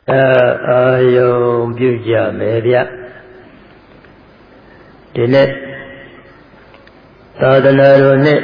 အာယုံပြုကြမယ်ဗျဒီနေ့သာသနာတော်နှစ်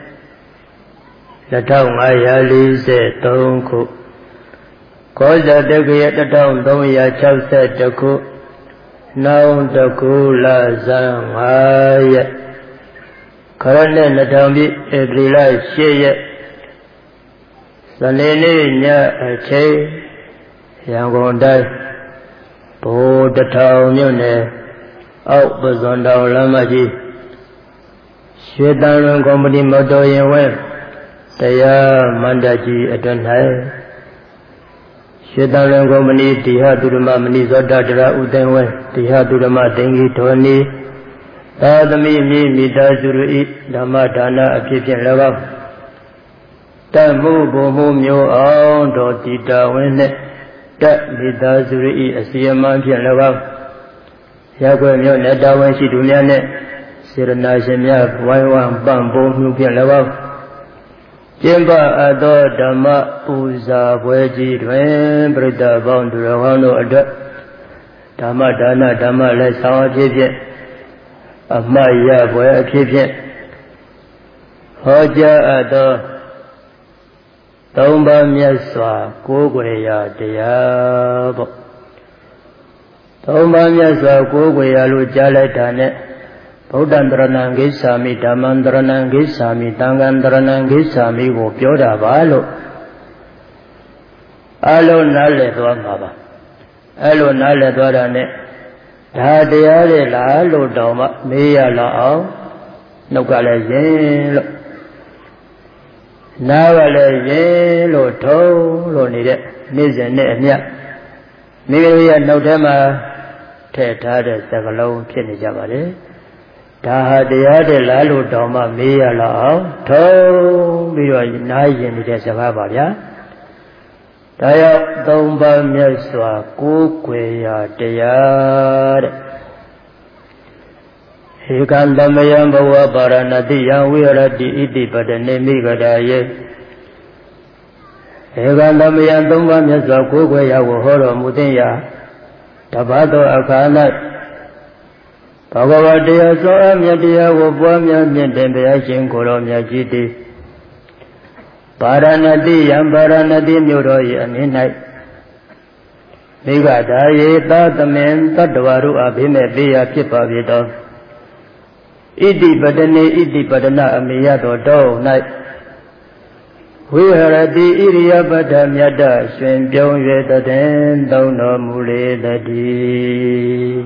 2543ခုကောဇာတက္ကရာ1361ခုနောင်တကူလဇန်5ရက်ခရစ်နှစ်2000ပြည့်ဧပြီလ8ရက်စနေနေ့ညအချိန်ရန်ကုန်တိုင်းဗိုလ်တထောင်မြို့နယ်အောက်ပဇွန်တောင်လမ်းမကြီးရွှေတန်လွင်ကုမ္ပဏီမော်တော်ယာဉ်ဝဲတရားမန္တကြီးအတွင်း၌ရွှေတန်လွင်ကုမ္ပဏီတိဟသုဓမ္မမဏိဇောတတရဥသိဝဲတိဟသုဓမ္မဒိင်္ဂီထောနီသာသမီမိမိသားစု၏ဓမ္မဒါနအဖြစ်ဖြင့်၎င်းတမှုဘုံမှုမျိုးအောင်တော်တိတာဝင်းနှင့်တက်မိသားစု၏အစီအမံဖြင့်၎င်းရက်ွယ်မျိုးနဲ့တာဝန်ရှိသူများနှင့်စေရနာရှင်များဝိုင်းဝန်းပံ့ပိုးမှုဖြင့်၎င်းကျင့်ပအပ်သောဓမ္မပူဇာပွဲကြီးတွင်ပရိသတ်ပေါင်းသူတော်ကောင်းတို့အတွက်ဓမ္မဒါနဓမ္မလက်ဆောင်အဖြစ်ဖြင့်အမှတ်ရပွဲအဖြစ်ဖြင့်ဟောကြားအပ်သောသုံးပါးမြတ်စွာကိုးကွယ်ရာတရားပေါ့သုံးပါးမြတ်စွာကိုးကွယ်ရာလို့ကြားလိုက်တာနဲ့ဗုဒ္ဓံတရဏံဂိစ္ဆာမိဓမ္မံတရဏံဂိစ္ဆာမိသံဃံတရဏံဂိစ္ဆာမိကိုပြောတာပါလို့အလုံးနားလည်သွားမှာပါအဲ့လိုနားလည်သွားတာနဲ့ဒါတရားလေလားလို့တောင်မှမေးရလောက်အောင်နှုတ်ကလည်းယင်းလို့နားကလည်းရင်လို့ထုံးလို့နေတဲ့နေ့စဉ်နဲ့အမျှမိမိရဲ့နှုတ်ထဲမှာထည့်ထားတဲ့စကားလုံးဖြစ်နေကြပါလေဒါဟာတရားတဲ့လားလို့တောင်မှမေးရလောက်အောင်ထုံးပြီးတော့နားရင်နေတဲ့စကားပါဗျာဒါရောက်သုံးပါးမြတ်စွာကိုးကွယ်ရာတရားတဲ့ဧကံသမယံဘဝပါရဏတိယံဝိရတိဣတိပတနေမိဂရာယေဧကံသမယံသုံးပါးမြတ်စွာကိုးကွယ်ရာကိုဟောတော်မူသင်ရာတပတ်သောအခါ၌ဘဂဝတရားသောအမြတ်တရားကိုပွားများမြင့်တင်ဘုရားရှင်ကိုယ်တော်မြတ်ကြီးတည်ပါရဏတိယံပါရဏတိမြို့တော်၏အမည်၌မိဂဒါယေသာသမင်တတ္တဝါတို့အားဘေးမဲ့ပေးရာဖြစ်ပါပြီတော်ဣတိပတနေဣတိပတနာအမေယတော်တော၌ဝိဟရတိဣရိယပတ္တမြတ်တရှင်ပြုံး၍တည်သုံးတော်မူလေတည်း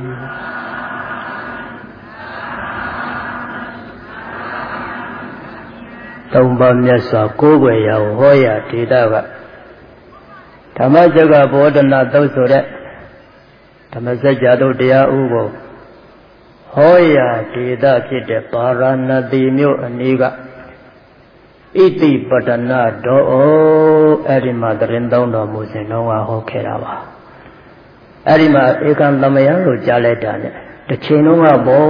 သုံးပါးမြတ်စွာကိုးကွယ်ရာဟောရာဒေတာကဓမ္မစက္ကဘောဓနာသုတ်ဆိုတဲ့ဓမ္မစကြာတို့တရားဥကိုဟောရာဒေသဖြစ်တဲ့ပါရဏသီမြို့အနီးကဣတိပတနာတော်အဲ့ဒီမှာတရင်သုံးတော်မူစဉ်တော့ဟောခဲ့တာပါအဲ့ဒီမှာဧကံသမယံလို့ကြားလိုက်တာနဲ့တစ်ချိန်လုံးကပေါ့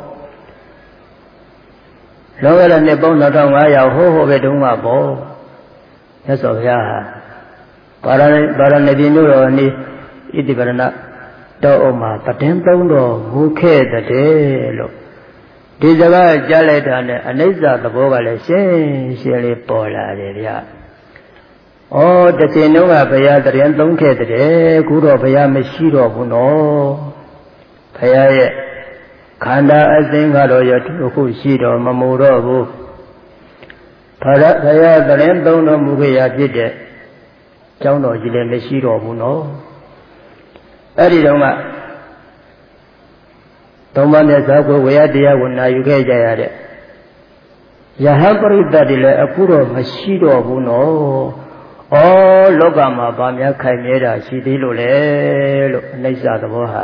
လောကနဲ့ပေါင်း2500ဟိုးပဲတုန်းကပေါ့မြတ်စွာဘုရားဟာပါရဏသီမြို့တော်အနီးဣတိပတနာတော်အမှာတည်သုံးတော်မူခဲ့တဲ့လို့ဒီစကားကြားလိုက်တာနဲ့အနိစ္စသဘောကလည်းရှင်းရှင်းလေးပေါ်လာတယ်ဗျ။ဩတစ်ချိန်လုံးကဘုရားတည်သုံးခဲ့တဲ့ခုတော့ဘုရားမရှိတော့ဘူးနော်။ဘုရားရဲ့ခန္ဓာအစဉ်ကတော့ရခုရှိတော့မမူတော့ဘူး။ဘုရားတည်သုံးတော်မူခဲ့ရဖြစ်တဲ့ကျောင်းတော်ကြီးလည်းမရှိတော့ဘူးနော်။အဲ့ဒီတော့ကသုံးပါးမြတ်စွာကိုဝေယတရားကိုနာယူခဲ့ကြရတဲ့ယဟန်ပရိသတ်တွေလည်းအခုတော့မရှိတော့ဘူးနော်။ဩလောကမှာဗာများခိုင်မြဲတာရှိသေးလို့လေလို့အနိစ္စသဘောဟာ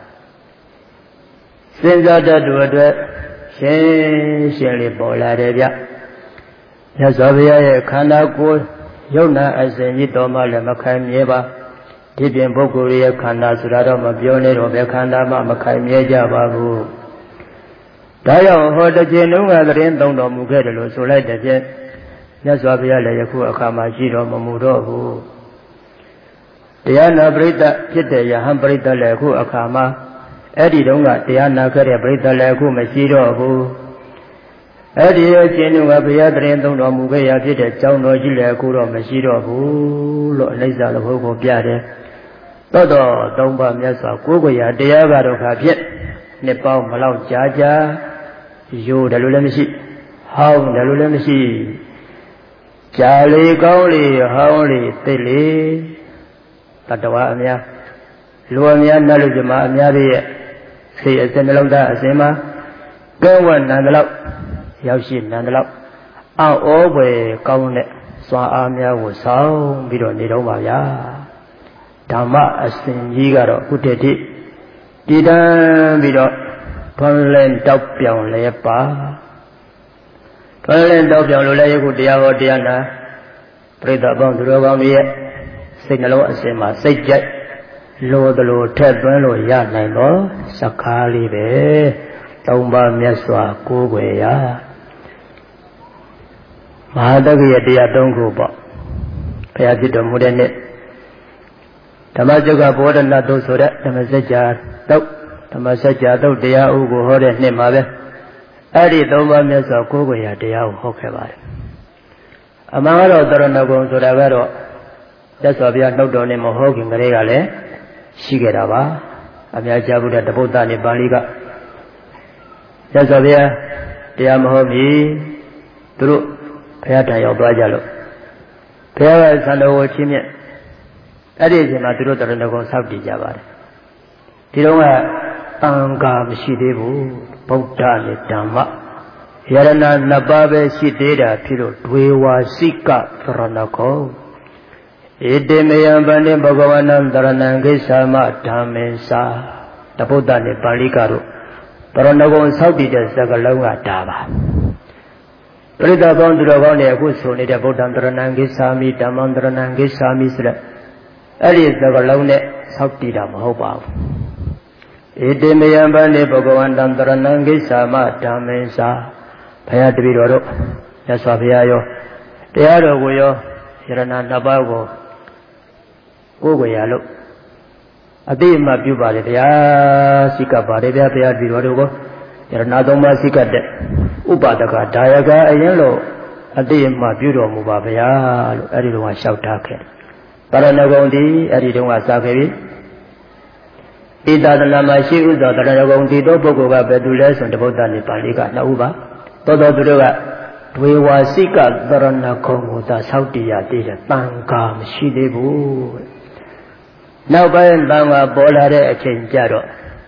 စဉ်းစားတတ်သူအတွက်ရှင်းရှင်းလေးပေါ်လာတယ်ဗျ။မြတ်စွာဘုရားရဲ့ခန္ဓာကိုယ်ယုံနာအစဉ်ကြီးတော်မှလည်းမခိုင်မြဲပါဒီပြင်ပုဂ္ဂိုလ်ရဲ့ခန္ဓာဆိုတာတော့မပြောနဲ့တော့ဘယ်ခန္ဓာမှမခိုင်မြဲကြပါဘူး။ဒါကြောင့်ဟောတစ်ချိန်လုံးကတရင်သုံးတော်မူခဲ့တယ်လို့ဆိုလိုက်တဲ့ဖြင့်မြတ်စွာဘုရားလည်းယခုအခါမှာရှိတော်မမူတော့ဘူး။တရားနာပရိသတ်ဖြစ်တဲ့ယဟန်ပရိသတ်လည်းအခုအခါမှာအဲ့ဒီတုန်းကတရားနာခဲ့တဲ့ပရိသတ်လည်းအခုမရှိတော့ဘူးအဲ့ဒီအချင်းတို့ကဘုရားတရင်သုံးတော်မူခဲ့ရဖြစ်တဲ့ကျောင်းတော်ကြီးလည်းအခုတော့မရှိတော့ဘူးလို့အနိစ္စလိုဟုတ်ကိုပြတယ်သောတော်သုံးပါးမြတ်စွာကိုးကွယ်ရာတရားကတော့ခါဖြစ်နှစ်ပေါင်းမလောက်ကြာကြာရိုးတယ်လို့လည်းမရှိဟောင်းတယ်လို့လည်းမရှိကြာလေကောင်းလေဟောင်းလေသိလေတတဝအများလူအများနတ်လူကျမအများတွေရဲ့စိတ်အစဉ်နှလုံးသားအစဉ်မှာကဲဝနန္တလောက်ရောက်ရှိနန္တလောက်အောဩပွဲကောင်းတဲ့စွာအားများကိုဆောင်ပြီးတော့နေတော့ပါဗျာဓမ္မအစဉ်ကြီးကတော့အခုတည်းတည်တန်းပြီးတော့ထွန်းလင်းတောက်ပြောင်လဲပါထွန်းလင်းတောက်ပြောင်လို့လည်းယခုတရားဟောတရားနာပြိဿအပေါင်းသူတော်ကောင်းတွေရဲ့စိတ်နှလုံးအစဉ်မှာစိတ်ကြိုက်လိုသလိုထက်သွင်းလို့ရနိုင်တော့စကားလေးပဲသုံးပါးမြတ်စွာကိုးကွယ်ရာမဟာတက္ကရာတရား၃ခုပေါ့ဘုရားဖြစ်တော်မူတဲ့နေ့ဓမ္မစကြာဘောဓနာတုဆိုတဲ့ဓမ္မစကြာတုဓမ္မစကြာတုတရားဥကိုဟောတဲ့နှစ်မှာပဲအဲ့ဒီသုံးပါးမြတ်စွာကိုးကွယ်ရာတရားကိုဟောခဲ့ပါတယ်အမှန်ကတော့တရဏဂုံဆိုတာကတော့မြတ်စွာဘုရားနှုတ်တော်နဲ့မဟောခင်ကလေးကလည်းရှိခဲ့တာပါအများကြားဘူးတဲ့တပုဒ္ဒနဲ့ပါဠိကမြတ်စွာဘုရားတရားမဟောမီသူတို့ဘုရားထံရောက်သွားကြလို့ဘုရားကသံတော်ကိုချင်းမြတ်အဲ့ဒီအချိန်မှာသူတို့တရဏဂုံဆောက်တည်ကြပါတယ်ဒီတော့ကတန်ခါမရှိသေးဘူးဗုဒ္ဓနဲ့ဓမ္မယရဏနှစ်ပါးပဲရှိသေးတာဖြစ်လို့ဒွေဝါစိကသရဏဂုံဧတေမယံဗန္တိဘဂဝနံတရဏံကိစ္ဆာမဓမ္မေသာတပုဒ္ဒနဲ့ပါဠိကတို့တရဏဂုံဆောက်တည်တဲ့စကားလုံးကဒါပါပရိသတ်ပေါင်းသူတော်ကောင်းတွေအခုဆိုနေတဲ့ဗုဒ္ဓံတရဏံကိစ္ဆာမိဓမ္မံတရဏံကိစ္ဆာမိဆိုတဲ့အဲ့ဒီစကားလုံးနဲ့ဆောက်တည်တာမဟုတ်ပါဘူးဧတေမယံဗန္တိဘဂဝန္တံတရဏံကိစ္ဆာမဓမ္မေသာဘုရားတပည့်တော်တို့မြတ်စွာဘုရားရောတရားတော်ကိုရောယရဏနှစ်ပါးကိုကိုယ်ကိုယ်ရလို့အတိအမှပြုပါလေဗျာစိကပါတယ်ဗျာဘုရားတပည့်တော်တို့ကိုယရဏသုံးပါးစိကတဲ့ဥပါဒကဒါယကအရင်လို့အတိအမှပြုတော်မူပါဗျာလို့အဲ့ဒီတော့လျှောက်ထားခဲ့တရဏဂုံဒီအဲ့ဒီတုန်းကစာခဲ့ပြီဣဒသနာမှာရှိဥသောတရဏဂုံဒီသောပုဂ္ဂိုလ်ကဘယ်သူလဲဆိုတပုဒ္ဒနဲ့ပါဠိကနှစ်ဦးပါသောတော်သူတို့ကဒွေဝါစိကသရဏဂုံကိုသာဆောက်တည်ရသေးတယ်တန်ခါမရှိသေးဘူးနောက်ပိုင်းတန်ခါပေါ်လာတဲ့အချိန်ကျတော့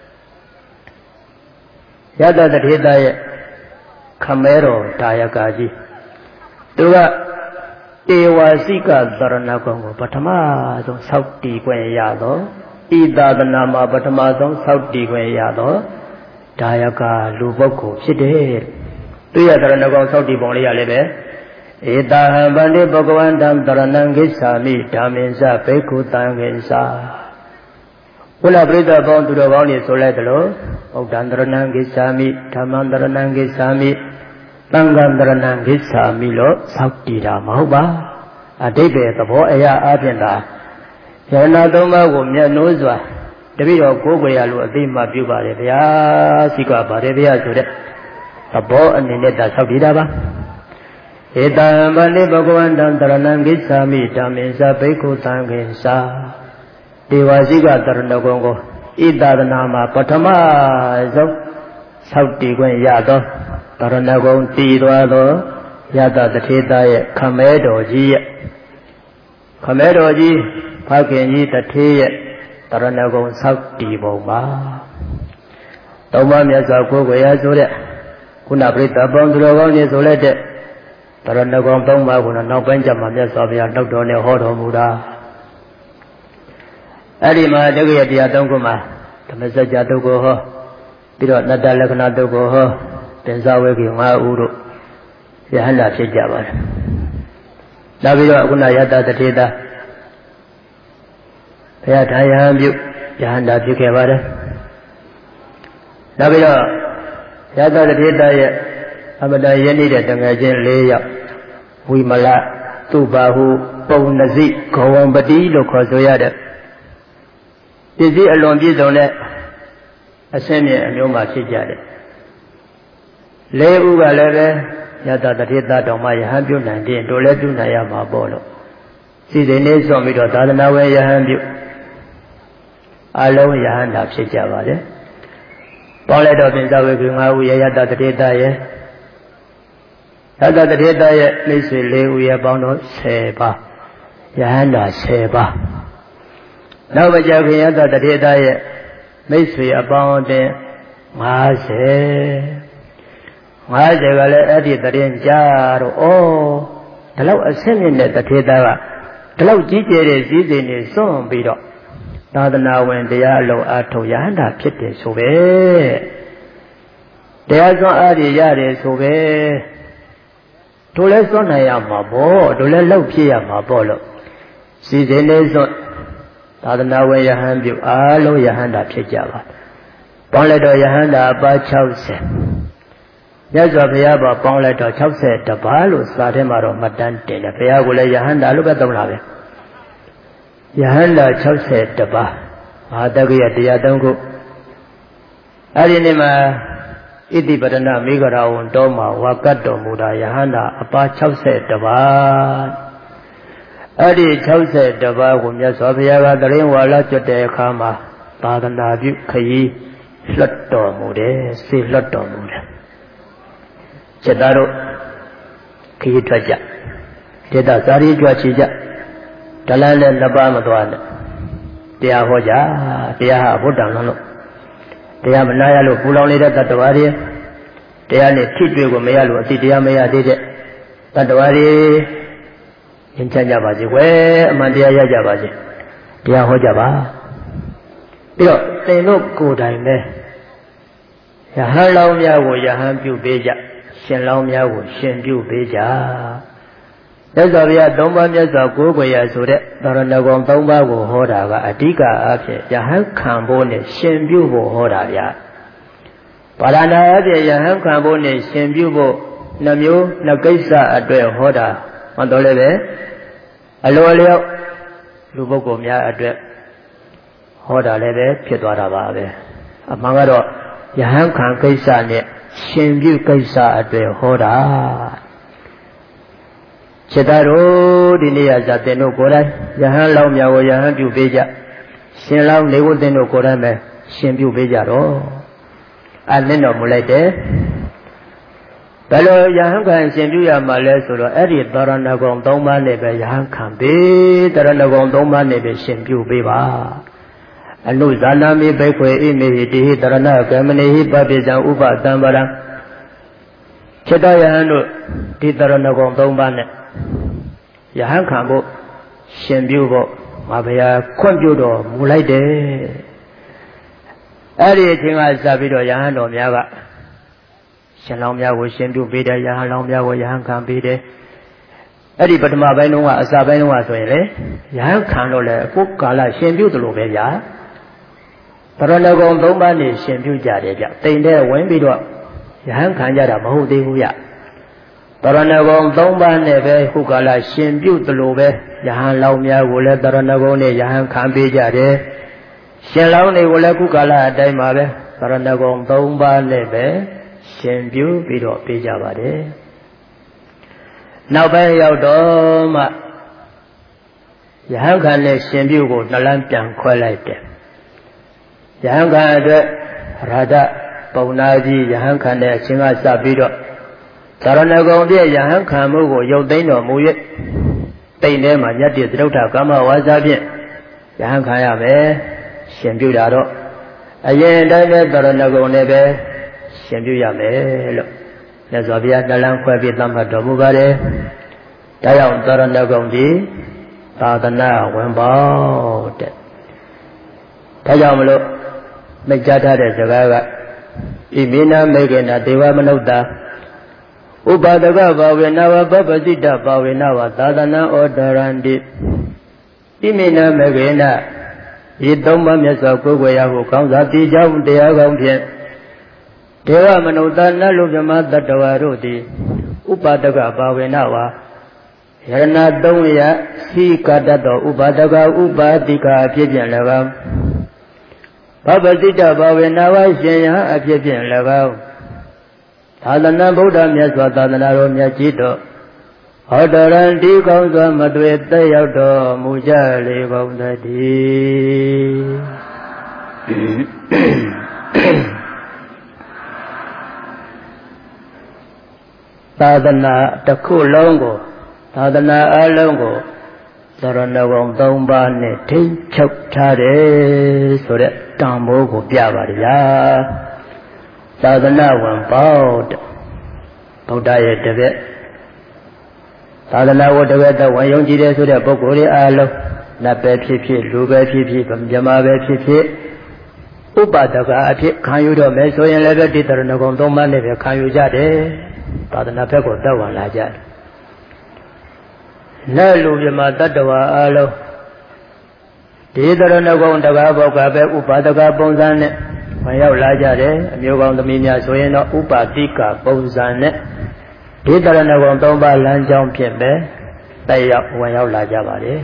ယတတထေသရဲ့ခမဲတော်ဒါယကာကြီးသူကတေဝါစိကသရဏဂုံကိုပထမဆုံးဆောက်တည်ခွင့်ရတော့ဣသာသနာမှာပထမဆုံးဆောက်တည်ခွင့်ရတော့ဒါယကာလူပုဂ္ဂိုလ်ဖြစ်တယ်သူရတရဏဂုံဆောက်တည်ပုံလေးရလည်းပဲဧတာဟံဗန္တိဘဂဝန္တံတရဏံကိစ္ဆာမိဓမ္မေသဘိက္ခုတံကိစ္ဆာဘုရားပြိဿပေါင်းသူတော်ကောင်းတွေဆိုလိုက်တယ်လို့ဩဒံတရဏံကိစ္ဆာမိဓမ္မံတရဏံကိစ္ဆာမိသံဃံတရဏံကိစ္ဆာမိလို့ဆောက်တည်တာမဟုတ်ပါအတိတ်ပဲသဘောအရာအပြင်သာယရဏသုံးပါးကိုမျက်နှိုးစွာတပည့်တော်ကိုးကွယ်ရလို့အသိမှပြုပါတယ်ဗျာစိကပါတယ်ဗျာဆိုတဲ့သဘောအနေနဲ့သာဆောက်တည်တာပါဧတံဗန္တိဘဂဝန္တံတရဏံကိစ္ဆာမိဓမ္မေသဘိက္ခုတံကိစ္ဆာဒေဝစိကတရဏဂုံကိုဣသာသနာမှာပထမဆုံးဆောက်တည်ခွင့်ရသောတရဏဂုံတည်သွားသောယတတထေသရဲ့ခမဲတော်ကြီးရဲ့ခမဲတော်ကြီးဖခင်ကြီးတထေရဲ့တရဏဂုံဆောက်တည်ပုံပါသုံးပါးမြတ်စွာကိုးကွယ်ရဆိုတဲ့ခုနပြိတ္တပေါင်းသူတော်ကောင်းကြီးဆိုလိုက်တဲ့တရဏဂုံသုံးပါးကိုနောက်ပိုင်းကျမှမြတ်စွာဘုရားနှုတ်တော်နဲ့ဟောတော်မူတာအဲ့ဒီမှာတက္ကရာတရား၃ခုမှာဓမ္မစကြာတုတ်ကိုဟောပြီးတော့နတ္တလက္ခဏာတုတ်ကိုဟောသင်္ဇဝေကိ၅ဦးတို့ယဟန္တာဖြစ်ကြပါတယ်နောက်ပြီးတော့ခုနယတတထေသဘုရားထာယဟန်ပြုယဟန္တာဖြစ်ခဲ့ပါတယ်နောက်ပြီးတော့ယတတထေသရဲ့အမတန်ရင်းနှီးတဲ့တငယ်ချင်း၄ယောက်ဝိမလသူဘာဟုပုံနစိဂဝံပတိလို့ခေါ်ဆိုရတဲ့ပစ္စည်းအလွန်ပြည့်စုံတဲ့အဆင့်မြင့်အမျိုးမှဖြစ်ကြတယ်လေးဦးကလည်းပဲယတတတိတတော်မှယဟန်ပြုနိုင်တဲ့တို့လည်းပြုနိုင်ရမှာပေါ့လို့စီစဉ်နေစွန့်ပြီးတော့သာသနာဝင်ယဟန်ပြုအလုံးယဟန်တာဖြစ်ကြပါလေပေါင်းလိုက်တော့ပြင်သာဝေက5ဦးယတတတိတရဲ့ယတတတိတရဲ့မိတ်ဆွေ4ဦးရဲ့ပေါင်းတော့10ပါးယဟန်တာ10ပါးနောက်မကြခင်ယတတတိတရဲ့မိတ်ဆွေအပေါင်းအသင်း50ကလည်းအဲ့ဒီတရင်ကြတော့ဒီလောက်အဆင့်မြင့်တဲ့တထေသားကဒီလောက်ကြီးကျယ်တဲ့စည်းစိမ်တွေစွန့်ပြီးတော့သာသနာဝင်တရားအလုံးအားထုတ်ရဟန္တာဖြစ်တယ်ဆိုပဲတရားစွန့်အားရရတယ်ဆိုပဲတို့လည်းစွန့်နိုင်ရမှာပေါ့တို့လည်းလောက်ဖြစ်ရမှာပေါ့လို့စည်းစိမ်တွေစွန့်သာသနာဝင်ယဟန်ပြုအားလုံးယဟန္တာဖြစ်ကြပါပေါင်းလိုက်တော့ယဟန္တာအပါ60မြတ်စွာဘုရားပေါ်ပေါင်းလိုက်တော့60ပါးလို့စာထဲမှာတော့မှတ်တမ်းတင်တယ်ဘုရားကလည်းယဟန္တာလို့ပဲသုံးတာပဲယဟန္တာ60ပါးမဟာတက္ကရာ103ခုအဲ့ဒီနေ့မှာဣတိပဒနာမိဂရာဝံတော်မှာဝါကတ်တော်မူတာယဟန္တာအပါ60ပါးအဲ့ဒီ60ပါးကိုမြတ်စွာဘုရားကတရင်ဝါလာကျွတ်တဲ့အခါမှာသာသနာပြုခရီးလွတ်တော်မူတယ်စေလွတ်တော်မူတယ်จิตသားတို့ခရီးထွက်ကြဒေသစာရီကြွချီကြဒလန်နဲ့နှစ်ပါးမသွားနဲ့တရားဟောကြတရားဟာဘုဒ္ဓံလုံးလို့တရားမနာရလို့ပူလောင်နေတဲ့တတ္တဝါတွေတရားနဲ့ထိတွေ့ကိုမရလို့အတိတရားမရသေးတဲ့တတ္တဝါတွေသင်ချကြပါစေကွယ်အမှန်တရားရကြပါစေတရားဟောကြပါပြီးတော့သင်တို့ကိုယ်တိုင်ပဲယဟန်လောင်းများကိုယဟန်ပြုပေးကြရှင်လောင်းများကိုရှင်ပြုပေးကြမြတ်စွာဘုရား3ပါးမြတ်စွာကိုးကွယ်ရဆိုတဲ့သရဏဂုံ3ပါးကိုဟောတာကအဓိကအားဖြင့်ယဟန်ခံဖို့နဲ့ရှင်ပြုဖို့ဟောတာဗျာပါဠိအဖြစ်ယဟန်ခံဖို့နဲ့ရှင်ပြုဖို့နှမျိုးနှကိစ္စအတွက်ဟောတာမှန်တော်လည်းပဲအလိုအလျောက်လူပုဂ္ဂိုလ်များအတွက်ဟောတာလည်းပဲဖြစ်သွားတာပါပဲအမှန်ကတော့ယဟန်ခံကိစ္စနဲ့ရှင်ပြုကိစ္စအတွက်ဟောတာจิตသားတို့ဒီနေ့ရဇာတင်တို့ကိုယ်တိုင်ယဟန်လောင်းများကိုယဟန်ပြုပေးကြရှင်လောင်းနေဝတင်တို့ကိုယ်တိုင်ပဲရှင်ပြုပေးကြတော့အနည်းတော်မူလိုက်တယ်ဘယ်လိုယဟန်ခံရှင်ပြုရမှာလဲဆိုတော့အဲ့ဒီသရဏဂုံ3ပါးနဲ့ပဲယဟန်ခံပေးသရဏဂုံ3ပါးနဲ့ပဲရှင်ပြုပေးပါအနုဇာနာမိဘိခွေဣမေဟိတိဟိတရဏကမဏိဟိပပိဇံဥပသံဗရံจิตယဟန်တို့ဒီတရဏဂုံ3ပါးနဲ့ယဟန်ခံဖို့ရှင်ပြုဖို့ငါဘုရားခွင့်ပြုတော်မူလိုက်တယ်အဲ့ဒီအချိန်ကစပြီးတော့ယဟန်တော်များကရှင်လောင်းများကိုရှင်ပြုပေးတယ်ယဟန်လောင်းများကိုယဟန်ခံပေးတယ်အဲ့ဒီပထမပိုင်းတုန်းကအစပိုင်းတုန်းကဆိုရင်လေယဟန်ခံလို့လေအခုကာလရှင်ပြုသလိုပဲဗျာတရဏဂုံ3ပါးနဲ့ရှင်ပြုကြတယ်ဗျတိမ်တဲ့ဝင်ပြီးတော့ယဟန်ခံကြတာမဟုတ်သေးဘူးဗျတရဏဂုံ3ပါးနဲ့ပဲခုကာလရှင်ပြုသလိုပဲယဟန်လောင်းများကိုလည်းတရဏဂုံနဲ့ယဟန်ခံပေးကြတယ်ရှင်လောင်းတွေကိုလည်းခုကာလအတိုင်းပါပဲတရဏဂုံ3ပါးနဲ့ပဲရှင်ပြုပြီးတော့ပေးကြပါတယ်နောက်ပိုင်းရောက်တော့မှယဟန်ခံနဲ့ရှင်ပြုကိုနှလန်းပြန်ခွဲလိုက်တယ်ယဟန်ခံအတွက်ရာဓပုံနာကြီးယဟန်ခံတဲ့အချင်းကစပြီးတော့သရဏဂုံပြည့်ယဟန်ခံမှုကိုရုပ်သိမ်းတော်မူ၍တိမ်ထဲမှာညတ္တိသရုတ်ထကာမဝါစာဖြင့်ယဟန်ခံရမယ်ရှင်ပြုတာတော့အရင်တိုင်းပဲသရဏဂုံနဲ့ပဲရှင်ပြုရမယ်လို့မြတ်စွာဘုရားနှလန်းခွဲပြီးသတ်မှတ်တော်မူပါတယ်ဒါကြောင့်သရဏဂုံကြီးသာသနာဝင်ပေါတဲ့ဒါကြောင့်မလို့မိတ်ကြထားတဲ့စကားကဣမိနာမေကေနဒေဝမနုဿာဥပါဒကဘာဝေနဝပပစိတဘာဝေနဝသာသနာဩဒရန္တိဣမိနာမေကေနဤသုံးပါးမြတ်စွာကိုယ်ွယ်ရာကိုကောင်းစွာတည်ကြောင်းတရားကောင်းဖြင့်ဒေဝမနုဿာနတ်လူမြမတတ္တဝါတို့သည်ဥပါဒကဘာဝေနဝယရဏသုံးရစီကတတ်သောဥပါဒကဥပါတိကအဖြစ်ဖြင့်၎င်းဘဗတိတဘာဝေနာဝရှင်ယဟအဖြစ်ဖြင့်၎င်းသာသနာဗုဒ္ဓမြတ်စွာသာသနာတော်မြတ်ကြီးတော်ဟောတော်ရန်ဒီကောင်းစွာမသွေသက်ရောက်တော်မူကြလေကုန်သတည်းသာသနာတစ်ခုလုံးကိုသာသနာအလုံးကိုသရဏဂုံ3ပါးနဲ့ထိန်းချုပ်ထားတယ်ဆိုတဲ့တန်ဖိုးကိုပြပါရစေသာသနာဝင်ပေါ့ဗုဒ္ဓရဲ့တပည့်သာသနာကိုတကယ်တော့ဝင်ယုံကြည်တယ်ဆိုတဲ့ပုဂ္ဂိုလ်တွေအားလုံးနတ်ပဲဖြစ်ဖြစ်လူပဲဖြစ်ဖြစ်မြမပဲဖြစ်ဖြစ်ဥပဒကအဖြစ်ခံယူတော့မယ်ဆိုရင်လည်းဒီတရဏဂုံ3ပါးနဲ့ပဲခံယူကြတယ်သာသနာဘက်ကိုတက်ဝင်လာကြတယ်နဲ့လူမြမတတ္တဝါအားလုံးဒီတရဏဂုံတကားဘောကပဲဥပါဒကပုံစံနဲ့ဝင်ရောက်လာကြတယ်အမျိုးကောင်းသမီးများဆိုရင်တော့ဥပါတိကပုံစံနဲ့ဒီတရဏဂုံ3ပါးလမ်းကြောင်းဖြင့်ပဲတက်ရောက်ဝင်ရောက်လာကြပါတယ်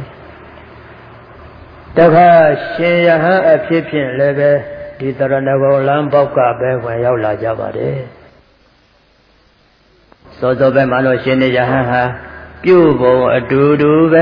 တခါရှင်ယဟန်အဖြစ်ဖြင့်လည်းပဲဒီတရဏဂုံလမ်းပေါက်ကပဲဝင်ရောက်လာကြပါတယ်စောစောပဲမှလို့ရှင်ယဟန်ဟာပြုပုံအတူတူပဲ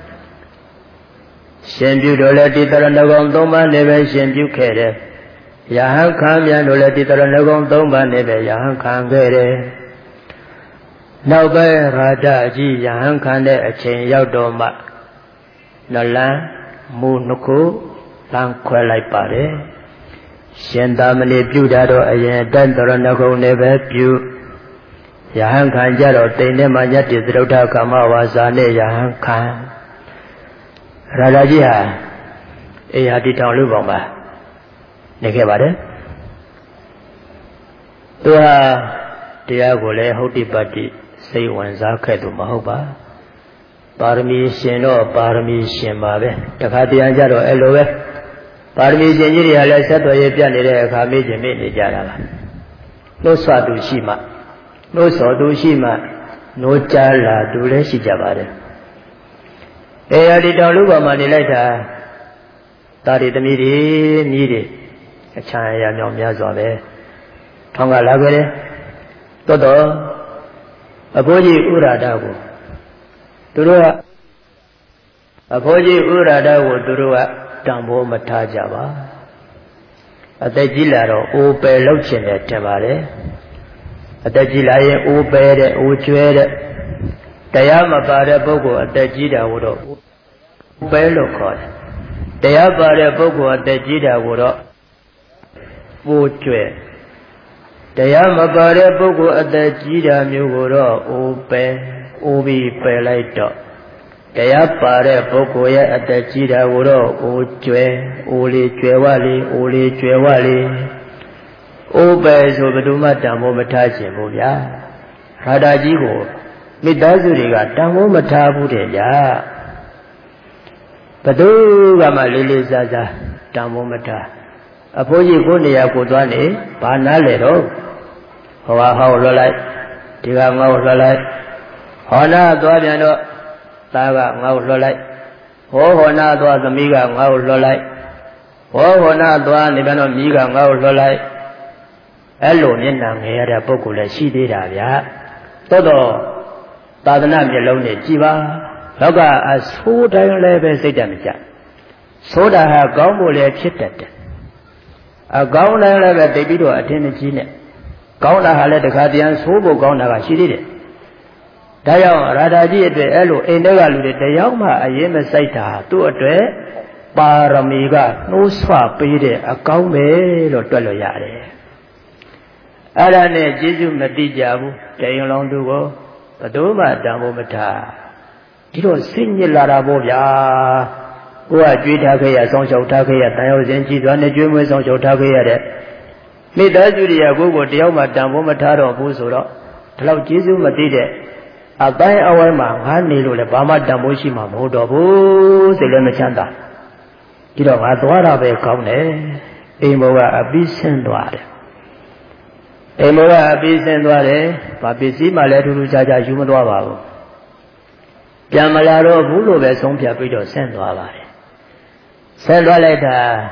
ရှင်ပြုတော့လည်းဒီတရဏဂုံ3ပါးနဲ့ပဲရှင်ပြုခဲ့တယ်ယဟန်ခံပြန်လို့လည်းဒီတရဏဂုံ3ပါးနဲ့ပဲယဟန်ခံခဲ့တယ်နောက်ပဲရာထကြီးယဟန်ခံတဲ့အချိန်ရောက်တော့မှနလန်မူနှစ်ခုလမ်းခွဲလိုက်ပါတယ်ရှင်သာမဏေပြုတာတော့အရင်တန်တရဏဂုံနဲ့ပဲပြုယဟန်ခံကြတော့တိမ်ထဲမှာညတ္တိသရုဒ္ဓကာမဝါစာနဲ့ယဟန်ခံရာထကြီးဟာအေဟာတိတောင်လူပေါင်းပါနေခဲ့ပါတယ်သူဟာတရားကိုလည်းဟုတ်တိပတ္တိစိတ်ဝင်စားခဲ့သူမဟုတ်ပါပါရမီရှင်တော့ပါရမီရှင်ပါပဲတခါတရံကြတော့အဲ့လိုပဲပါရမီရှင်ကြီးတွေကလည်းဆက်သွယ်ရေးပြနေတဲ့အခါမေ့ခြင်းမေ့နေကြတာပါနှုတ်ဆွသူရှိမှနှုတ်ဆော်သူရှိမှနှိုးကြလာသူလည်းရှိကြပါတယ်အဲဒီတောင်လူပေါ်မှာနေလိုက်တာတာရီသမီးတွေမြည်တွေအချမ်းအရာမြောင်များစွာပဲထောင်ကလာခဲ့တယ်တော်အဖိုးကြီးဥရာဒကိုသူတို့ကအဖိုးကြီးဥရာဒကိုသူတို့ကတံပိုးမထားကြပါအသက်ကြီးလာတော့အိုပယ်လောက်ချင်တယ်ထင်ပါတယ်အသက်ကြီးလာရင်အိုပယ်တဲ့အိုကျွဲတဲ့တရားမပါတဲ့ပုဂ္ဂိုလ်အသက်ကြီးတာကိုတော့ပယ်လို့ခေါ်တယ်တရားပါတဲ့ပုဂ္ဂိုလ်အသက်ကြီးတာကိုတော့ပိုးကျွဲတရားမပါတဲ့ပုဂ္ဂိုလ်အသက်ကြီးတာမျိုးကိုတော့အိုပြီးပယ်လိုက်တော့တရားပါတဲ့ပုဂ္ဂိုလ်ရဲ့အသက်ကြီးတာကိုတော့အိုကျွဲအိုလေးကျွဲဝလေးအိုလေးကျွဲဝလေးအိုပဲဆိုဘယ်သူမှတန်ဖိုးမထားခြင်းဘူးဗျာရာထကြီးကိုမိသားစုတွေကတန်ဖိုးမထားဘူးတဲ့ဗျာဘယ်သူကမှလေးလေးစားစားတန်ဖိုးမထားအဖိုးကြီးကိုနေရာကိုသွားနေဘာနားလဲတော့ဟောဟောလွှတ်လိုက်ဒီကငါ့ကိုလွှတ်လိုက်ဟောနာသွားပြန်တော့သားကငါ့ကိုလွှတ်လိုက်ဟောနာသွားသမီးကငါ့ကိုလွှတ်လိုက်ဟောနာသွားနေပြန်တော့မိကငါ့ကိုလွှတ်လိုက်အဲ့လိုမျက်နှာငယ်ရတဲ့ပုဂ္ဂိုလ်လည်းရှိသေးတာဗျာတော့သာသနာမျက်လုံးနဲ့ကြည်ပါတော့ကအဆိုးတိုင်းလည်းပဲစိတ်တမကြဆိုးတာဟာကောင်းဖို့လည်းဖြစ်တတ်တယ်အကောင်းတိုင်းလည်းပဲတိတ်ပြီးတော့အထင်ကြီးနဲ့ကောင်းတာဟာလည်းတခါတည်းဆိုးဖို့ကောင်းတာကရှိသေးတယ်ဒါကြောင့်ရာထကြီးအတွက်အဲ့လိုအိမ်ထဲကလူတွေတယောက်မှအရင်မဆိုင်တာသူ့အတွက်ပါရမီကနှိုးဆွပေးတဲ့အကောင်းပဲလို့တွက်လို့ရတယ်အဲ့ဒါနဲ့ကျေးဇူးမတိကြဘူးတယုံလောင်းသူကိုဘယ်သူမှတန်ဖို့မထားဒီတော့စိတ်ညစ်လာတာပေါ့ဗျာကိုကကြွေးထားခဲ့ရဆောင်းလျှောက်ထားခဲ့ရတန်ရုံစင်ကြည်သွားနဲ့ကြွေးမွေးဆောင်းလျှောက်ထားခဲ့ရတဲ့မိသားစုတွေကကိုယ်ကိုတယောက်မှတန်ဖို့မထားတော့ဘူးဆိုတော့ဒီလောက်ကျေးဇူးမတိတဲ့အပိုင်းအဝိုင်းမှာငါနေလို့လည်းဘာမှတန်ဖို့ရှိမှာမဟုတ်တော့ဘူးစိတ်လည်းမချမ်းသာဒီတော့ငါသွားတာပဲကောင်းတယ်အိမ်ဘောကအပြီးဆင်းသွားတယ်အိမ်ဘောကအပြီးဆင်းသွားတယ်ဘာပစ္စည်းမှလည်းထူးထူးခြားခြားယူမသွားပါဘူးပြန်မလာတော့ဘူးလို့ပဲဆုံးဖြတ်ပြီးတော့ဆင်းသွားပါတယ်ဆင်းသွားလိုက်တာ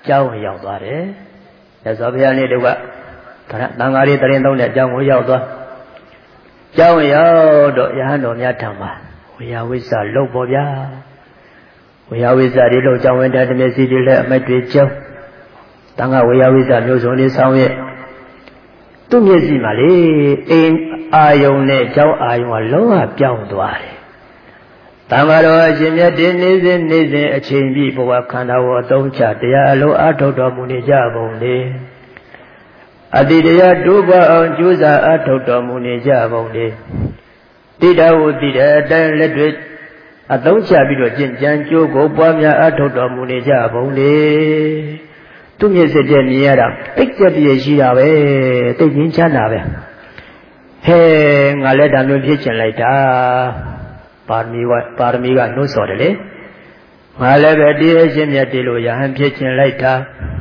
ကျောင်းရောက်သွားတယ်။ဒါဆိုဘုရားနေ့တုန်းကသံဃာလေးတရင်သုံးတဲ့အကြောင်းကိုရောက်သွားကျောင်းရောက်တော့ယဟန်တော်များထံမှာဝေယဝိဇ္ဇလုတ်ပေါ်ဗျာဝေယဝိဇ္ဇတွေလုတ်ကျောင်းဝင်တဲ့မျက်စိတွေလည်းအမက်တွေကျောင်းတန်ခါဝေယဝိဇ္ဇမျိုးစုံလေးဆောင်ရဲ့သူ့မျက်စိမှာလေအိမ်အာယုံနဲ့ကျောင်းအာယုံကလုံးဝပြောင်းသွားတယ်တမ္မာတော်အရှင်မြတ်တင်နေစဉ်အချိန်ပြည့်ဘဝခန္ဓာကိုအသုံးချတရားအလုံးအထုတ်တော်မူနေကြပုံလေအတိတရားတိုးပွားအောင်ကြိုးစားအထုတ်တော်မူနေကြပုံလေတိတော်ဝတိတဲ့အတိုင်းလက်တွေအသုံးချပြီးတော့ကျင့်ကြံကြိုးကိုပွားများအထုတ်တော်မူနေကြပုံလေသူမျက်စိတည်းမြင်ရတာတိတ်ကြက်ပြည့်ရှိတာပဲတိတ်ချင်းချမ်းသာပဲဟဲငါလည်းဒါမျိုးဖြစ်ချင်လိုက်တာပါရမီကနှိုးဆော်တယ်လေငါလည်းပဲတရားရှင်မြတ်ဒီလိုယဟန်ဖြစ်ချင်လိုက်တာ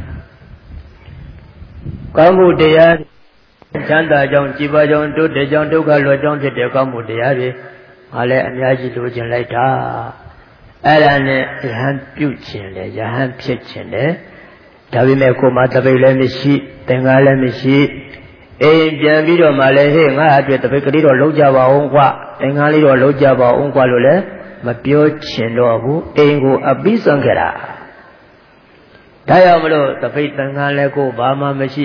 ကောင်းမှုတရားချမ်းသာကြောင့်ကြည်ပါကြောင့်တိုးတက်ကြောင့်ဒုက္ခလွတ်ကြောင့်ဖြစ်တဲ့ကောင်းမှုတရားတွေငါလည်းအများကြီးလိုချင်လိုက်တာအဲ့ဒါနဲ့ယဟန်ပြုချင်တယ်ယဟန်ဖြစ်ချင်တယ်ဒါပေမဲ့ကိုယ်မှာတပိတ်လည်းမရှိသင်္ကားလည်းမရှိအိမ်ပြန်ပြီးတော့မှလည်းဟေ့ငါအတွက်တပိတ်ကလေးတော့လုံးကြပါအောင်ကွာသင်္ကားလေးတော့လုံးကြပါအောင်ကွာလို့လည်းမပြောချင်တော့ဘူးအိမ်ကိုအပိစွန့်ခဲ့တာဒါကြောင့်မလို့တပိတ်သင်္ကားလည်းကိုယ်ဘာမှမရှိ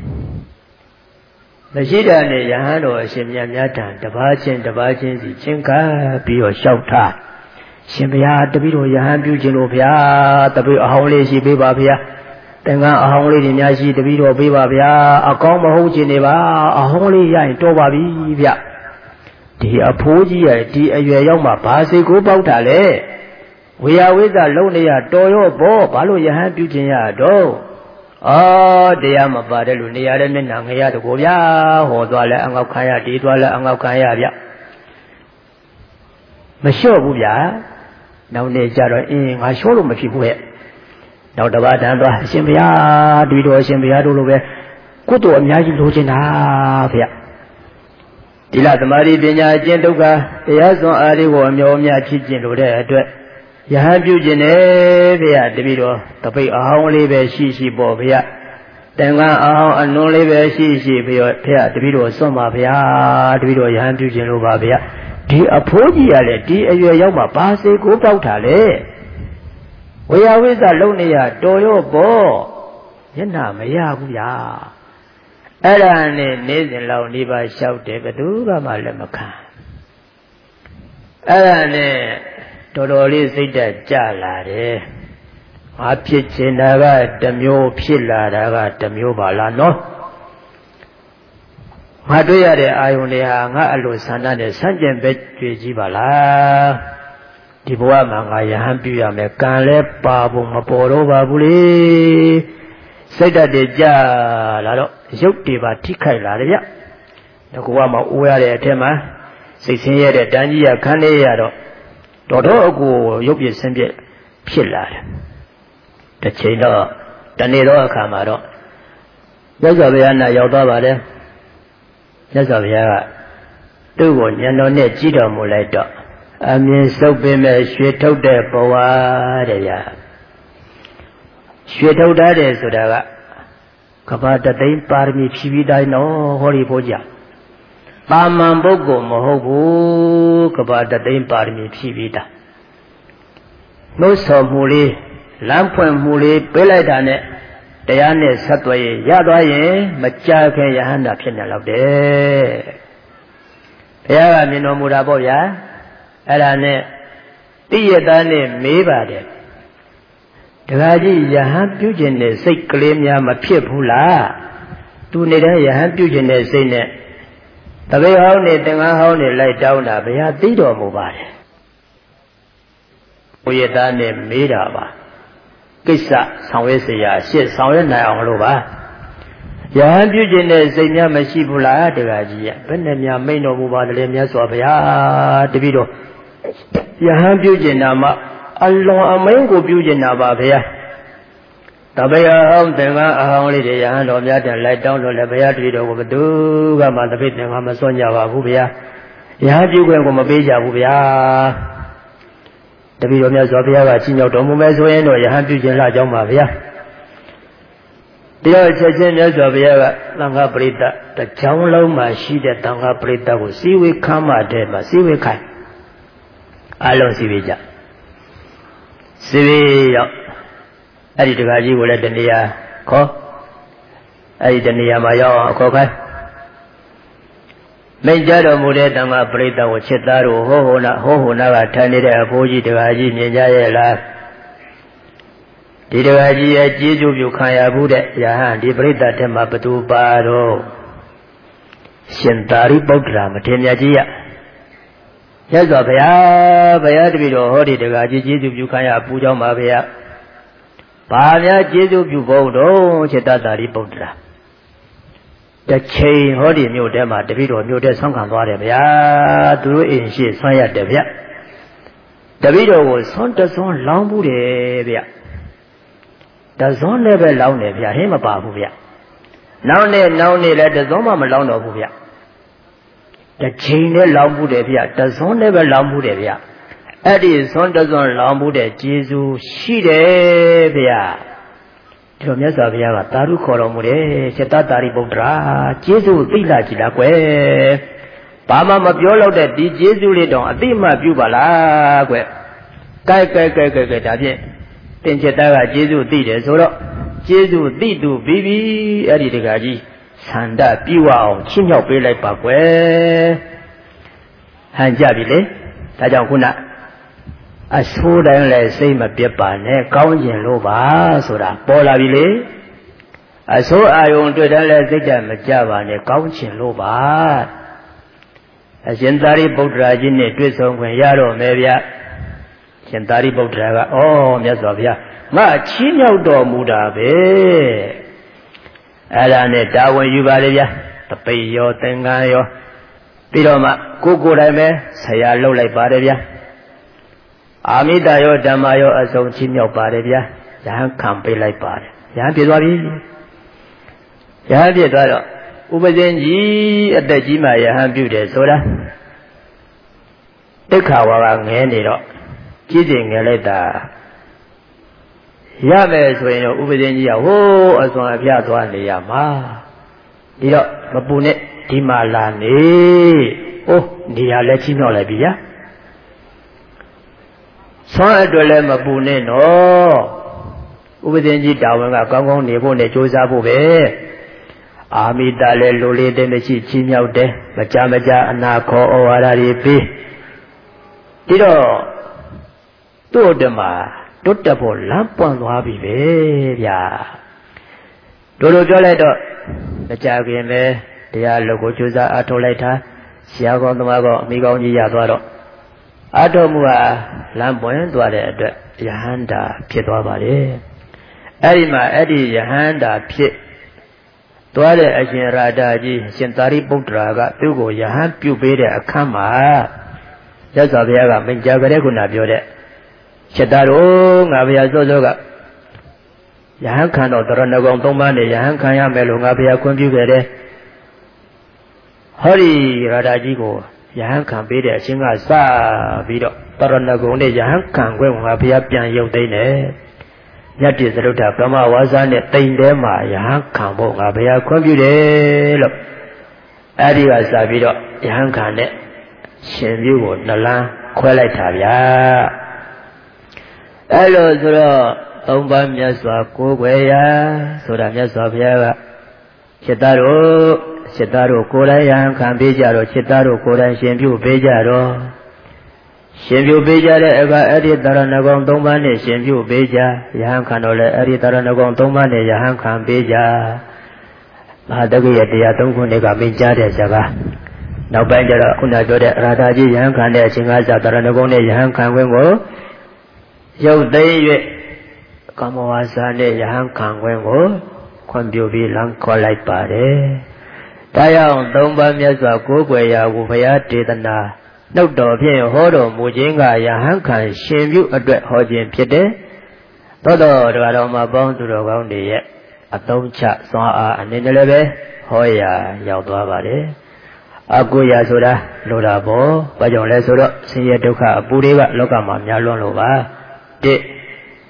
တာနဲ့ယဟန်တော်အရှင်မြတ်များထံတပါးချင်းစီချင်းကားပြီးတော့လျှောက်ထားရှင်ဘုရားတပည့်တော်ယဟန်ပြုခြင်းလို့ဗျာတပည့်အဟောင်းလေးရှိပေးပါဗျာသင်္ကန်းအဟောင်းလေးတွေများရှိတပည့်တော်ပေးပါဗျာအကောင်းမဟုတ်ခြင်းတွေပါအဟောင်းလေးရရင်တော်ပါပြီဗျဒီအဖိုးကြီးရဲ့ဒီအရွယ်ရောက်မှဘာစိတ်ကိုပေါက်တာလဲဝေယဝိဇ္ဇလုံးနေရတော်ရောဘောဘာလို့ယဟန်ပြုခြင်းရတော့တရားမပါတဲ့လူနေရာတဲ့မျက်နှာငရတကိုဗျာဟောသွားလဲအငေါက်ခံရဒီသွားလဲအငေါက်ခံရဗျမလျှော့ဘူးဗျာနောက်နေ့ကျတော့ငါလျှော့လို့မဖြစ်ဘူးရဲ့နောက်တစ်ပါးတန်းသွားအရှင်ဘုရားတပည့်တော်အရှင်ဘုရားတို့လိုပဲကုသိုလ်အများကြီးလိုချင်တာဗျဒီလသမာဓိပညာအကျင့်ဒုက္ခတရားစွမ်းအားတွေကိုအမျိုးအများဖြစ်ကျင့်လို့တဲ့အတွက်ယဟန်ပြုခြင်းနဲ့ဗျာတပည့်တော်တပိတ်အဟောင်းလေးပဲရှိပေါ့ဗျာတန်ခါအဟောင်းအနွန်လေးပဲရှိဗျာတပည့်တော်စွန့်ပါဗျာတပည့်တော်ယဟန်ပြုခြင်းလို့ပါဗျာဒီအဖိုးကြီးရလေဒီအရွယ်ရောက်မှဘာစေကိုပေါက်တာလဲဝေယဝိဇ္ဇလုံးနေရတော်ရောပေါ့မျက်နှာမရဘူးဗျာအဲ့ဒါနဲ့နေစဉ်လောက်နေပါလျှောက်တယ်ဘယ်သူမှလည်းမခံအဲ့ဒါနဲ့တော်တော်လေးစိတ်ဓာတ်ကြလာတယ်ငါဖြစ်ချင်တာကတစ်မျိုးဖြစ်လာတာကတစ်မျိုးပါလားနော်ငါတွေ့ရတဲ့အာယုန်တွေဟာငါအလိုဆန္ဒနဲ့ဆန့်ကျင်ဘက်ကြွေကြီးပါလားဒီဘဝမှာငါယဟန်ပြုရမယ်ကံလဲပါဖို့မပေါ်တော့ပါဘူးလေစိတ်ဓာတ်တွေကြလာတော့ရုပ်တွေပါထိခိုက်လာတယ်ဗျတကူကမှအိုးရတဲ့အထက်မှာစိတ်ဆင်းရဲတဲ့တန်းကြီးရခန်းလေးရတော့တော်အကူရုပ်ပြဆင်းပြဖြစ်လာတယ်တစ်ချိန်တော့တနေ့တော့အခါမှာတော့မြတ်စွာဘုရားနာရောက်သွားပါတယ်မြတ်စွာဘုရားကသူ့ကိုဉာဏ်တော်နဲ့ကြည့်တော်မူလိုက်တော့အမြင်စုပ်ပင်မဲ့ရွှေထုတ်တဲ့ဘဝတဲ့ဗျာရွှေထုတ်တယ်ဆိုတာကကဘာတသိန်းပါရမီဖြည့်ပြီးတိုင်းတော့ဟောဒီဖို့ကြပါမန်ပုဂ္ဂိုလ်မဟုတ်ဘူးကဘာတသိန်းပါရမီဖြည့်ပြီးတာနှုတ်ဆော်မှုလေးလမ်းဖွင့်မှုလေးပေးလိုက်တာနဲ့တရားနဲ့ဆက်သွယ်ရသွားရင်မကြာခင်ယဟန္တာဖြစ်နေတော့တယ်ဘုရားကမြင်တော်မူတာပေါ့ဗျာအဲ့ဒါနဲ့တိယတာနဲ့မေးပါတယ်တခါကြီးယဟန်ပြုခြင်းနဲ့စိတ်ကလေးများမဖြစ်ဘူးလားသူနေတဲ့ယဟန်ပြုခြင်းနဲ့စိတ်နဲ့တပည့်ဟောင်းနဲ့သင်္ကန်းဟောင်းနဲ့လိုက်တောင်းတာဘုရားသိတော်မူပါတယ်ဘုရားသားနဲ့မေးတာပါကိစ္စဆောင်ရွက်เสียရှစ်ဆောင်ရွက်နိုင်အောင်လို့ပါယဟန်ပြုခြင်းနဲ့စိတ်များမရှိဘူးလားတခါကြီးဘယ်နဲ့များမိန်တော်မူပါတယ်မြတ်စွာဘုရားတပည့်တော်ယဟန်ပြုခြင်းနာမှာအလွန်အမင်းကိုပြုကျင်တာပါဗျာတပည့်အောင်သင်္ကန်းအဟောင်းလေးတွေယဟန်တော်များတဲ့လိုက်တောင်းလို့လည်းဘုရားတပည့်တော်ကိုဘယ်သူကမှတပည့်သင်္ကန်းမစွန့်ကြပါဘူးဗျာယဟန်ပြုခွင့်ကိုမပေးကြဘူးဗျာတပည့်တော်များစွာဘုရားကကြီးမြောက်တော်မူမယ်ဆိုရင်တော့ယဟန်ပြုခြင်းလှကြောင်းပါဗျာဒီတော့ချက်ချင်းမြတ်စွာဘုရားကသံဃာပရိသတ်တစ်ချောင်းလုံးမှာရှိတဲ့သံဃာပရိသတ်ကိုစီဝေခမ်းမတဲ့မှာစီဝေခိုင်းအလုံးစီဝေကြစီဝေရောက်အဲ့ဒီတခါကြီးကိုလည်းတနေရာခေါ်အဲ့ဒီတနေရာမှာရောက်အောင်ခေါ်ခိုင်းမိန့်ကြတော်မူတဲ့သံဃာပရိသတ်ကိုချစ်သားတို့ဟောဟိုနာကထိုင်နေတဲ့အဖိုးကြီးတခါကြီးမြင်ကြရဲ့လားဒီတခါကြီးရဲ့ကျေးဇူးပြုခံရဘူးတဲ့ယဟန်ဒီပရိသတ်ထဲမှာဘသူပါတော့ရှင်သာရိပုတ္တရာမထေရမြတ်ကြီးရရသော်ဘုရားတပည့်တော်ဟောဒီတခါကြီးကျေးဇူးပြုခံရပူကြောင်းပါဗျာဘာများကျေးဇူးပြုဖို့တော့စေတသာရိပုတ္တရာတစ်ချိန်ဟောဒီမြို့ထဲမှာတပည့်တော်မြို့ထဲဆောင်းခံသွားတယ်ဗျာသူတို့အိမ်ရှိဆွမ်းရတယ်ဗျတပည့်တော်ကိုဆွမ်းတဆွမ်းလောင်းဘူးတယ်ဗျတစွန်းနဲ့ပဲလောင်းတယ်ဗျဟင်းမပါဘူးဗျနောင်နဲ့လည်းတစွန်းမှမလောင်းတော့ဘူးဗျတစ်ချိန်နဲ့လောင်းဘူးတယ်ဗျတစွန်းနဲ့ပဲလောင်းဘူးတယ်ဗျအဲ့ဒီစွန်းတစွန်းလောင်းဘူးတဲ့ကျေးဇူးရှိတယ်ဗျဒီလိုမြတ်စွာဘုရားကသာဓုခေါ်တော်မူတယ်စေတသာရိပုတ္တရာကျေးဇူးသိလာကြည်လားကွယ်ဘာမှမပြောတော့တဲ့ဒီကျေးဇူးလေးတောင်အသိမှပြုပါလားကွယ်ကဲဒါဖြင့်တင်ချက်သားကကျေးဇူးသိတယ်ဆိုတော့ကျေးဇူးသိသူပြီးပြီအဲ့ဒီတကကြီးဆန္ဒပြုအောင်ချီးမြှောက်ပေးလိုက်ပါကွယ်ဟန်ကြပြီလေဒါကြောင့်ခုနအဆိုးတိုင်းလည်းစိတ်မပြတ်ပါနဲ့ကောင်းကျင်လို့ပါဆိုတာပေါ်လာပြီလေအဆိုးအာယုံတွေ့တိုင်းလည်းစိတ်ဓာတ်မကြပါနဲ့ကောင်းကျင်လို့ပါအရှင်သာရိပုတ္တရာကြီးနဲ့တွေ့ဆုံခွင့်ရတော့မယ်ဗျရှင်သာရိပုတ္တရာကဩမြတ်စွာဘုရားငါချီးမြှောက်တော်မူတာပဲအဲ့ဒါနဲ့တာဝန်ယူပါလေဗျာတပိတ်ရောသင်္ကန်းရောပြီးတော့မှကိုယ်တိုင်ပဲဆရာလှုပ်လိုက်ပါတယ်ဗျာအာမိတရောဓမ္မရောအစုံချီးမြှောက်ပါတယ်ဗျာယဟန်ခံပေးလိုက်ပါတယ်ယဟန်ပြည့်သွားပြီယဟန်ပြည့်သွားတော့ဥပဇင်းကြီးအသက်ကြီးမှယဟန်ပြုတယ်ဆိုတာတိခါဝါကငဲနေတော့ကြီးကျင်ငယ်လိုက်တာရမယ်ဆိုရင်တော့ဥပဇင်းကြီးကဟိုးအစွမ်းအပြသွားနေရမှာဒီတော့မပူနဲ့ဒီမှာလာနေနေရာလည်းချီးမြှောက်လိုက်ပြီဗျာဆွမ်းအတွက်လည်းမပူနဲ့နော်ဥပဇင်းကြီးတာဝန်ကကောင်းကောင်းနေဖို့နဲ့ကြိုးစားဖို့ပဲအာမိတလည်းလိုလေးတဲ့မရှိချီးမြှောက်တယ်မကြအနာခေါ်ဩဝါဒတွေပြီးဒီတော့တို့တမတွတ်တက်ဖို့လမ်းပွင့်သွားပြီပဲဗျာတို့လိုပြောလိုက်တော့မကြခင်ပဲတရားလုပ်ကိုကြိုးစားအားထုတ်လိုက်တာဆရာကောင်းသမားကောင်းအမိကောင်းကြီးရသွားတော့အားထုတ်မှုဟာလမ်းပွင့်သွားတဲ့အတွက်ယဟန္တာဖြစ်သွားပါတယ်အဲ့ဒီမှာအဲ့ဒီယဟန္တာဖြစ်သွားတဲ့အရှင်ရာဓာကြီးရှင်သာရိပုတ္တရာကသူ့ကိုယဟန်ပြုပေးတဲ့အခန်းမှာရသော်ဘုရားကမိန့်ကြားကြတဲ့ခုနပြောတဲ့ချက်သားတို့ငါဘုရားစောစောကယဟန်ခံတော့တရဏဂုံ၃ပါးနဲ့ယဟန်ခံရမယ်လို့ငါဘုရားခွင့်ပြုခဲ့တယ်ဟောဒီရာဓာကြီးကိုယဟန်ခံပေးတဲ့အရှင်ကစပြီးတော့တရဏဂုံနဲ့ယဟန်ခံခွင့်ငါဘုရားပြန်ရုပ်သိမ်းတယ်ညတ္တိသရုဒ္ဓဗြဟ္မဝါစာနဲ့တိမ်ထဲမှာယဟန်ခံဖို့ငါဘုရားခွင့်ပြုတယ်လို့အဲဒီကစပြီးတော့ယဟန်ခံနဲ့ရှင်ပြုကိုနှလန်းခွဲလိုက်တာဗျာအဲ့လိုဆိုတော့သုံးပါးမြတ်စွာကိုးကွယ်ရာဆိုတာမြတ်စွာဘုရားကจิตတို့ကိုယ်တိုင်ယဟန်ခံပေးကြတော့จิตတို့ကိုယ်တိုင်ရှင်ပြုပေးကြတော့ရှင်ပြုပေးကြတဲ့အခါအဲ့ဒီတရဏဂုံ၃ပါးနဲ့ရှင်ပြုပေးကြယဟန်ခံတော့လေအဲ့ဒီတရဏဂုံ၃ပါးနဲ့ယဟန်ခံပေးကြမဟာတက္ကရာတရား၃ခုနဲ့ကမိန့်ကြားတဲ့စကားနောက်ပိုင်းကျတော့ခုနပြောတဲ့ရာဓာကြီးယဟန်ခံတဲ့အချိန်ကစတရဏဂုံနဲ့ယဟန်ခံခွင့်ကိုရုပ်သိမ်း၍ကမ္မဝါစာနဲ့ယဟန်ခံခွင့်ကိုခွင့်ပြုပြီးလမ်းခေါ်လိုက်ပါတယ်ဒါကြောင့်သုံးပါးမြတ်စွာကိုးကွယ်ရာကိုဘုရားဒေသနာနှုတ်တော်ဖြင့်ဟောတော်မူခြင်းကယဟန်ခံရှင်ပြုအတွက်ဟောခြင်းဖြစ်တယ်သောတော်တရားတော်မှာပေါင်းသူတော်ကောင်းတွေရဲ့အသုံးချစွမ်းအားအနေနဲ့လည်းပဲဟောရာရောက်သွားပါတယ်အကုရာဆိုတာလိုတာပေါ့ဘာကြောင့်လဲဆိုတော့ဆင်းရဲဒုက္ခအပူတွေကလောကမှာများလွန်းလို့ပါတစ်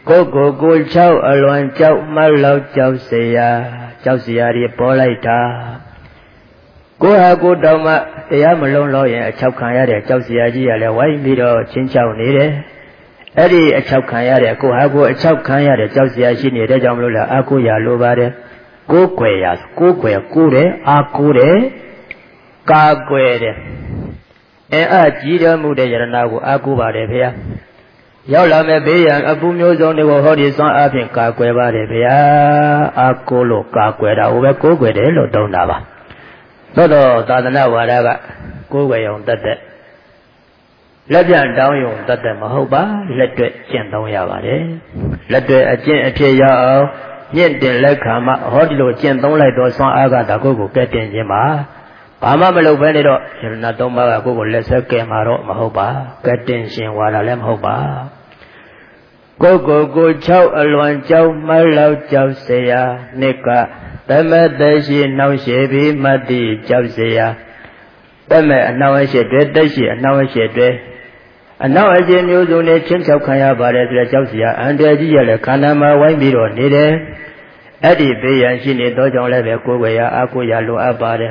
ကိုချောက်အလွန်ကြောက်မလောက်ကြောက်เสียတွေပေါ်လိုက်တာကိုဟာကိုတောင်မှတရားမလုံးလို့ရင်အချောက်ခံရတဲ့ကြောက်เสียကြီးရလဲဝိုင်းပြီးတော့ချင်းချောက်နေတယ်အဲ့ဒီအချောက်ခံရတဲ့ကိုဟာကိုအချောက်ခံရတဲ့ကြောက်เสียရှိနေတဲ့ကြောင့်မလို့လားအာကိုရလိုပါတယ်ကိုယ်ွယ်ရကိုယ်တယ်အာကိုတယ်ကာကွယ်တယ်အကြီးတော်မူတဲ့ယရနာကိုအာကိုပါတယ်ဖေရောက်လာမဲ့ဘေးရန်အပူမျိုးစုံတွေကိုဟောဒီစွမ်းအားဖြင့်ကာကွယ်ပါတယ်ဗျာအာကိုလို့ကာကွယ်တာဟိုပဲကိုးကွယ်တယ်လို့တုံးတာပါသို့တော့သာသနာဝါဒကကိုးကွယ်ရုံတတ်တဲ့လက်ပြန်တောင်းရုံတတ်တဲ့မဟုတ်ပါလက်တွေ့ကျင့်သုံးရပါတယ်လက်တွေ့အကျင့်အဖြစ်ရအောင်မြင့်တင်လက်ခံမှဟောဒီလိုကျင့်သုံးလိုက်တော့စွမ်းအားကဒါကိုကဲ့တင်ခြင်းပါဘာမှမလုပ်ဘဲနဲ့တော့ယရဏသုံးပါးကကိုလက်ဆက်ကဲမှာတော့မဟုတ်ပါကဲ့တင်ရှင်ဝါဒလည်းမဟုတ်ပါကိုချောက်အလွန်ကြောက်မလောက်ကြောက်เสียနှစ်ကသမသက်ရှိနှောင့်ရှည်ပြီးမတ္တိကြောက်เสียသမအနှောင့်အရှက်တွေတက်ရှိအနှောင့်အရှက်တွေအနှောင့်အရှက်မျိုးစုံနဲ့ချင်းချောက်ခံရပါတယ်ဆိုတဲ့ကြောက်เสียအန္တရာယ်ကြီးရလဲခန္ဓာမှာဝိုင်းပြီးတော့နေတယ်အဲ့ဒီဘေးရန်ရှိနေသောကြောင့်လည်းပဲကိုယ်ွယ်ရအာကိုရလိုအပ်ပါတယ်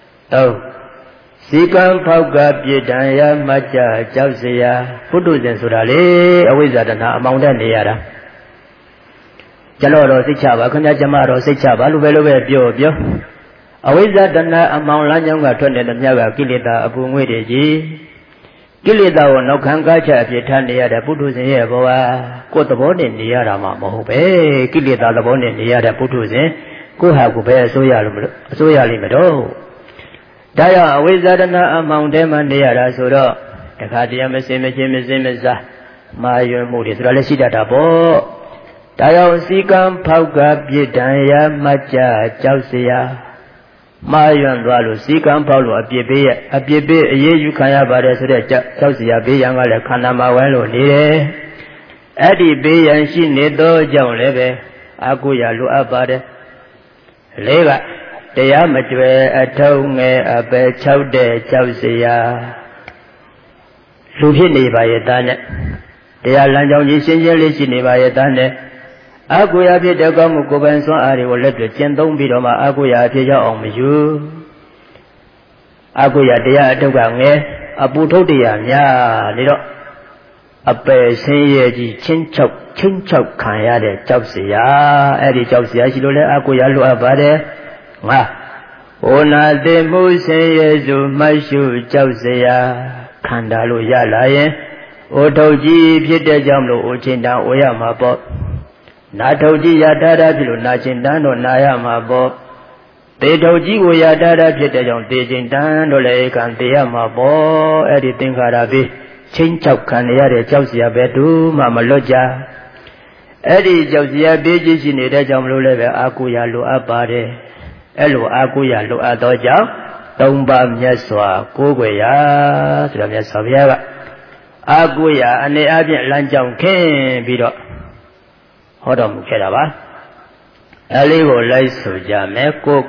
စီကံဖောက်ကပြစ်ဒဏ်ရမှတ်ကြကြောက်เสียပုထုဇဉ်ဆိုတာလေအဝိဇ္ဇာတဏှာအမောင်တက်နေရတာကျွန်တော်တော့စိတ်ချပါခင်ဗျာကျမတော့စိတ်ချပါလို့ပဲပြောအဝိဇ္ဇာတဏှာအမောင်လမ်းကြောင်းကထွက်နေတဲ့မြတ်ကကိလေသာအပူငွေ့တွေကြီးကိလေသာကိုနောက်ခံကားချအပြစ်ထားနေရတဲ့ပုထုဇဉ်ရဲ့ဘဝကိုယ်သဘောနဲ့နေရတာမှမဟုတ်ပဲကိလေသာသဘောနဲ့နေရတဲ့ပုထုဇဉ်ကိုယ့်ဟာကိုယ်ပဲအစိုးရလိမ့်မတော့ဒါကြောင့်အဝိဇ္ဇာတဏှာအမောင်ထဲမှာနေရတာဆိုတော့တခါတည်းမစင်မစားမာယွန်းမှုတွေဆိုတော့လည်းရှိတတ်တာပေါ့ဒါကြောင့်စီကံဖောက်ကပြစ်ဒဏ်ရမှတ်ကြကြောက်เสียမာယွန်းသွားလို့စီကံဖောက်လို့အပြစ်ပေးအရေးယူခံရပါတယ်ဆိုတဲ့ကြောက်เสียဘေးရန်ကလည်းခန္ဓာမှာဝဲလို့နေတယ်အဲ့ဒီဘေးရန်ရှိနေသောကြောင့်လည်းပဲအာကိုရလိုအပ်ပါတယ်လေးကတရားမကျွဲအထုံးငယ်အပယ်၆တဲ့ကြောက်เสียလူဖြစ်နေပါရဲ့သားနဲ့တရားလမ်းကြောင်းကြီးရှင်းလေးရှိနေပါရဲ့သားနဲ့အာကိုရဖြစ်တဲ့ကောင်းမှုကိုယ်ပိုင်စွမ်းအားတွေကိုလက်တွေ့ကျင့်သုံးပြီးတော့မှအာကိုရဖြစ်ရောက်အောင်မယူအာကိုရတရားအထုပ်ကငယ်အပူထုတ်တရားများနေတော့အပယ်ဆင်းရဲကြီးချင်းချောက်ခံရတဲ့ကြောက်เสียအဲ့ဒီကြောက်เสียရှိလို့လဲအာကိုရလိုအပ်ပါတယ်ငါဟိုနာသိမှုဆင်းရဲစုမှတ်ရှုကြောက်เสียခန္ဓာလို့ရလာရင်အိုထုတ်ကြီးဖြစ်တဲ့ကြောင့်လို့အိုချင်းတန်းအိုရမှာပေါ့နာထုတ်ကြီးရတာဖြစ်လို့နာချင်းတန်းတော့နာရမှာပေါ့သေထုတ်ကြီးကိုရတာဖြစ်တဲ့ကြောင့်သေချင်းတန်းတော့လည်းခံသေရမှာပေါ့အဲ့ဒီသင်္ခါရပြီးချင်းချောက်ခံရတဲ့ကြောက်เสียပဲတူမှမလွတ်ကြအဲ့ဒီကြောက်เสียပေးကြီးရှိနေတဲ့ကြောင့်မလို့လည်းပဲအာကိုရလိုအပ်ပါတယ်အဲ့လိုအာကိုရလိုအပ်သောကြောင့်သုံးပါးမြတ်စွာကိုးကွယ်ရဆိုတော့မြတ်စွာဘုရားကအာကိုရအနေအချင်းလမ်းကြောင်းခင်းပြီးတော့ဟောတော်မူခဲ့တာပါအဲ့လေးကိုလိုက်ဆိုကြမယ်ကို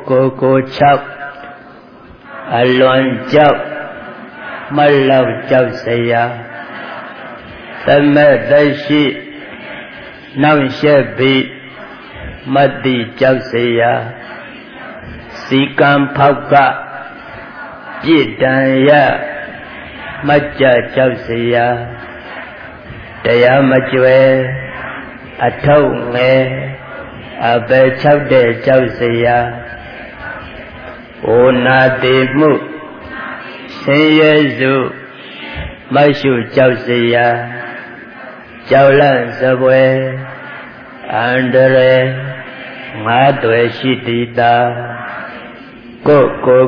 6အလွန်ကြောက်မလောက်ကြောက်เสียသမက်သက်ရှိနှောင့်ရှက်ပြီးမတ္တိကြောက်เสียစီကံဖောက်ကပြစ်ဒဏ်ရမှတ်ကြကြောက်เสียတရားမကျွဲအထုပ်ငယ်အပယ်၆တဲ့ကြောက်เสียဩနာတိမှုဆင်းရဲစုမရှုကြောက်เสียကြောက်လန့်စပွဲအန္တရာယ်ငါးသွယ်ရှိတည်တာကို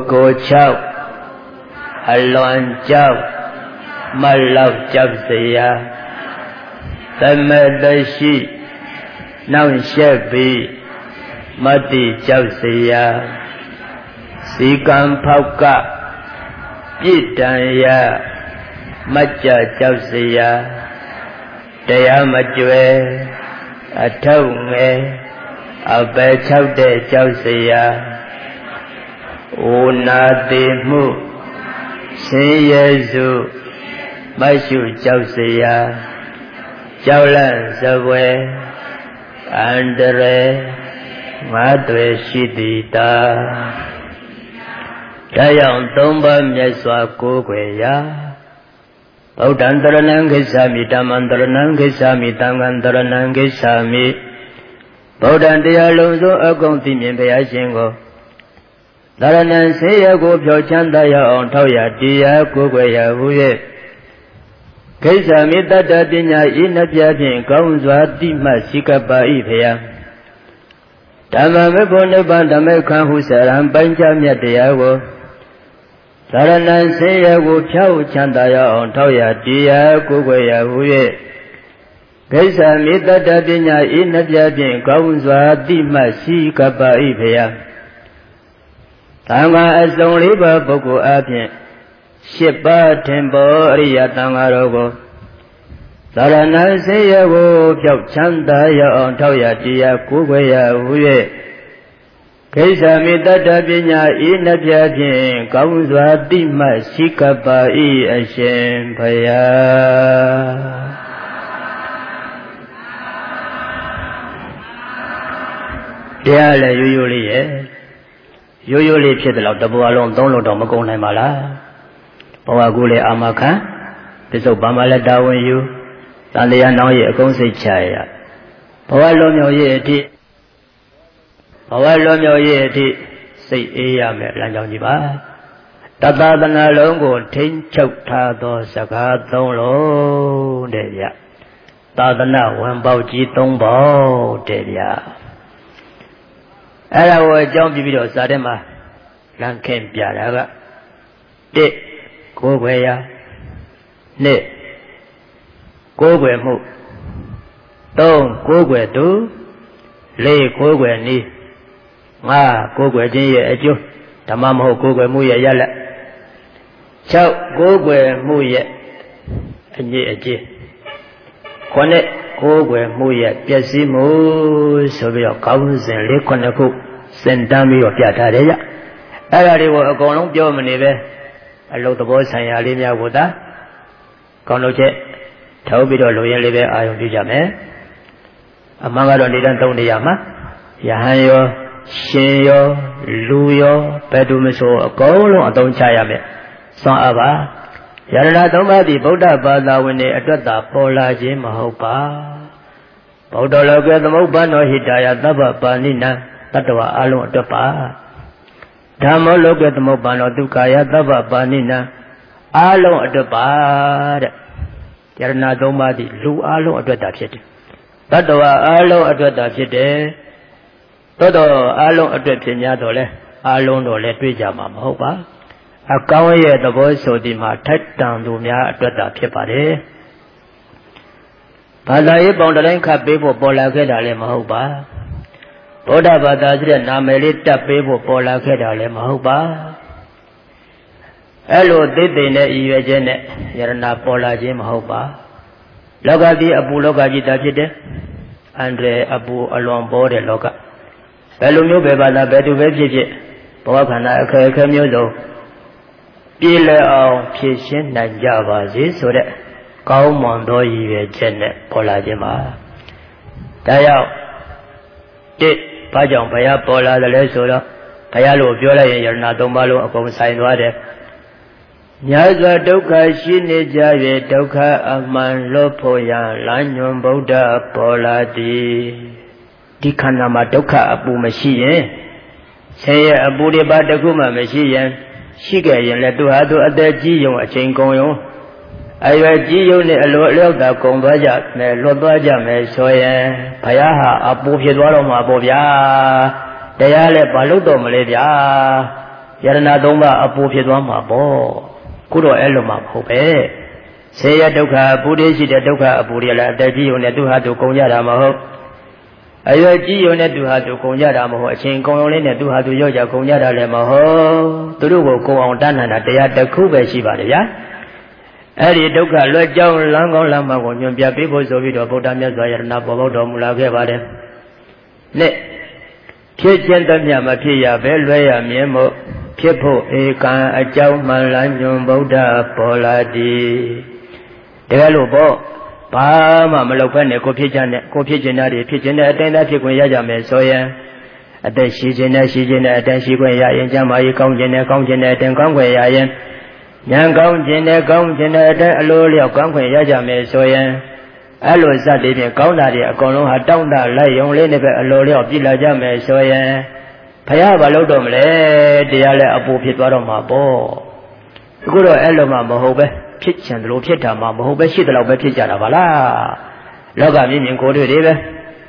6အလွန်ကြောက်မလောက်ကြောက်เสียသမတရှိနှောင့်ရှက်ပြီးမတ္တိကြောက်เสียစီကံဖောက်ကပြစ်ဒဏ်ရမှတ်ကြကြောက်เสียတရားမကျွဲအထုပ်ငယ်အပယ်၆တဲ့ကြောက်เสียဩနာတိမှုဆင်းရဲစုမရှုကြောက်เสียကြောက်လန့်စပွဲ Andre Madre Shidita Dayang Tomba Myeswa Kukweya Baudantaranang Gisami Damantaranang Gisami Tangantaranang Gisami Baudantia Lunzo Agonti Mimpaya Shingo Daranan Seya Gopyo Chandaya On Tauya Diya Kukweya Huye Gisami Tata Dinya Inapyapin Kaunzwa Dima Sikapa Ipaya Dhamma Mepone Bandame Kanhu Saram Pancha Myataya Saranan Seya Gopyo Chandaya On Tauya Diya Kukweya Huye Gisami Tata Dinya Inapyapin Kaunzwa Dima Sikapa Ipaya Tanga Asong Liba Boku Apin Shipa Tempo Riya Tanga Rogo Sarana Seya Gopyo Chandaya On Tauya Diya Kukweya Huye Gisami Tata Dinya Inapyapin Kaunzwa Dima Sikapa Ashen Paya Dea Le Yuyuli Ye Yuyuli Piedalo Tabualon Don Lodo Makone Mala Pawagule Amaka Piso Bamala Dawin Yu Tandia Noye Gonsi Chaya Pawalomyo Yeti Pawalomyo Yeti Say Eyame Lanjanjiba Tata Dana Longo Tin Chok Tado Saka Don Lo Devia Tadana Wambao Ji Dong Bao Devia Ara wo Jong Bibido Sadema Lanken Piaraga De Kogweya Ne Kogwe Mu Tong Kogwe Du Le Kogwe Ni Nga Kogwe Jin Ye Ejo Dhamma Maho Kogwe Mu Ye Yala Chao Kogwe Mu Ye Anye Eje Kone Kogwe Mu Ye Pyasi Mu Sobiyo Kaunsen Le Kone Ku Sentami Yo Pyata Deya Ara Dewa Akolong Pyo Manibe Alo Tabo Sanya Limya Wuda Kono Che Tau Bido Loyen Libe Ayon Dijame Amangaro Nidan Tong Diyama Yahan Yo Shin Yo Lu Yo Pedu Miso Akolong Atong Chayame Son Aba Yarana Toma Di Buddha Bada Wini Atwata Pola Jim Mahopa Buddha Loke Tamopa No Hidaya Taba Panina Tatwa Alon Atwapa Dhamma Loke Tamopa No Dukaya Taba Panina Alon Atwapa Yarana Toma Di Lu Alon Atwata Chit Tatwa Alon Atwata Chit Toto Alon Atwapnya Dole Alon Dole Twijama Mahopa Akawa Ye the voice of the Matan Dumia Atwata Pipare Palaye Bondalan Kapipo Pola Kedale Mahoba Boda Badazre Namelita Pipo Pola Kedale Mahoba Hello Didine Ivejene Yarana Pola Jim Hoba Logadi Abu Logaji Dajide Andre Abu Alon Bode Loga Pelumio Bebala Bedu Veji Powakana Kamyo Pile on Pishin Nanjavazi so that Kaumondo Ive Jene Polajima Dayao Did Pajong Paya Pola the Lesura Payalo Viola Yerna Dombalo Akon Sainwade Nyaza Doka Shini Jave Doka Aman Lopoya Lanyon Boda Pola Di Dikanama Doka Abu Mashiyen Say Abu de Badaguma Mashiyen Shigayan let to have to at the Gio a chain going. I read Gio Lota Convaja, Lobaja, Soya, Payaha, Abu Hidwaloma Bobia, Dayale Baludo Malavia, Yarana Domba, Abu Hidwama Bo, Kudo Eloma Hope. Say a doka, Buddhist, the doka, Buddha, the Gio let to have to Konyama. I read Gio let to have to Konyama, a chain going to have to Yoja Konyada Lemaho, to do go on Dana, they had the Kuba Shiba. Eri Doka, Lord John Lango Lama, when you be people so we do Bodamia Zayana Bodo Mulagavade. Ne Kitchen Yamatia, Belvea Miemo, Pipo, Ekan, a Jow Malanjum Boda, Poladi. The Alubo, ဘာမှမလုပ်ဘဲနဲ့ကိုဖြစ်ချင်တဲ့တွေဖြစ်ချင်တဲ့အတိုင်းသာဖြစ်ခွင့်ရကြမယ်ဆိုရင်အသက်ရှိခြင်းနဲ့ရှိခြင်းနဲ့အတိုင်းရှိခွင့်ရရင်ကျမ်းမာရေးကောင်းခြင်းနဲ့ကောင်းခြင်းနဲ့အတိုင်းကောင်းခွင့်ရရင်ဉာဏ်ကောင်းခြင်းနဲ့ကောင်းခြင်းနဲ့အတိုင်းအလိုလျောက်ကောင်းခွင့်ရကြမယ်ဆိုရင်အဲ့လိုစသည်ဖြင့်ကောင်းတာတွေအကုန်လုံးဟာတောင်းတလိုက်ရုံလေးနဲ့ပဲအလိုလျောက်ပြည့်လာကြမယ်ဆိုရင်ဘုရားဘာလို့တော့မလဲတရားလည်းအပူဖြစ်သွားတော့မှာပေါ့အခုတော့အဲ့လိုမှမဟုတ်ပဲဖြစ်ချင်တယ်လို့ဖြစ်တာမှမဟုတ်ပဲရှိတယ်လို့ပဲဖြစ်ကြတာပါလားလောကမြင်မြင်ကိုယ်တွေ့တွေပဲ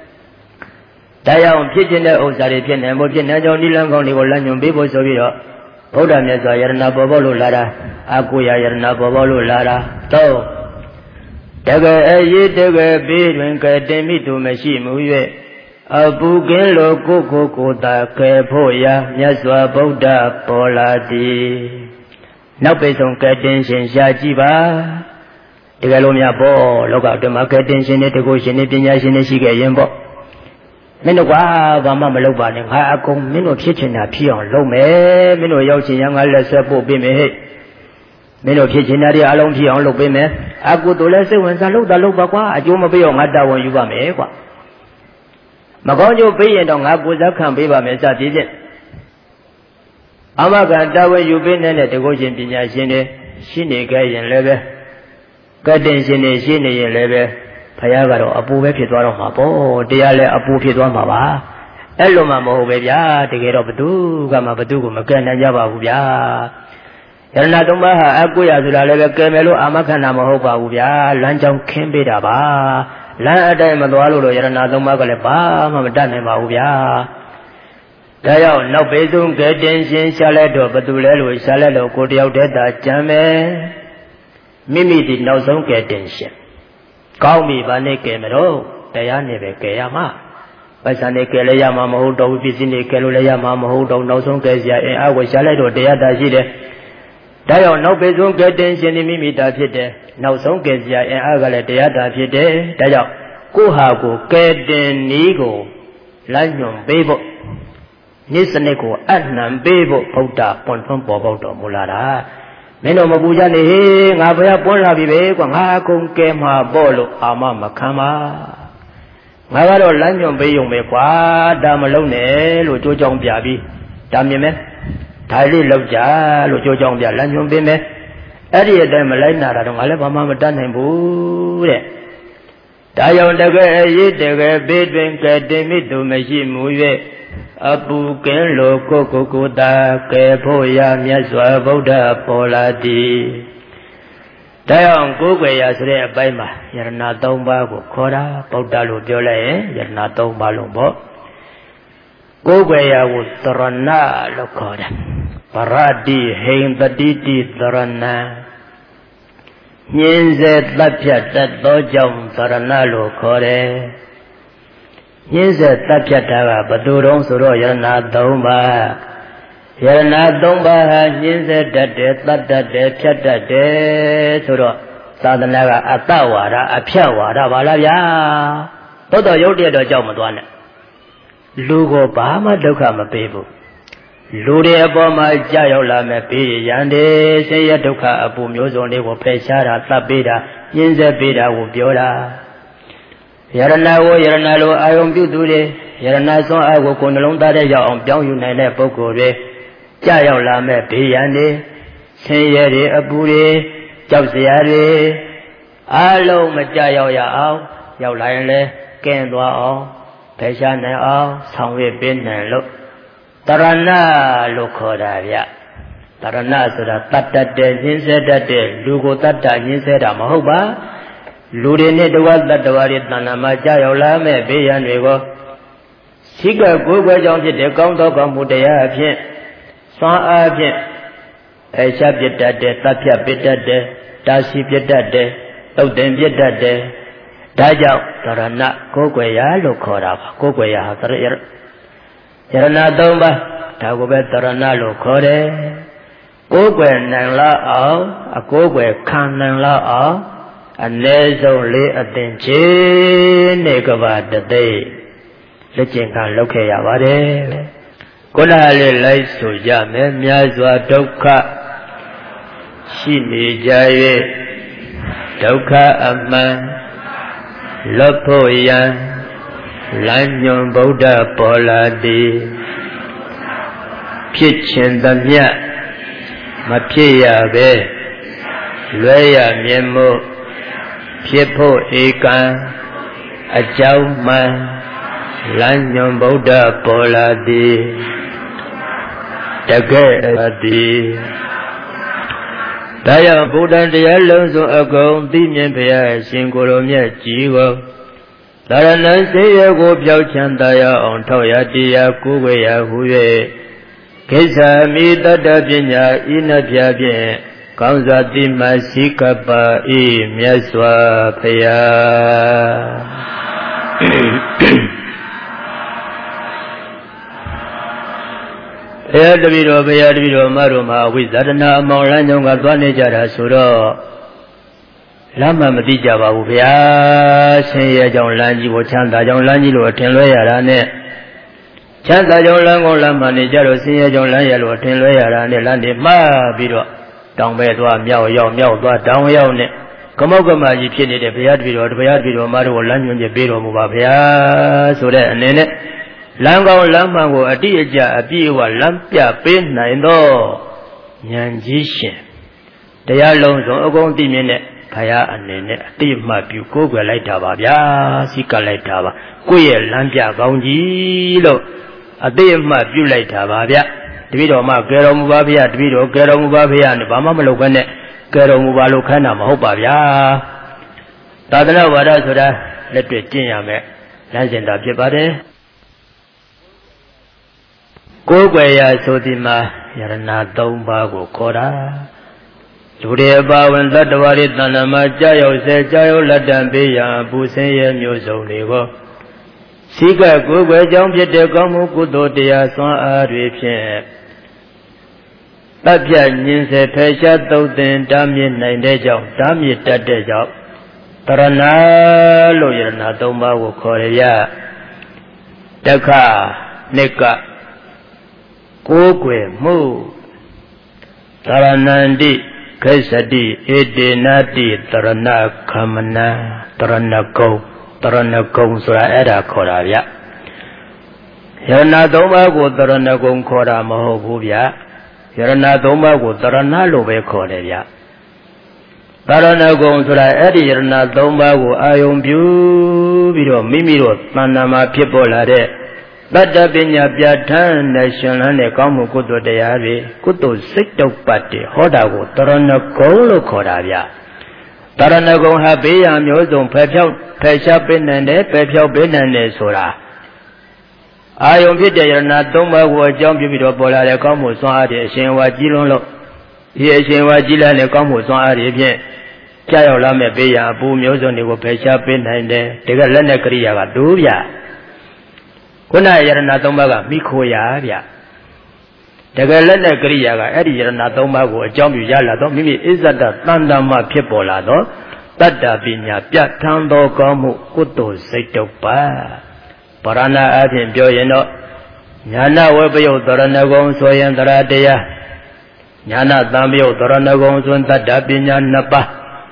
တရားဖြစ်ခြင်းတဲ့ဥစ္စာတွေဖြစ်နေဖို့ဖြစ်နေကြောင်းဒီလမ်းကောင်းတွေကိုလမ်းညွှန်ပေးဖို့ဆိုပြီးတော့ဗုဒ္ဓမြတ်စွာယရဏပေါ်ပေါလို့လာတာအကုယယရဏပေါ်ပေါလို့လာတာတော့တကယ်အရေးတကယ်ပြီးတွင်ကတင်မိသူမရှိမှု၍အပူကင်းလိုကိုသာကဲဖို့ရာမြတ်စွာဘုရားပေါ်လာသည်နောက်ပိဆုံးကတင်ရှင်ရှားကြည့်ပါတကယ်လို့များပေါ့လောကအတွင်းမှာကတင်ရှင်တွေတကုရှင်တွေပညာရှင်တွေရှိခဲ့ရင်ပေါ့မင်းတို့ကဘာမှမလုပ်ပါနဲ့ငါအကုန်မင်းတို့ဖြစ်ချင်တာဖြစ်အောင်လုပ်မယ်မင်းတို့ရောက်ချင်ရင်ငါလက်ဆွဲပို့ပေးမယ်ဟဲ့မင်းတို့ဖြစ်ချင်တာတွေအလုံးဖြစ်အောင်လုပ်ပေးမယ်အကုသိုလ်လည်းစိတ်ဝင်စားလုပ်တာလုပ်ပါကွာအကျိုးမပေးအောင်ငါတာဝန်ယူပါမယ်ကွာမကောင်းကျိုးပေးရင်တော့ငါကိုယ်စားခံပေးပါမယ်စသည်ဖြင့်အမကတာဝန်ယူပေးနေတဲ့တကုရှင်ပညာရှင်တွေရှိနေခဲ့ရင်လည်းပဲကတင်ရှင်တွေရှိနေရင်လည်းပဲဘုရားကတော့အပူပဲဖြစ်သွားတော့မှာပေါ့တရားလည်းအပူဖြစ်သွားမှာပါအဲ့လိုမှမဟုတ်ပဲဗျာတကယ်တော့ဘသူကမှဘသူကိုမကဲနိုင်ကြပါဘူးဗျာယရဏသုံးပါးဟာအကုရဆိုတာလည်းပဲကဲမယ်လို့အာမခံတာမဟုတ်ပါဘူးဗျာလမ်းကြောင်းခင်းပေးတာပါလမ်းအတိုင်းမသွားလို့ယရဏသုံးပါးကလည်းဘာမှမတတ်နိုင်ပါဘူးဗျာဒါကြောင့်နောက်ပေဆုံးကဲတင်ရှင်ရှားလက်တော့ဘသူလဲလို့ရှားလက်လို့ကိုတယောက်တည်းသာကြံမယ်မိမိဒီနောက်ဆုံးကဲတင်ရှင်ကောင်းပြီဗာနဲ့ကဲမတော့တရားနဲ့ပဲကဲရမှာပိုက်ဆံနဲ့ကဲလဲရမှာမဟုတ်တော့ဘူးပစ္စည်းနဲ့ကဲလို့လဲရမှာမဟုတ်တော့နောက်ဆုံးကဲစရာအင်အားကိုရှားလိုက်တော့တရားသာရှိတယ်ဒါကြောင့်နောက်ပေဆုံးကဲတင်ရှင်မိမိတာဖြစ်တယ်နောက်ဆုံးကဲစရာအင်အားကလည်းတရားသာဖြစ်တယ်ဒါကြောင့်ကိုဟာကိုကဲတင်နည်းကိုလမ်းညွှန်ပေးဖို့နိစ္စနစ်ကိုအနှံပေးဖို့ဘုရားပွန်ထွန်းပေါ်ပေါက်တော်မူလာတာမင်းတို့မပူကြနဲ့ဟေးငါဘုရားပွန်းလာပြီပဲကွာငါအကုန်ကဲမှာပေါ့လို့အာမမခံပါငါကတော့လမ်းညွှန်ပေးရုံပဲကွာဒါမလုံးနဲ့လို့ကြိုးကြောင်ပြပြီးဒါမြင်မယ်ဒါလေးလောက်ကြလို့ကြိုးကြောင်ပြလမ်းညွှန်ပေးမယ်အဲ့ဒီအတိုင်းမလိုက်နာတာတော့ငါလည်းဘာမှမတတ်နိုင်ဘူးတဲ့ဒါကြောင့်တကယ်အရေးတကယ်ဘေးတွင်ကဲတင်မိသူမရှိမှု၍အပူကင်းလိုကိုသာကဲဖို့ရာမြတ်စွာဘုရားပေါ်လာသည်ဒါကြောင့်ကိုယ်ွယ်ရာဆိုတဲ့အပိုင်းမှာယရဏသုံးပါးကိုခေါ်တာဗုဒ္ဓလို့ပြောလိုက်ရင်ယရဏသုံးပါးလုံးပေါ့ကိုယ်ွယ်ရာကိုသရဏလို့ခေါ်တယ်ပရတိဟိံတတိတိသရဏညင်းစေတတ်ဖြတ်တတ်သောကြောင့်သရဏလို့ခေါ်တယ်ညင်းစေတတ်ဖြတ်တာကဘသူတုံးဆိုတော့ယရဏသုံးပါးယရဏသုံးပါးဟာညင်းစေတတ်တယ်တတ်တတ်တယ်ဖြတ်တတ်တယ်ဆိုတော့သာသနာကအတ္တဝါဒအဖြတ်ဝါဒပါလားဗျာသို့တော်ရုပ်တရက်တော့ကြောက်မသွားနဲ့လူကိုဘာမှဒုက္ခမပေးဘူးလူတွေအပေါ်မှာကြာရောက်လာမဲ့ပေးရန်တယ်ဆင်းရဲဒုက္ခအပူမျိုးစုံတွေကိုဖယ်ရှားတာသတ်ပေးတာညင်းစေပေးတာကိုပြောတာယရဏကိုယရဏလိုအာယုံပြုသူတွေယရဏစွမ်းအားကိုကိုယ်နှလုံးသားထဲရောက်အောင်ပြောင်းယူနိုင်တဲ့ပုဂ္ဂိုလ်တွေကြာရောက်လာမဲ့ဘေးရန်တွေဆင်းရဲတွေအပူတွေကြောက်စရာတွေအလုံးမကြာရောက်ရအောင်ရောက်လာရင်လည်းကင်းသွားအောင်ဖယ်ရှားနိုင်အောင်ဆောင်ရွက်ပေးနိုင်လို့တရဏလို့ခေါ်တာဗျတရဏဆိုတာတတ်တတ်တဲ့ညှင်းဆဲတတ်တဲ့လူကိုတတ်တာညှင်းဆဲတာမဟုတ်ပါလူတွေနဲ့တဝတတ္တဝါတွေတဏ္ဍာမှာကြာရောက်လာမဲ့ဘေးရန်တွေကိုရှိကကိုယ်ွယ်ကြောင့်ဖြစ်တဲ့ကောင်းသောကောင်းမှုတရားအဖြစ်စွမ်းအားဖြင့်ဖယ်ရှားပြတတ်တဲ့တတ်ဖြတ်ပြတတ်တဲ့တာရှိပြတတ်တဲ့တုတ်တင်ပြတတ်တဲ့ဒါကြောင့်တရဏကိုယ်ွယ်ရာလို့ခေါ်တာပါကိုယ်ွယ်ရာဟာယရဏသုံးပါးဒါကိုပဲတရဏလို့ခေါ်တယ်ကိုယ်ွယ်နိုင်လောက်အောင်အကိုယ်ွယ်ခံနိုင်လောက်အောင်အနည်းဆုံးလေးအသင်ချေနေကဘာတသိလက်ကျင်ကလောက်ခဲ့ရပါတယ်ခုနလေးလိုက်ဆိုကြမယ်များစွာဒုက္ခရှိနေကြ၍ဒုက္ခအမှန်လွတ်ဖို့ရန်လမ်းညွှန်ဗုဒ္ဓပေါ်လာသည်ဖြစ်ခြင်းသမျှမဖြစ်ရပဲလွဲရမြင်မှုဖြစ်ဖို့ဧကံအကြောင်းမှန်လမ်းညွှန်ဗုဒ္ဓပေါ်လာသည်တကယ်အသည်ဒါကြောင့်ဗုဒ္ဓတရားလုံးစုံအကုန်သိမြင်ဖရာရှင်ကိုယ်တော်မြတ်ကြီးကိုသာရဏစေရကိုပြောက်ချမ်းသာရအောင်ထောက်ရတရားကိုယ်ွယ်ရဟူ၍ကိစ္ဆာမိတတ္တပညာဤနှပြဖြင့်ကောင်းစွာတိမစီကပ္ပဤမြတ်စွာဘုရားဘုရားတပည့်တော်မတို့မှာဝိဇာတနာအမောင်လမ်းကြောင်းကသွားနေကြတာဆိုတော့လမ်းမှမသိကြပါဘူးဗျာဆင်းရဲကြောင့်လမ်းကြီးကိုချမ်းသာကြောင့်လမ်းကြီးလို့အထင်လွဲရတာနဲ့ချမ်းသာကြောင့်လမ်းကိုလမ်းမှနေကြတော့ဆင်းရဲကြောင့်လမ်းရလို့အထင်လွဲရတာနဲ့လမ်းတွေမှားပြီးတော့တောင်ပဲသွားမြောက်ရောက်မြောက်သွားတောင်ရောက်နဲ့ကမောက်ကမကြီးဖြစ်နေတဲ့ဘုရားတပည့်တော်မတို့ကိုလမ်းညွှန်ချက်ပေးတော်မူပါဗျာဆိုတဲ့အနေနဲ့လမ်းကောင်းလမ်းမှန်ကိုအတိအကျအပြည့်အဝလမ်းပြပေးနိုင်သောဉာဏ်ကြီးရှင်တရားလုံးစုံအကုန်သိမြင်တဲ့ဘုရားအနေနဲ့အတိအမှပြုကိုးကွယ်လိုက်တာပါဗျာစိတ်ကလိုက်တာပါကိုယ့်ရဲ့လမ်းပြကောင်းကြီးလို့အတိအမှပြုလိုက်တာပါဗျတပည့်တော်မှကယ်တော်မူပါဗျာတပည့်တော်ကယ်တော်မူပါဗျာနဲ့ဘာမှမလုပ်ဘဲနဲ့ကယ်တော်မူပါလို့ခန်းတာမဟုတ်ပါဗျာသာသနာ့ဝါဒဆိုတာလက်တွေ့ကျင့်ရမယ်လမ်းစဉ်သာဖြစ်ပါတယ်ကိုယ်ွယ်ရာဆိုဒီမှာယရဏ3ပါးကိုခေါ်တာလူတွေအပါဝင်သတ္တဝါတွေတဏ္ဍာမှာကြာရောက်လက်တံပေးရန်ပူဆင်းရဲမျိုးစုံတွေကိုစိကကိုယ်ွယ်ကြောင့်ဖြစ်တဲ့ကောင်းမှုကုသိုလ်တရားစွမ်းအားတွေဖြင့်တပ်ပြညင်စေဖယ်ရှားသုတ်သင်တားမြစ်နိုင်တဲ့ကြောင့်တားမြစ်တတ်တဲ့ကြောင့်တရဏလို့ယရဏ3ပါးကိုခေါ်ရရတက္ခနိကကိုးကွယ်မှုတရဏန္တိခိစ္ဆတိဧတေနတိတရဏခမနံတရဏဂုံဆိုတာအဲ့ဒါခေါ်တာဗျယရဏ3ပါးကိုတရဏဂုံခေါ်တာမဟုတ်ဘူးဗျယရဏ3ပါးကိုတရဏလို့ပဲခေါ်တယ်ဗျတရဏဂုံဆိုတာအဲ့ဒီယရဏ3ပါးကိုအာယုံပြုပြီးတော့မိမိတို့တဏ္ဍာမှာဖြစ်ပေါ်လာတဲ့တတ္တပညာပြဋ္ဌာန်းတဲ့ရှင်လန်းတဲ့ကောင်းမှုကုသိုလ်တရားတွေကုသိုလ်စိတ်တုပ်ပတ်တွေဟောတာကိုတရဏဂုံလို့ခေါ်တာဗျတရဏဂုံဟာဘေးရန်မျိုးစုံဖယ်ရှားပေးနိုင်တယ်ပယ်ဖြောက်ပေးနိုင်တယ်ဆိုတာအာယုံဖြစ်တဲ့ယရဏ3ပါးကိုအကြောင်းပြုပြီးတော့ပေါ်လာတဲ့ကောင်းမှုစွမ်းအားတွေအရှင်ဝါကြီးလွန်းလို့ဒီအရှင်ဝါကြီးလာတဲ့ကောင်းမှုစွမ်းအားတွေဖြင့်ကြာရောက်လာမဲ့ဘေးရန်အပူမျိုးစုံတွေကိုဖယ်ရှားပေးနိုင်တယ်ဒီကလက်နဲ့ကရိယာကဒုဗျခုနယရဏ3ပါးကမိခိုရာဗျတကယ်လက်နဲ့ကရိယာကအဲ့ဒီယရဏ3ပါးကိုအကြောင်းပြုရလာတော့မိမိအစ္ဆဒတန်တမဖြစ်ပေါ်လာတော့တတ္တပညာပြဋ္ဌာန်းသောကောင်းမှုကုသိုလ်စိတ်တုပ်ပါပရဏအဖြင့်ပြောရင်တော့ညာနာဝေပယုတ်တရဏဂုံဆိုရင်တရာတရားညာနာသံပယုတ်တရဏဂုံဆိုတတ္တပညာ2ပါး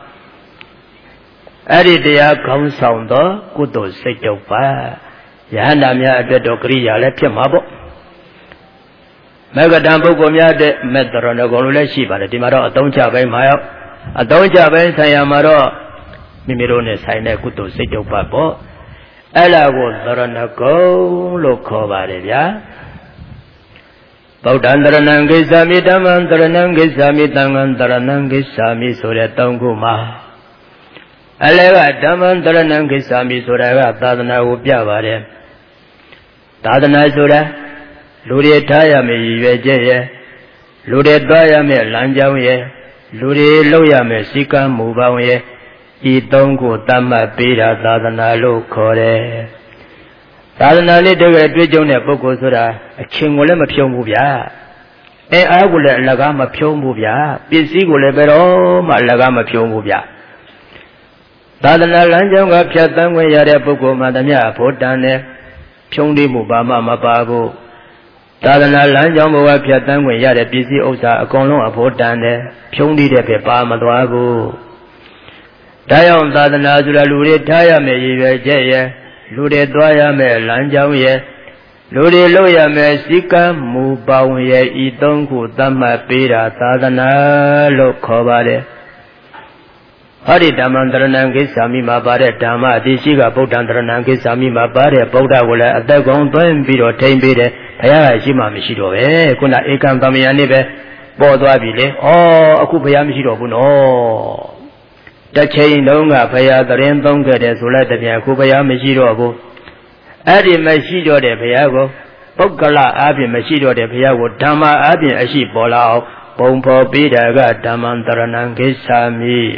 အဲ့ဒီတရားခေါင်းဆောင်သောကုသိုလ်စိတ်တုပ်ပါယဟန္တာများအတွက်တော့ကရိယာလည်းဖြစ်မှာပေါ့မေဃတံပုဂ္ဂိုလ်များတဲ့မေတ္တရဏဂုံလိုလည်းရှိပါတယ်ဒီမှာတော့အသုံးချပိုင်းမှာရောက်အသုံးချပိုင်းဆိုင်ရာမှာတော့မိမိတို့နဲ့ဆိုင်တဲ့ကုသိုလ်စိတ်တုပ်ပါပေါ့အဲ့ဒါကိုသရဏဂုံလို့ခေါ်ပါတယ်ဗျာဗုဒ္ဓံတရဏံဂိစ္ဆာမိဓမ္မံတရဏံဂိစ္ဆာမိသံဃံတရဏံဂိစ္ဆာမိဆိုတဲ့3ခုမှာအလဲကဓမ္မံတရဏံဂိစ္ဆာမိဆိုတာကသာသနာကိုပြပါတယ်သာသနာဆိုတာလူတွေထားရမယ့်ရည်ရွယ်ချက်ရဲ့လူတွေသွားရမယ့်လမ်းကြောင်းရဲ့လူတွေလုပ်ရမယ့်စည်းကမ်းမူပေါင်းရဲ့ဤ3ခုသတ်မှတ်ပေးတာသာသနာလို့ခေါ်တယ်သာသနာလေးတကယ်တွေ့ကြုံတဲ့ပုဂ္ဂိုလ်ဆိုတာအချင်းကိုလည်းမဖြုံးဘူးဗျာအားကိုလည်းအလကားမဖြုံးဘူးဗျာပစ္စည်းကိုလည်းဘယ်တော့မှအလကားမဖြုံးဘူးဗျာသာသနာလမ်းကြောင်းကဖြတ်သန်းခွင့်ရတဲ့ပုဂ္ဂိုလ်မှတည်းအဖို့တန်တယ်ဖြုံးတိမှုဘာမှမပါဘူးသာသနာလမ်းကြောင်းဘဝဖြတ်သန်းခွင့်ရတဲ့ပစ္စည်းဥစ္စာအကုန်လုံးအဖို့တန်တယ်ဖြုံးတိတဲ့ပဲပါမသွားဘူး Dayang Sadhana Sura Luri Taya Me Yive Jeye Luri Dwaya Me Lanjang Ye Luri Loya Me Sika Mubang Ye Idongku Dhamma Pira Sadhana Lo Kobare Hari Dhammantaranang Kisami Mabare Dhamma Dishika Bhutantaranang Kisami Mabare Bhuta Gula Adagong Dwen Biro Tain Bire Paya Shima Mishiro Kuna Ekam Tamiyani Be Bodwa Bile Oh Aku Paya Mishiro Puno The chain Donga Paya the Rendong Gade Sula the Yakupaya Mishiro Adi Mashiro de Payago Pokala Abi Mashiro de Payago Dhamma Abi Ashi Bolao Pompo Bidaga Dhammantaranang Kisami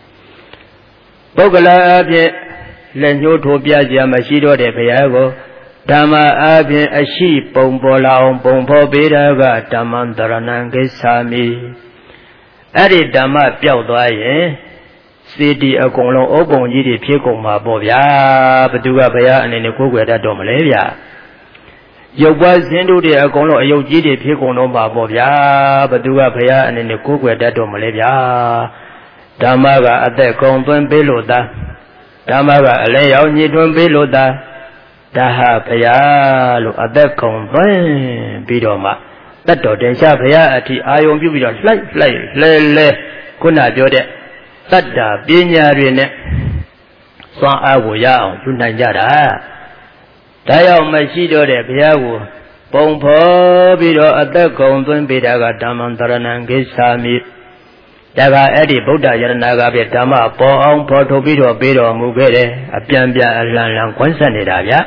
Pokala Abi Lenyo Topia Mashiro de Payago Dhamma Abi Ashi Pombolao Pompo Bidaga Dhammantaranang Kisami Adi Dhamma Piaudwaye City a Gonglo Obong Yidi Pico Mabovia, Baduga Baya and in the Kuga Domalevia. You was into the Gonglo Yidi Pico no Mabovia, Baduga Baya and in the Kuga Domalevia. Damaga at the Gondon Beloda. Damaga lay out Nidon Beloda. Daha Paya look at the Gondon Bidoma. That Dodensha Paya at the Ion Bubida, Lay, Kuna Jode. Tadda Binya Rene Swan Aguya, Junajara Tayo Mashido de Piago Pompo Bido at the Gondon Bidaga Dhammantaranang Kisami Daga Edi Buddha Yaranaga Dhamma Po Porto Bido Bido Mugere Apiambia Alan Quansanidaya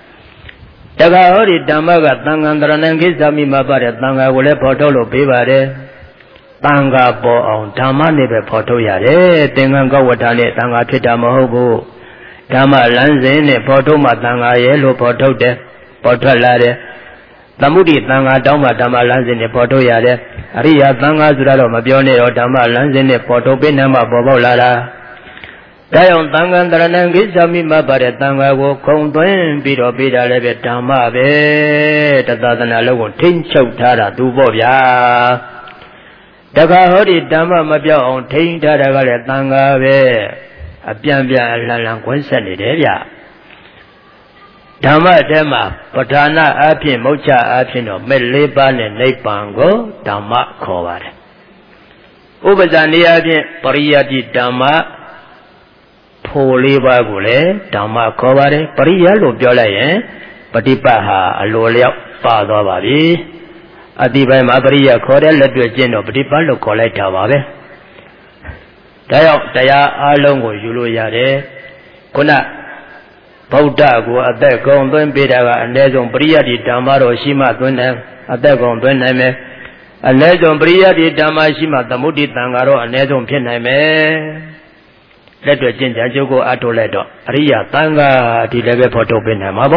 Daga Hori Dhammaga Tangantaranang Kisami Mabare Tanga Wule Portolo Bivare Tanga Bo on Dhamma Nebe Porto Yare, Tanganga Watane, Tanga Pita Mohobu, Dhamma Lanzine, Porto Matanga Yellow Porto de Portolare, Tamudi Tanga Dhamma Dhamma Lanzine Porto Yare, Aria Tanga Zuralo Mabione or Dhamma Lanzine Porto Benama Bobo Lara. Dayon Tanga Taranangi Sami Mabare Tanga wo Kongwen Biro Bida Lebe Dhamma Be, Tatana Logo Tincho Tara Dubovia. Daga Hori Dhamma Mabia on Tain Tadagale Tanga Be Apiambia Lalan Quansanidea Dhamma Dema Patana Apin Mocha Apino Meliban and Nepango Dhamma Kovare Ubazania Pariyati Dhamma Poliba Gule Dhamma Kovare Pariya Lubiola Patipaha Alolia Father Babi Adiba Mabaria Korea let you gin of Dipalo collect our Daya Alongo Yulu Kuna Pauta go at the Gondon Bida and Legon Bria di Damaro Shima Dunham at the Gondoname and Legon Bria di Damashima Damudi Tangaro and Legon Pename Let you gin Jago Atoledo Ria Tanga di Leve Porto Benamabo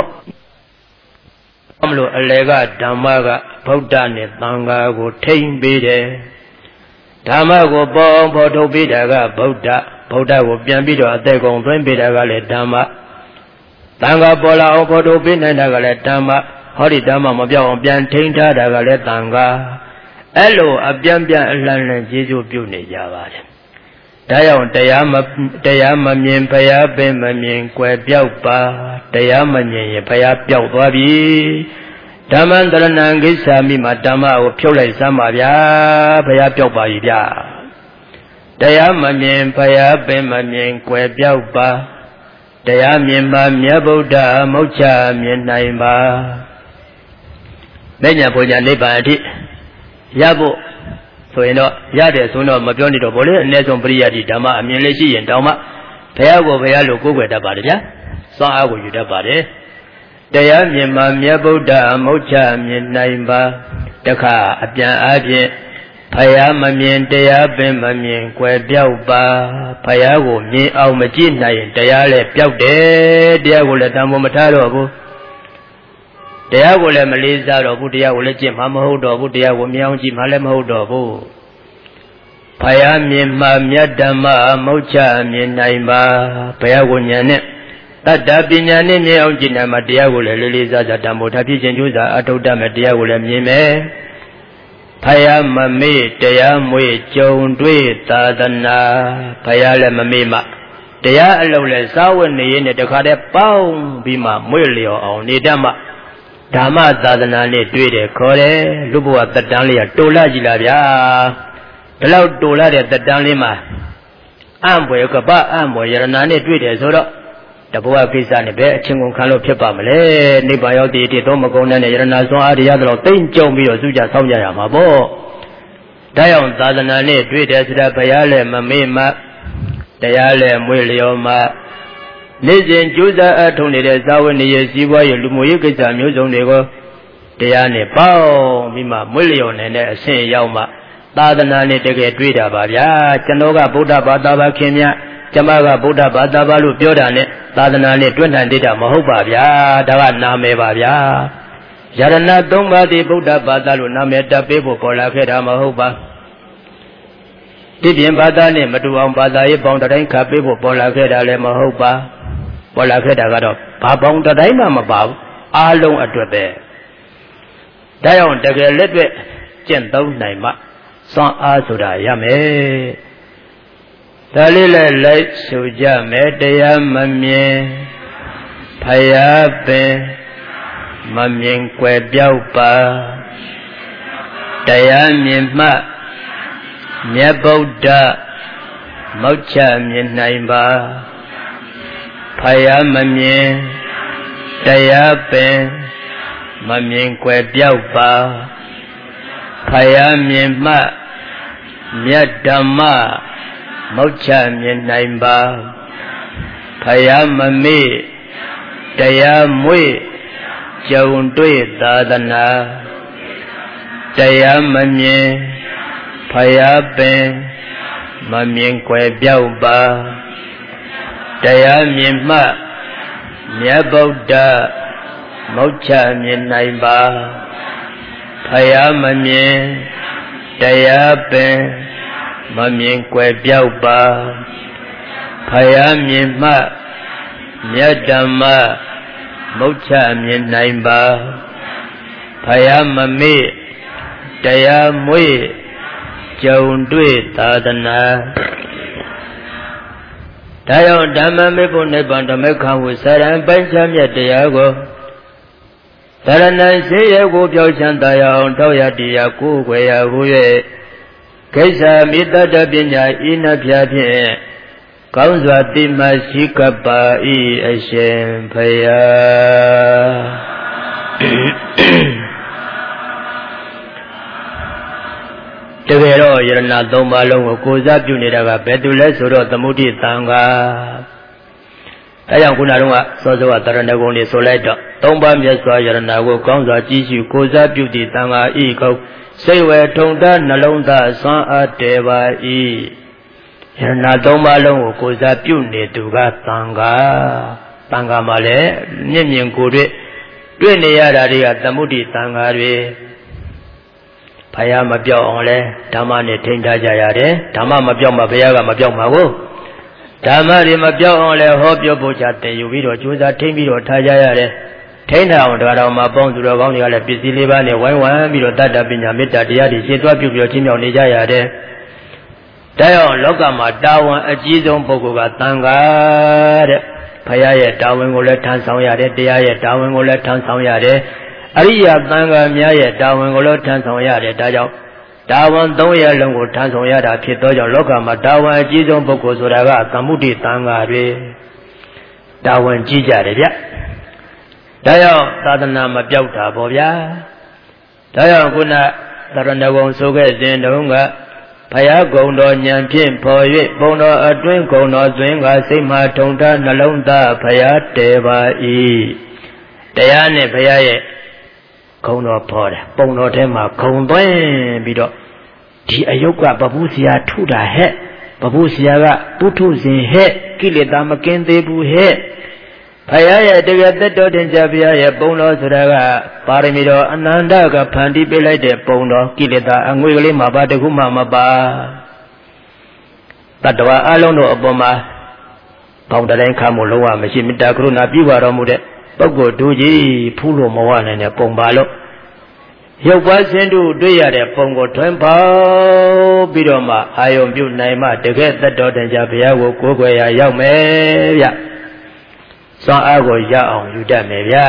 Amlo Alega Damaga Pautani Tanga go Tain Bide Damago Bon Porto Bidaga Pauta go Biambido at the Gondon Bidagale Dama Tanga Bola Porto Binagale Dama Hori Dama Mabia on Bian Tainta Dagale Tanga Elo Abiambia Lan Jesu Bune Javare Dayon Dayama Mien Paya Bemamin Que Biaupa Dayama Yen Paya Biauabi Dhammantaranang Kisami Madama or Pure Samavia Paya Biaupa Dayama Mien Paya Bemamin Que Biaupa Dayamima Miabuda Mocha Mien Naima Benya Poja Libati Yabu So you know, Yade Suno Maboni to Bole, Neson Priadi Dama, Milishi and Dama, Payago Payalo go with the body, so I will you the body. Dayamima Miabuda Mocha Mien Naima, Daka, Abian Abie, Payama Mien Daya Bemamien, Que Biauba, Payago, Me au Magina, Dayale, Piaude, Diagola Damo Mataro. There will a Melissa or Budia will let Jim Hamaho or Budia will meow Jim Halemo or Payamima Miadama Mocha Mien Naima Payagoniane. That Dabinan Neo Jinama Dia will Eliza Damo Tapi Jenjuza Atodama Dia will Mime Payamame Dayamwe Joan Dwe Tadana Payala Mamima တရားအလုံးလဲစာဝတ်နေရင်တခါတည်းပေါင်းပြီးမှမွေ့လျော်အောင်နေတတ်မှဓမ္မသာသနာနဲ့တွေ့တယ်ခေါ်တယ်လူဘဝတက်တန်းလေးကတိုလာကြည့်လားဗျာဒီလောက်တိုလာတဲ့တက်တန်းလေးမှာအံ့ဘွယ်ကပအံ့ဘွယ်ယရနာနဲ့တွေ့တယ်ဆိုတော့တဘဝကိစ္စနဲ့ပဲအချင်းကုန်ခံလို့ဖြစ်ပါမလဲနိဗ္ဗာန်ရောက်တည်တည်တော့မကုန်တဲ့ယရနာစွမ်းအားတရားတော့တိမ့်ကြုံပြီးတော့စုကြဆောင်းကြရမှာပေါ့ဒါကြောင့်သာသနာနဲ့တွေ့တယ်ဆိုတာဘုရားလည်းမမေ့မှတရားလည်းမွေ့လျော်မှနေ့စဉ်ကြိုးစားအထောက်နေတဲ့ဇာဝနေရစီးပွားရေးလူမှုရေးကိစ္စမျိုးစုံတွေကိုတရားနဲ့ပေါင်းပြီးမှမွေ့လျော်နေတဲ့အဆင့်ရောက်မှသာသနာနဲ့တကယ်တွေ့တာပါဗျာကျွန်တော်ကဗုဒ္ဓဘာသာပါခင်ဗျကျမကဗုဒ္ဓဘာသာပါလို့ပြောတာနဲ့သာသနာနဲ့တွေ့နိုင်တာမဟုတ်ပါဗျာဒါကနာမည်ပါဗျာယရဏသုံးပါးသည်ဗုဒ္ဓဘာသာလို့နာမည်တပ်ပေးဖို့ပေါ်လာခဲ့တာမဟုတ်ပါဒီပြင်ဘာသာနဲ့မတူအောင်ဘာသာရေးပေါင်းတိုင်းခါပေးဖို့ပေါ်လာခဲ့တာလည်းမဟုတ်ပါပေါ်လာခဲ့တာကတော့ဘာပေါင်းတိုင်းမှမပါဘူးအားလုံးအတွက်ပဲဒါကြောင့်တကယ်လက်တွေ့ကျင့်သုံးနိုင်မှစွမ်းအားဆိုတာရမယ်ဒါလေးလည်းလိုက်ဆိုကြမယ်တရားမမြင်ဖယားပင်မမြင်ကွယ်ပြောက်ပါတရားမြင်မှမြတ်ဗုဒ္ဓမောက္ခမြင်နိုင်ပါဖယားမမြင်တရားပင်မမြင်ကွယ်ပြောက်ပါဖယားမြင်မှမြတ်ဓမ္မမောက္ခမြင်နိုင်ပါဖယားမမေ့တရားမွေ့ကြုံတွေ့သာသနာတရားမမြင်ဖယားပင်မမြင်ကွယ်ပြောက်ပါတရားမြင်မှမြတ်ဗုဒ္ဓမောက္ခမြင်နိုင်ပါဖယားမမြင်တရားပင်မမြင်ကွယ်ပြောက်ပါဖယားမြင်မှမြတ်ဓမ္မမောက္ခမြင်နိုင်ပါဖယားမမေ့တရားမွေ့ကြုံတွေ့သာသနာဒါကြောင့်ဓမ္မမေဖို့နိဗ္ဗာန်ဓမ္မခံဟုစရံပိုင်းခြားမြတ်တရားကိုသရဏံရှိရကိုပြောချမ်းသာရအောင်ထောက်ရတရားကိုယ်ွယ်ရဟု၍ကိစ္စမိတ္တပညာဤနှဖြာဖြင့်ကောင်းစွာတိမရှိကပ္ပါဤအရှင်ဖယားတကယ်တော့ယရဏသုံးပါးလုံးကိုကိုယ်စားပြုနေတာကဘယ်သူလဲဆိုတော့သမုဒိသံဃာဒါကြောင့်ခုနကတော့စောစောကတရဏဂုံတွေဆိုလိုက်တော့သုံးပါးမြတ်စွာယရဏကိုကောင်းစွာကြည်ရှုကိုယ်စားပြုသည့်သံဃာဤကုတ်စိတ်ဝယ်ထုံသားနှလုံးသားစွမ်းအားတည်ပါ၏ယရဏသုံးပါးလုံးကိုကိုယ်စားပြုနေသူကသံဃာမှာလည်းမျက်မြင်ကိုယ်တွေ့နေရတာတွေကသမုဒိသံဃာတွေဘုရားမပြောက်အောင်လဲဓမ္မနဲ့ထိန်းထားကြရတယ်ဓမ္မမပြောက်မှဘုရားကမပြောက်မှာကိုဓမ္မတွေမပြောက်အောင်လဲဟောပြောဖို့ချတင်ယူပြီးတော့ကြိုးစားထိန်းပြီးတော့ထားကြရတယ်ထိန်းထားအောင်တရားတော်မှာပေါင်းသူတော်ကောင်းတွေကလည်းပစ္စည်းလေးပါးနဲ့ဝိုင်းဝန်းပြီးတော့တတ္တပညာမေတ္တာတရားတွေရှင်းသွားပြုပြီးတော့ချင်းမြောက်နေကြရတယ်ဒါကြောင့်လောကမှာတာဝန်အကြီးဆုံးပုဂ္ဂိုလ်ကသံဃာတဲ့ဘုရားရဲ့တာဝန်ကိုလည်းထမ်းဆောင်ရတယ်တရားရဲ့တာဝန်ကိုလည်းထမ်းဆောင်ရတယ်အရိယာသံဃာများရဲ့တာဝန်ကိုလည်းထမ်းဆောင်ရတယ်ဒါကြောင့်တာဝန်300လုံးကိုထမ်းဆောင်ရတာဖြစ်သောကြောင့်လောကမှာတာဝန်အကြီးဆုံးပုဂ္ဂိုလ်ဆိုတာကသမုဒိသံဃာတွေတာဝန်ကြီးကြတယ်ဗျဒါကြောင့်သာသနာမပြောက်တာပေါ့ဗျာဒါကြောင့်ခုနသရဏဂုံဆိုခဲ့စဉ်တုန်းကဘုရားဂုံတော်ဉာဏ်ဖြင့်ဖော်၍ပုံတော်အတွင်းဂုံတော်သွင်းကစိတ်မှထုံထားနှလုံးသားဘုရားတည်ပါ၏တရားနဲ့ဘုရားရဲ့ဂုံတော်ဖော်တယ်ပုံတော်ထဲမှာဂုံသွင်းပြီးတော့ဒီအယုတ်ကပပုစရာထုတာဟဲ့ပပုစရာကပုထုဇဉ်ဟဲ့ကိလေသာမကင်းသေးဘူးဟဲ့ဘုရားရဲ့တကယ်သက်တော်တင်ကြဘုရားရဲ့ပုံတော်ဆိုတာကပါရမီတော်အနန္တကဖန်တီးပေးလိုက်တဲ့ပုံတော်ကိလေသာအငွေကလေးမှာပါတခုမှမပါတတ္တဝါအလုံးတို့အပေါ်မှာပေါင်းတိုင်းခါမှုလုံးဝမရှိမေတ္တာကရုဏာပြုပါတော်မူတဲ့ပုဂ္ဂိုလ်တို့ကြီးဖူးလို့မဝနိုင်တဲ့ပုံပါလို့ရုပ်ပွားဆင်းတုတွေ့ရတဲ့ပုံကိုထွန်းပေါက်ပြီးတော့မှအာယုံပြုနိုင်မှတကယ်သက်တော်တင်ကြဘုရားကိုကိုးကွယ်ရာရောက်မယ်ဗျစွမ်းအားကိုရအောင်ယူတတ်မယ်ဗျ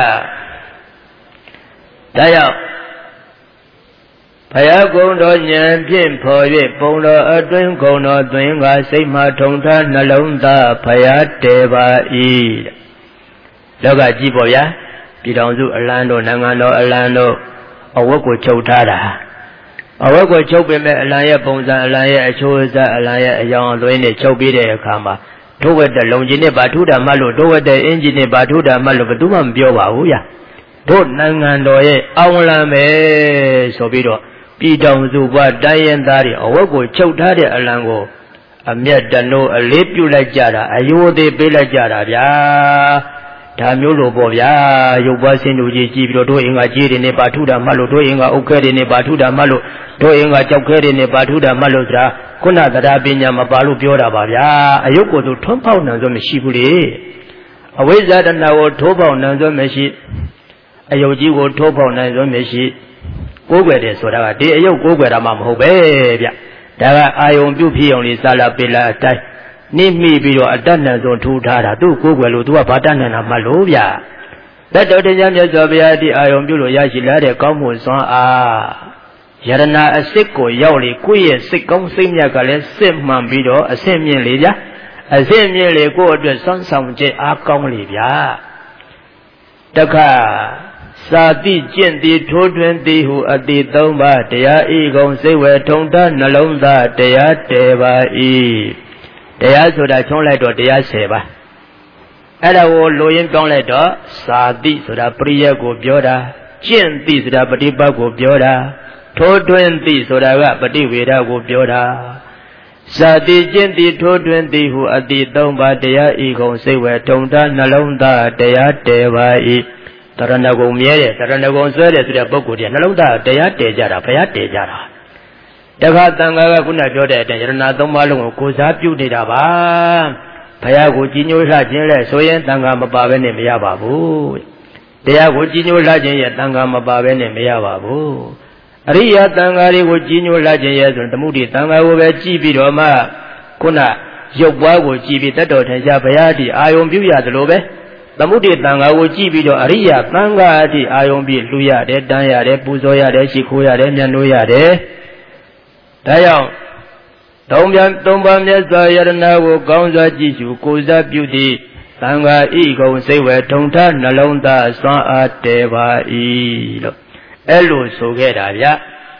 ဒါကြောင့်ဘုရားကုံတော်ဉာဏ်ဖြင့်ဖော်၍ပုံတော်အတွင်းကုံတော်သွင်းကစိတ်မှထုံထားနှလုံးသားဘုရားတည်ပါ၏လောကကြည့်ပေါ်ဗျာပြည်တော်စုအလံတို့နိုင်ငံတော်အလံတို့အဝတ်ကိုချုပ်ထားတာအဝတ်ကိုချုပ်ပေမဲ့အလံရဲ့ပုံစံအလံရဲ့အချိုးအစားအလံရဲ့အယောင်အသွေးနဲ့ချုပ်ပြီးတဲ့အခါမှာထိုးဝက်တဲ့လုံကြီးနဲ့ဗာထုတာမှလို့ထိုးဝက်တဲ့အင်ဂျင်နဲ့ဗာထုတာမှလို့ဘယ်သူမှမပြောပါဘူးဗျာတို့နိုင်ငံတော်ရဲ့အောင်လံပဲဆိုပြီးတော့ပြည်တော်စုဘွားတိုင်းရင်းသားတွေအဝတ်ကိုချုပ်ထားတဲ့အလံကိုအမျက်တနိုးအလေးပြုလိုက်ကြတာအယိုးသေးပေးလိုက်ကြတာဗျာဒါမျိုးလိုပေါ့ဗျာရုပ်ပွားဆင်းတူကြီးကြည့်ပြီးတော့တို့အင်္ဂါကြီးတွေနဲ့ပါထုတာမှလို့တို့အင်္ဂါအုတ်ခဲတွေနဲ့ပါထုတာမှလို့တို့အင်္ဂါကြောက်ခဲတွေနဲ့ပါထုတာမှလို့ဆိုတာခုနတရားပညာမပါလို့ပြောတာပါဗျာအယုတ်ကိုသူထွန်းပေါက်နိုင်စွမ်းမရှိဘူးလေအဝိဇ္ဇာတဏ္ဍာကိုထိုးပေါက်နိုင်စွမ်းမရှိအယုတ်ကြီးကိုထိုးပေါက်နိုင်စွမ်းမရှိကိုးကွယ်တယ်ဆိုတာကဒီအယုတ်ကိုးကွယ်တာမှမဟုတ်ပဲဗျဒါကအာယုံပြုဖြစ်အောင်လေးစာလာပေလာအတိုင်းနိမိပြီးတော့အတတ်နဲ့ဆုံးထူထားတာသူ့ကိုယ်ွယ်လို့သူကဘာတတ်နိုင်တာမှလို့ဗျတတ်တော်တရားမြတ်စွာဘုရားဒီအာယုံပြုလို့ရရှိလာတဲ့ကောင်းမှုစွမ်းအားယရဏအစစ်ကိုရောက်လေကိုယ့်ရဲ့စိတ်ကောင်းစိတ်မြတ်ကလည်းစစ်မှန်ပြီးတော့အဆင့်မြင့်လေဗျအဆင့်မြင့်လေကိုယ့်အတွက်စွမ်းဆောင်ခြင်းအားကောင်းလေဗျတခါစာတိကျင့်သည်ထိုးထွင်းသည်ဟုအတိ၃ပါးတရားဤကုံစိတ်ဝေထုံတနှလုံးသားတရားတည်ပါ၏တရားဆိုတာချုံးလိုက်တော့တရား10ပါးအဲ့ဒါကိုလိုရင်းပြောင်းလိုက်တော့စာတိဆိုတာပရိယတ်ကိုပြောတာကျင့်တိဆိုတာပฏิပတ်ကိုပြောတာထိုးထွင်းတိဆိုတာကပฏิဝေဒကိုပြောတာစာတိကျင့်တိထိုးထွင်းတိဟုအတိ၃ပါးတရားဤကုံစိတ်ဝေထုံတနှလုံးသားတရားတည်ပါ၏တရဏဂုံမြဲတယ်တရဏဂုံဆွဲတယ်ဆိုတဲ့ပုဂ္ဂိုလ်တွေနှလုံးသားတရားတည်ကြတာဘုရားတည်ကြတာတခါတန်ခါကခုနပြောတဲ့အတိုင်းယရဏ၃ပါးလုံးကိုကိုစားပြုနေတာပါဘုရားကိုကြီးညိုလှခြင်းလဲဆိုရင်တန်ခါမပါဘဲနဲ့မရပါဘူးတရားကိုကြီးညိုလှခြင်းရဲ့တန်ခါမပါဘဲနဲ့မရပါဘူးအရိယာတန်ခါတွေကိုကြီးညိုလှခြင်းရဲ့ဆိုရင်သမုဒိတန်ခါကိုပဲကြည့်ပြီးတော့မှခုနရုပ်ပွားကိုကြည့်ပြီးတတ်တော်ထင်ရှားဘုရားဒီအာယုံပြုရသလိုပဲသမုဒိတန်ခါကိုကြည့်ပြီးတော့အရိယာတန်ခါအထိအာယုံပြီးလှူရတယ်တန်းရတယ်ပူဇော်ရတယ်ရှိခိုးရတယ်မျက်နှိုးရတယ်ဒါကြောင့်သုံးပါးမြတ်စွာယရဏကိုကောင်းစွာကြည့်ရှုကိုယ်စားပြုသည့်သံဃာဤကုံစိတ်ဝေထုံထနှလုံးသားစွမ်းအားတည်ပါ၏လို့အဲ့လိုဆိုခဲ့တာဗျ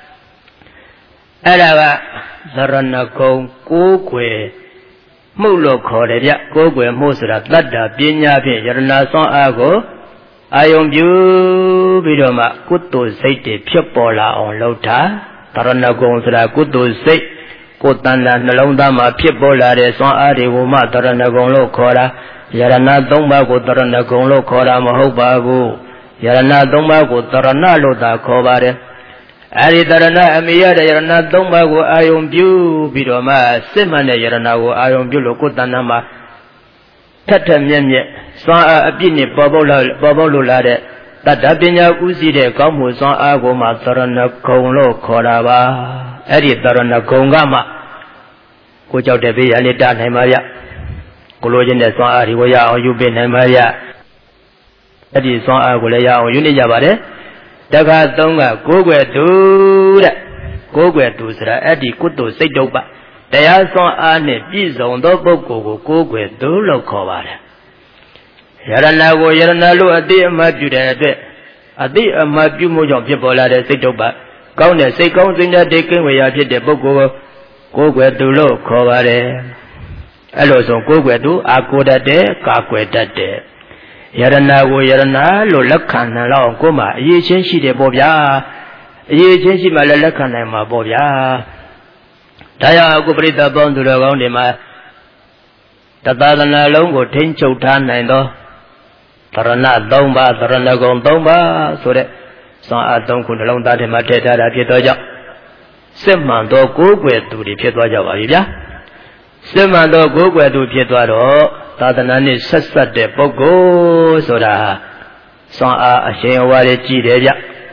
အဲ့ဒါကသရဏဂုံကိုးကွယ်မှုလို့ခေါ်တယ်ဗျကိုးကွယ်မှုဆိုတာတတ္တပညာဖြင့်ယရဏစွမ်းအားကိုအာယုံပြုပြီးတော့မှကုသိုလ်စိတ်တွေဖြစ်ပေါ်လာအောင်လုပ်တာသရဏဂုံဆိုတာကုသိုလ်စိတ်ကိုယ်တန်တာနှလုံးသားမှာဖြစ်ပေါ်လာတဲ့စွမ်းအားတွေကိုမှသရဏဂုံလို့ခေါ်တာယရဏ၃ပါးကိုသရဏဂုံလို့ခေါ်တာမဟုတ်ပါဘူးယရဏ၃ပါးကိုသရဏလို့သာခေါ်ပါတယ်အဲဒီတရဏအမိရတဲ့ယရဏ၃ပါးကိုအာယုံပြုပြီးတော့မှစစ်မှန်တဲ့ယရဏကိုအာယုံပြုလို့ကိုယ်တဏ္ဍာမှာထက်ထက်မြက်မြက်စွမ်းအားအပြည့်နဲ့ပေါ်ပေါက်လို့လာတဲ့တတ္တပညာဥသိတဲ့ကောင်းမှုစွမ်းအားကိုမှသရဏဂုံလို့ခေါ်တာပါအဲ့ဒီသရဏဂုံကမှကိုကြောက်တဲ့ဘေးရလေးတာနိုင်ပါဗျကိုလိုချင်တဲ့စွမ်းအားတွေကိုရအောင်ယူပေးနိုင်ပါဗျအဲ့ဒီစွမ်းအားကိုလည်းရအောင်ယူနေကြပါတယ်တခါသုံးကကိုးကွယ်သူတဲ့ကိုးကွယ်သူဆိုတာအဲ့ဒီကုသိုလ်စိတ်တုပ္ပတရားစွမ်းအားနဲ့ပြည့်စုံသောပုဂ္ဂိုလ်ကိုကိုးကွယ်သူလို့ခေါ်ပါတယ်ယရဏကိုယရဏလို့အတိအမှတ်ပြုတဲ့အတွက်အတိအမှတ်ပြုမှုကြောင့်ဖြစ်ပေါ်လာတဲ့စိတ်တုပ္ပကောင်းတဲ့စိတ်ကောင်းစိတ်ဓာတ်တွေကင်းဝေရာဖြစ်တဲ့ပုဂ္ဂိုလ်ကိုကိုးကွယ်သူလို့ခေါ်ပါတယ်အဲ့လိုဆိုကိုးကွယ်သူအာကိုတတ်တယ်ကာကွယ်တတ်တယ်ယရဏကိုယရဏလို့လက်ခံနိုင်တော့ကိုယ်မှာအရေးချင်းရှိတယ်ပေါ့ဗျာအရေးချင်းရှိမှလည်းလက်ခံနိုင်မှာပေါ့ဗျာဒါကြောင့်အခုပရိသတ်ပေါင်းသူတော်ကောင်းတွေမှာတသာသနာလုံးကိုထိန်းချုပ်ထားနိုင်သောသရဏ၃ပါးသရဏဂုံ၃ပါးဆိုတဲ့စွမ်းအား၃ခုနှလုံးသားထဲမှာထည့်ထားတာဖြစ်သောကြောင့်စစ်မှန်သောကိုးကွယ်သူတွေဖြစ်သွားကြပါပြီဗျာစစ်မှန်သောကိုးကွယ်သူဖြစ်သွားတော့သာသနာနဲ့ဆက်ဆက်တဲ့ပုဂ္ဂိုလ်ဆိုတာစွမ်းအားအရှင်အဝါတွေကြည်တယ်ဗျခ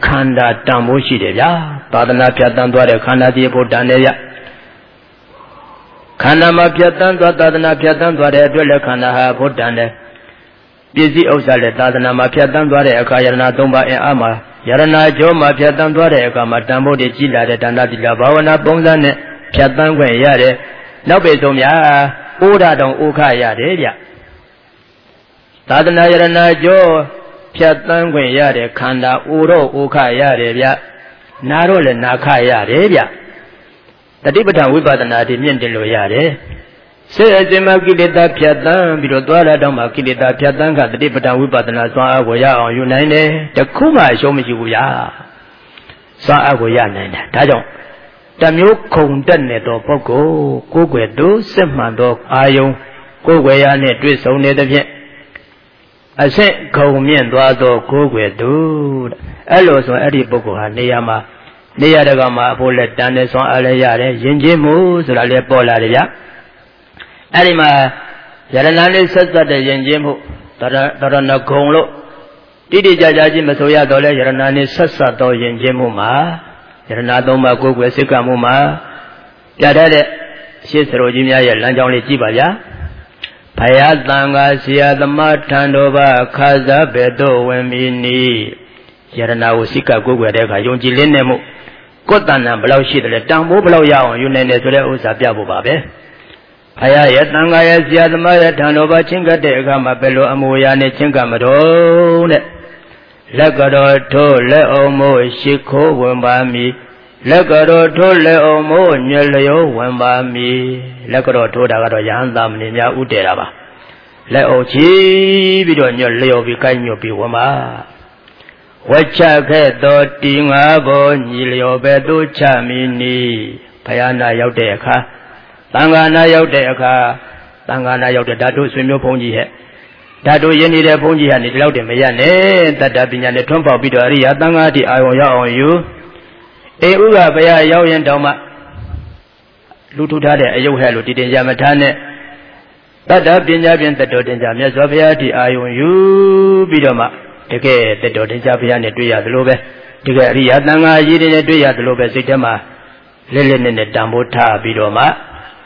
ခန္ဓာတန်ဖိုးရှိတယ်ဗျာသာသနာဖြတ်တန်းသွားတဲ့ခန္ဓာတည်းဖို့တန်တယ်ဗျခန္ဓာမှာဖြတ်တန်းသွားသာသနာဖြတ်တန်းသွားတဲ့အတွက်လည်းခန္ဓာဟာဖို့တန်တယ်ပစ္စည်းဥစ္စာလည်းသာသနာမှာဖြတ်တန်းသွားတဲ့အခါယရဏ၃ပါးအင်အားမှာယရဏကျောမှာဖြတ်တန်းသွားတဲ့အခါမှာတန်ဖို့တည်ကြည်လာတဲ့ဒါနသီလဘာဝနာပုံစံနဲ့ဖြတ်တန်းခွင့်ရတယ်နောက်ပေဆုံးများဩဒတောင်ဩခရတယ်ဗျသာသနာယရဏကျောဖြတ်တန်းခွင့်ရတယ်ခန္ဓာဩတော့ဩခရတယ်ဗျနာတော့လည်းနာခရတယ်ဗျတတိပဋ္ဌာန်ဝိပဿနာတွေမြင့်တင်လို့ရတယ်စေအစဉ်မှာကိလေသာဖြတ်တန်းပြီးတော့သွားလာတော့မှကိလေသာဖြတ်တန်းကတတိပဋ္ဌာန်ဝိပဿနာစွမ်းအားကိုရအောင်ယူနိုင်တယ်တခုမှအရှုံးမရှိဘူးဗျာစွမ်းအားကိုရနိုင်တယ်ဒါကြောင့်တမျိုးခုံတက်နေသောပုဂ္ဂိုလ်ကိုယ်ွယ်သူစစ်မှန်သောအာယုံကိုယ်ွယ်ရနဲ့တွေ့ဆုံနေသဖြင့်အဆင့်ခုံမြင့်သွားသောကိုယ်ွယ်သူအဲ့လိုဆိုအဲ့ဒီပုဂ္ဂိုလ်ဟာနေရာမှာနေရာတကာမှာအဖို့လက်တန်းနဲ့ဆွမ်းအားလည်းရတယ်ယဉ်ကျေးမှုဆိုတာလည်းပေါ်လာတယ်ဗျအဲ့ဒီမှာယရဏလေးဆက်ဆက်တဲ့ယဉ်ကျေးမှုတရဏဂုံလို့တိတိကျကျချင်းမဆိုရတော့လဲယရဏလေးဆက်ဆက်သောယဉ်ကျေးမှုမှာယရဏသုံးပါးကိုယ်ွယ်စိတ်ကမှုမှာပြတတ်တဲ့အရှိစရိုကြီးများရဲ့လမ်းကြောင်းလေးကြည့်ပါဗျာဘုရားသံဃာဆရာသမားထံတော်ဘာခါစားဘယ်သို့ဝင်မီနီယရဏကိုစိတ်ကကိုယ်ွယ်တဲ့အခါယုံကြည်လင်းနေမှုကိုယ်တဏ္ဍဘယ်လောက်ရှိတယ်လဲတန်ဖိုးဘယ်လောက်ရအောင်ယူနိုင်တယ်ဆိုတဲ့ဥစ္စာပြဖို့ပါပဲဘုရားရဲ့သံဃာရဲ့ဆရာသမားရဲ့ထံတော်ဘာချင်းကပ်တဲ့အခါမှာဘယ်လိုအမူအရာနဲ့ချင်းကပ်မတော်တဲ့လက်တော်ထိုးလက်အောင်မို့ရှိခိုးဝင်ပါမည်လက်တော်ထိုးလက်အောင်မို့ညလျောဝင်ပါမည်လက်တော်ထိုးတာကတော့ယဟန်သာမဏေများဥတည်တာပါလက်အောင်ချီပြီးတော့ညလျောပြီးကိုင်းညွတ်ပြီးဝင်ပါဝှချခဲ့တော်တီငါဘောညီလျောပဲတို့ချမီနီဘုရားနာရောက်တဲ့အခါသံဃာနာရောက်တဲ့အခါသံဃာနာရောက်တဲ့ဓာတုဆွေမျိုးဘုန်းကြီးဟဲ့ဓာတုရင်းနေတဲ့ဘုန်းကြီးဟာနေဒီလောက်တည်းမရနဲ့တတ္တပညာနဲ့ထွန်းပေါက်ပြီးတော့အရိယာသံဃာတိအာရုံရောက်အောင်ယူအေဥကဘုရားရောက်ရင်တောင်မှလူထုထားတဲ့အယုတ်ဟဲ့လို့တည်တင်ကြမထားနဲ့တတ္တပညာဖြင့်တတော်တင်ကြမြတ်စွာဘုရားတိအာရုံယူပြီးတော့မှတကယ်တတော်တင်ကြဘုရားနဲ့တွေ့ရသလိုပဲတကယ်အရိယာသံဃာကြီးတွေနဲ့တွေ့ရသလိုပဲစိတ်ထဲမှာလက်လက်နဲ့တန်ဖိုးထားပြီးတော့မှ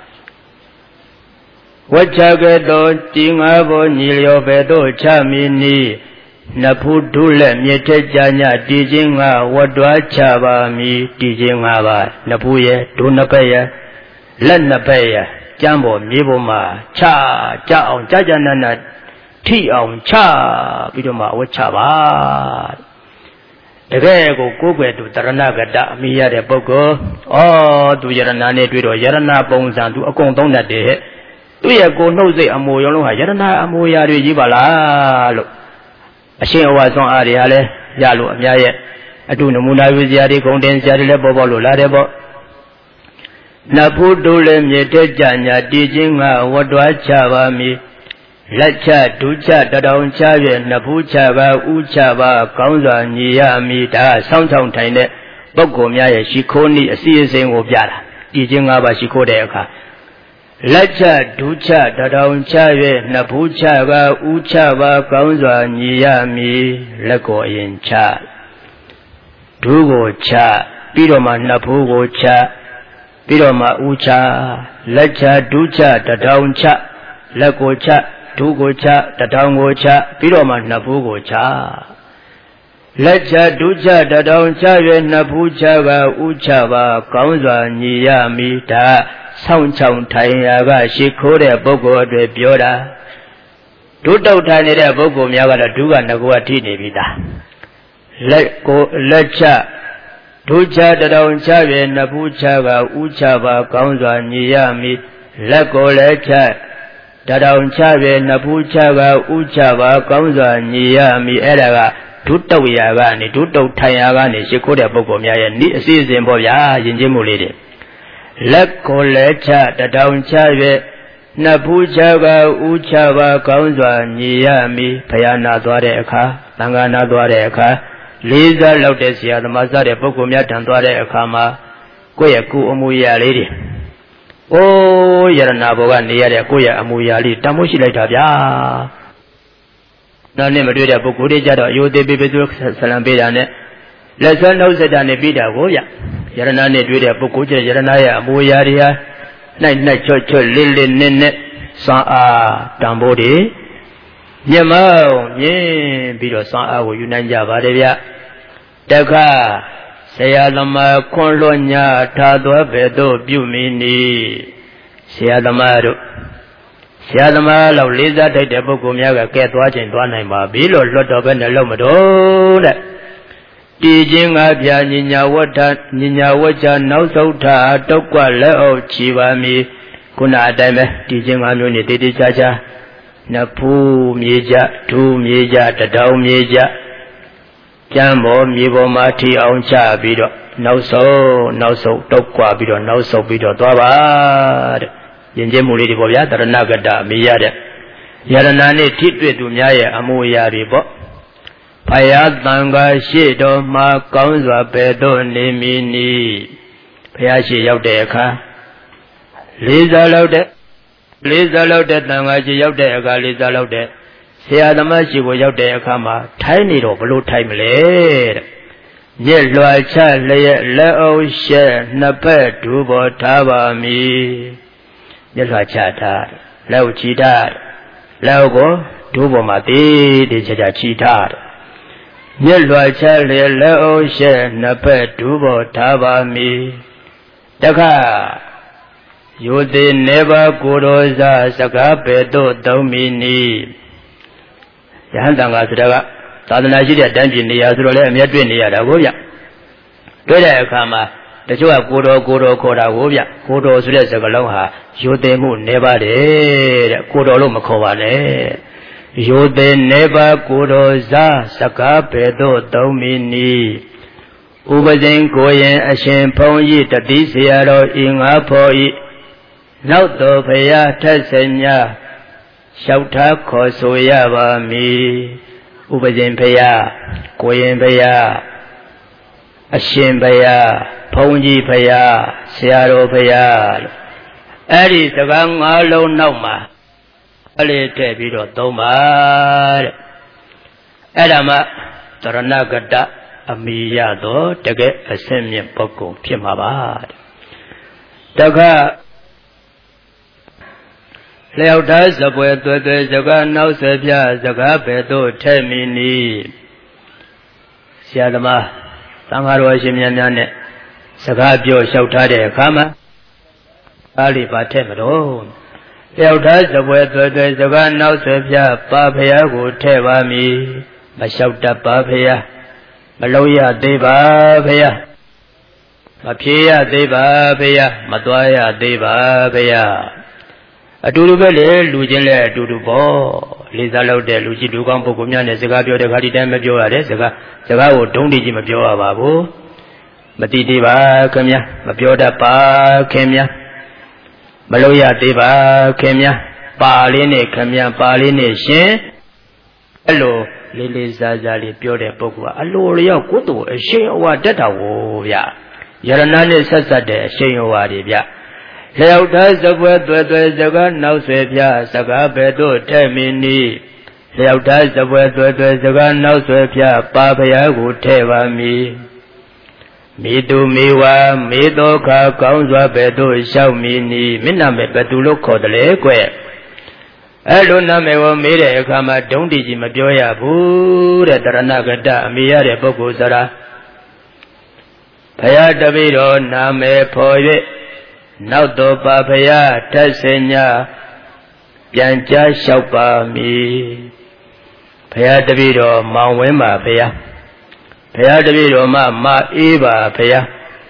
ဝှချခဲ့တော်တီငါဘောညီလျောပဲတို့ချမီနီနဖူးဒုလက်မြေထက်ကြညတည်ခြင်းငါဝတ်တွားချပါမည်တည်ခြင်းငါပါနဖူးရဲ့ဒုနှစ်ဖက်ရဲ့လက်နှစ်ဖက်ရဲ့ကျမ်းပေါ်မြေပေါ်မှာချကြအောင်ကြကြနနထိအောင်ချပြီးတော့မှဝတ်ချပါတကယ်ကိုကိုယ်ွယ်သူတရဏဂတအမိရတဲ့ပုဂ္ဂိုလ်သူယရဏနဲ့တွေ့တော့ယရဏပုံစံသူအကုန်သုံးတတ်တယ်ဟဲ့သူ့ရဲ့ကိုနှုတ်စိတ်အမူအယုံလုံးဟာယရဏအမူအရာတွေကြီးပါလားလို့အရှင်အဝါဆွမ်းအားတွေဟာလည်းရလို့အများရဲ့အတုနမူနာယူစရာတွေဂုံတင်စရာတွေလည်းပေါ်လို့လာတယ်ပေါ့နဖူးတို့လည်းမြေတက်ကြညာတည်ခြင်းကဝတ်တွားချပါမည်လက်ချဒုချတတောင်ချရဲ့နဖူးချပါဥချပါကောင်းစွာညီရမည်ဒါဆောင်းချောင်းထိုင်တဲ့ပုဂ္ဂိုလ်များရဲ့ရှိခိုးနည်းအစီအစဉ်ကိုပြတာတည်ခြင်း၅ပါးရှိခိုးတဲ့အခါလက်ချဒုချတတောင်ချရဲ့နဖူးချပါဥချပါကောင်းစွာညီရမည်လက်ကိုအရင်ချဒုကိုချပြီးတော့မှနဖူးကိုချပြီးတော့မှဥချလက်ချဒုချတတောင်ချလက်ကိုချဒုကိုချတတောင်ကိုချပြီးတော့မှနဖူးကိုချလက်ချဒုချတတောင်ချရဲ့နဖူးချပါဥချပါကောင်းစွာညီရမည်ဒါဆောင်းချောင်းထိုင်ရာကရှိခိုးတဲ့ပုဂ္ဂိုလ်တွေပြောတာဒုတုတ်ထိုင်နေတဲ့ပုဂ္ဂိုလ်များကတော့ဒုကငကိုထိနေပြီသားလက်ချဒုချတတောင်ချရဲ့နဖူးချပါဥချပါကောင်းစွာညီရမည်လက်ကိုလည်းချတတောင်ချရဲ့နဖူးချပါဥချပါကောင်းစွာညီရမည်အဲ့ဒါကဒုတုတ်ရာကနေဒုတုတ်ထိုင်ရာကနေရှိခိုးတဲ့ပုဂ္ဂိုလ်များရဲ့ဤအစီအစဉ်ပေါ့ဗျာယဉ်ကျေးမှုလေးတွေလက်ကိုလည်းချတတောင်ချရဲ့နဖူးချပါဥချပါကောင်းစွာညီရမည်ဘုရားနာသွားတဲ့အခါသံဃာနာသွားတဲ့အခါလေးစားလောက်တဲ့ဆရာသမားစားတဲ့ပုဂ္ဂိုလ်များထံသွားတဲ့အခါမှာကိုယ့်ရဲ့ကိုယ်အမူအရာလေးတွေယရဏဘောကနေရတဲ့ကိုယ့်ရဲ့အမူအရာလေးတန်ဖိုးရှိလိုက်တာဗျာနောက်နေ့မတွေ့တဲ့ပုဂ္ဂိုလ်တွေကြတော့အယိုသေးပေးပေးသူဆလံပေးတာနဲ့လက်စွမ်းနှုတ်ဆက်တာနဲ့ပြီးတာကိုဗျယရဏနဲ့တွေ့တဲ့ပုဂ္ဂိုလ်ကျယရဏရဲ့အမူအရာတွေဟာ၌ချွတ်ချွတ်လေးလေးနက်နက်စွမ်းအားတန်ဖိုးတွေမြတ်မောင်မြင်ပြီးတော့စွမ်းအားကိုယူနိုင်ကြပါတယ်ဗျတခါဆရာသမားခွန်လွှညာထားသောဘယ်သို့ပြုမိနည်းဆရာသမားလောက်လေးစားထိုက်တဲ့ပုဂ္ဂိုလ်များကကဲသွားခြင်းသွားနိုင်ပါပြီလို့လွတ်တော်ပဲနဲ့လုံးမတော်တဲ့တည်ခြင်းငါပြညညာဝဋ္ဌညညာဝဋ္ဌနောက်ဆုံးထားတုတ်ကွလက်အုပ်ချီပါမည်ခုနအတိုင်းပဲတည်ခြင်းငါမျိုးနဲ့တည်တည်ချာချာနဖူးမြေကြဒူးမြေကြတတောင်မြေကြကျမ်းပေါ်မြေပေါ်မှာထီအောင်ချပြီးတော့နောက်ဆုံးတုတ်ကွပြီးတော့နောက်ဆုံးပြီးတော့သွားပါတဲ့ယဉ်ကျေးမှုလေးတွေပေါ့ဗျာတရဏဂတအမိရတဲ့ယရဏနဲ့ထိတွေ့သူများရဲ့အမှုအရာတွေပေါ့ဖယားတန်ခါရှိတော်မှာကောင်းစွာပဲတော့နေမည်နီဖယားရှိရောက်တဲ့အခါလေးစားလောက်တဲ့တန်ခါရှိရောက်တဲ့အခါလေးစားလောက်တဲ့ဆရာသမားရှိကိုရောက်တဲ့အခါမှာထိုင်းနေတော့ဘလို့ထိုင်းမလဲတဲ့ညက်လွှာချလျက်လက်အုပ်ရှက်နှစ်ဖက်ဒူပေါ်ထားပါမည်ညက်လွှာချထားလက်ကိုချီထားလက်ကိုဒူပေါ်မှာတည်တည်ချာချာချီထားညက်လွှာချလျက်လက်အုပ်ရှက်နှစ်ဖက်ဒူပေါ်ထားပါမည်တခါယိုသေးနေပါကိုယ်တော်စားစကားပဲ့သို့သုံးမိနီယဟန်တန်ခါဆိုတာကသာသနာရှိတဲ့တန်းပြည်နေရာဆိုတော့လည်းအမြဲတွေ့နေရတာကိုဗျတွေ့တဲ့အခါမှာတချို့ကကိုတော်ခေါ်တာကိုဗျကိုတော်ဆိုတဲ့စကားလုံးဟာယိုသေးမှုနေပါတယ်တဲ့ကိုတော်လို့မခေါ်ပါနဲ့ယိုသေးနေပါကိုတော်စားစကားပဲ့သို့သုံးမိနီဥပဇင်ကိုရင်အရှင်ဘုန်းကြီးတတိဆရာတော်ဤငါဖော်ဤနောက်တော်ဖရာထက်စညာလျှောက်ထားခေါ်ဆိုရပါမည်ဥပဇင်ဖရာကိုရင်ဖရာအရှင်ဖရာဘုန်းကြီးဖရာဆရာတော်ဖရာလို့အဲ့ဒီစကား၅လုံးနောက်မှာအလေးထည့်ပြီးတော့သုံးပါတဲ့အဲ့ဒါမှတရဏဂတအမိရတော့တကယ်အစင်မြင့်ပုဂ္ဂိုလ်ဖြစ်မှာပါတဲ့တခါလျောက်ထားစပွဲသွဲသွဲစကားနောက်ဆက်ပြစကားပဲ့သို့ထဲ့မိနီဆရာသမားသံဃာတော်ရှင်များများနဲ့စကားပြောလျှောက်ထားတဲ့အခါမှာအားလေးပါထဲ့မတော့လျောက်ထားစပွဲသွဲသွဲစကားနောက်ဆက်ပြပါဖရာကိုထဲ့ပါမည်မလျှောက်တတ်ပါဖရာမလုံးရသေးပါဖရာမဖြေရသေးပါဖရာမသွားရသေးပါဖရာအတူတူပဲလေလူချင်းလည်းအတူတူပေါ့လေးစားလို့တဲ့လူကြီးလူကောင်းပုဂ္ဂိုလ်များနဲ့စကားပြောတဲ့ခါဒီတိုင်းမပြောရတဲ့စကားကိုဒုံးတိကြီးမပြောရပါဘူးမတိသေးပါခင်ဗျာမပြောတတ်ပါခင်ဗျာမလို့ရသေးပါခင်ဗျာပါလေးနဲ့ခင်ဗျာပါလေးနဲ့ရှင်အဲ့လိုလေးလေးစားစားလေးပြောတဲ့ပုဂ္ဂိုလ်ကအလိုလျောက်ကိုယ်တော်အရှိန်အဝါတက်တာကိုဗျယရဏနဲ့ဆက်ဆက်တဲ့အရှိန်အဝါတွေဗျလျောက်ထားစပွဲသွဲသွဲစကားနောက်ဆွေပြစကားပဲ့သို့ထဲ့မိနီလျောက်ထားစပွဲသွဲသွဲစကားနောက်ဆွေပြပါဖရာကိုထဲ့ပါမည်မိသူမိဝါမိသောခါကောင်းစွာပဲ့သို့လျှောက်မိနီမျက်နှာမဲ့ဘယ်သူလို့ခေါ်တယ်လဲကွအဲ့လိုနာမည်ကိုမေးတဲ့အခါမှာဒုံးတိကြီးမပြောရဘူးတဲ့တရဏဂတအမိရတဲ့ပုဂ္ဂိုလ်ဆိုတာဖရာတပည့်တော်နာမည်ဖော်၍နောက်တော်ပါဖရာထက်စညာပြန်ကြားလျှောက်ပါမည်ဖရာတပည့်တော်မောင်ဝင်းပါဖရာဖရာတပည့်တော်မအေးပါဖရာ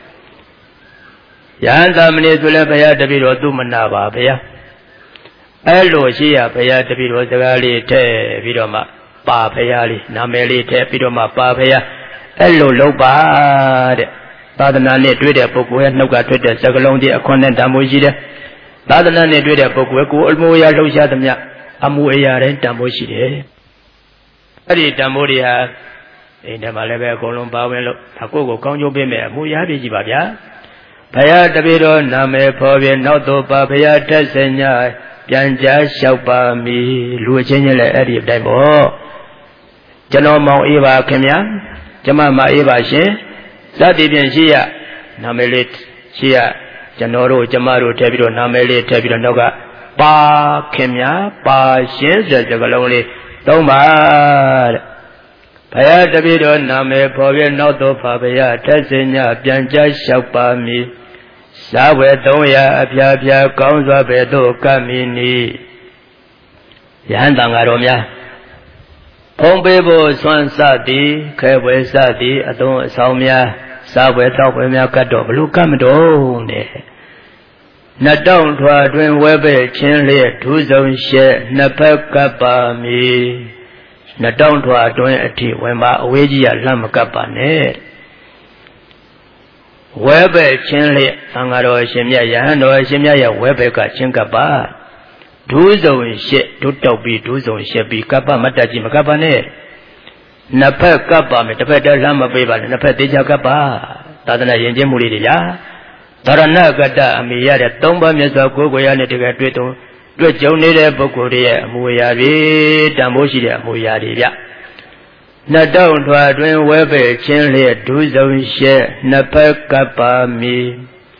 ယဟန်သမဏေဆိုလည်းဖရာတပည့်တော်သူမနာပါဖရာအဲ့လိုရှိရဖရာတပည့်တော်စကားလေးထည့်ပြီးတော့မှပါဖရာလေးနာမည်လေးထည့်ပြီးတော့မှပါဖရာအဲ့လိုလုပ်ပါတဲ့သာသနာနဲ့တွေ့တဲ့ပုဂ္ဂိုလ်ရဲ့နှုတ်ကထွက်တဲ့စကားလုံးကြီးအခွင့်နဲ့တန်ဖိုးရှိတယ်သာသနာနဲ့တွေ့တဲ့ပုဂ္ဂိုလ်ကိုအမှုအရာလှုပ်ရှားသမျှအမှုအရာတိုင်းတန်ဖိုးရှိတယ်အဲ့ဒီတန်ဖိုးတွေဟာအိမ်ထဲမှာလည်းပဲအကုန်လုံးပါဝင်လို့ဒါကိုကောင်းကျိုးပေးမယ်အမှုအရာဖြစ်ကြပါဗျာဘုရားတပည့်တော်နာမည်ဖော်ပြနောက်တော့ပါဘုရားထက်စညာပြန်ကြားလျှောက်ပါမည်လူအချင်းချင်းလည်းအဲ့ဒီအတိုင်းပေါ့ကျွန်တော်မောင်အေးပါခင်ဗျာ Jama ma ebashin, Zadibian Shia, Namelit, Shia, Janoro, Jamaro, Tabiro, Nameli, Tabiro Noga, Ba Kemya, Ba Shin, Zagaloli, Tomar. Paya Davido Name, Povian Noto Fabia, Tessinia, Bianja Shapami, Sawe Doya, Apia, Gonza Bedo, Camini. Yandangaromia. Pompebo Swan Sadi, Kewe Sadi, Adon Saumia, Sawe Topemia Kato, Lucamdo. Nadon to a twin webe, Chinley, Tuzon She, Napakapami. Nadon to a twin a tea, when my Ouija Lamakapane. Webe, Chinley, Angaro Shimia, Yano Shimia, Webeka, Chinkapa. Tuzon She, Tutobi, Tuzon She, be Kappa Mataji Makapane. Napakapa, Metapeta Lama Beba, Napatija Kappa, Tadana Yenjemuridia. Tarana Gata, Amia, Tomba Mesa, Gogoyan, Tegato, Johnny Bokoria, Muyari, Tamoshia, Muyaria. Nadon to a twin webe, Chinley, Tuzon She, Napakapa me.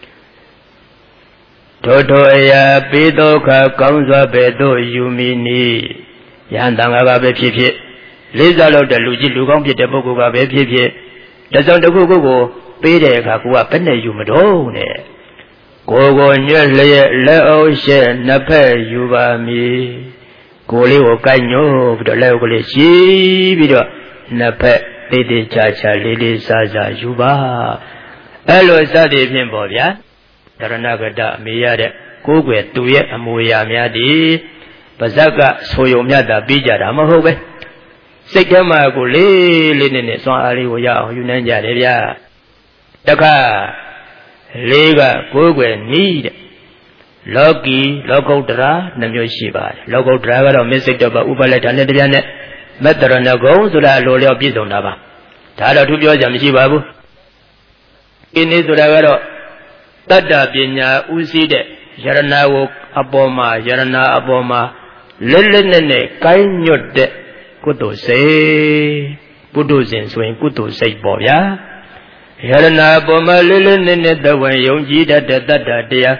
Toto ea pido ka kaunza bedo yumini. Yandanga bepipi. Liza lo de luji lugong pi de boku ka bepipi. Dasang de gogo pede ka kuwa pene yumado ne. Gogo nye le o she nape yubami. Goli wo kanyo bido le goli chi bido nape pede cha cha lili sa sa yuba. Elo sa de pimbo bia. Taranagada Miyade, Kugwe, Tuye, Amuya Miadi, Bazaka, Soyo Miada, Bija, Ramahobe. Sekama Guli, Linen, Son Ali, Yunanja, Livia. Taka, Lega, Kugwe, Need. Loki, Logo Dra, Namyoshiba, Logo Draga, Messic of Ubalet and Lidiane, Metaranago, Zula, Lolia Bizonaba. Tala to Biosam in Israel. Tada Binya Uzide, Yarana Aboma, Yarana Aboma, Lilene, Kainyote, Kuto say, Puduzin swing, Kuto say Boya, Yarana Aboma, Lilene, the way Yonji, that dea.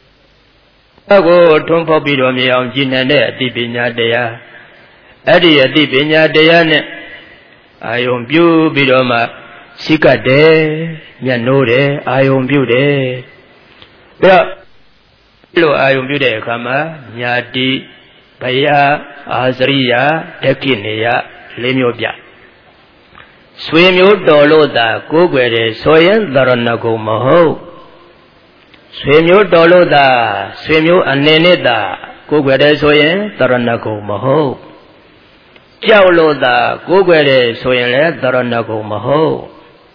Ago, Tompo Bidomi, Jinane, Dibinya dea, Adia Dibinya deane, Ion Bu Bidoma, Sika de, Yanode, Ion Bude. Lo ayum bude kama nyadi baya azriya tekineya lemyobya swemyo dolo da kogwere soyen daranago maho swemyo dolo da swemyo anene da kogwere soyen daranago maho jawlo da kogwere soyen le daranago maho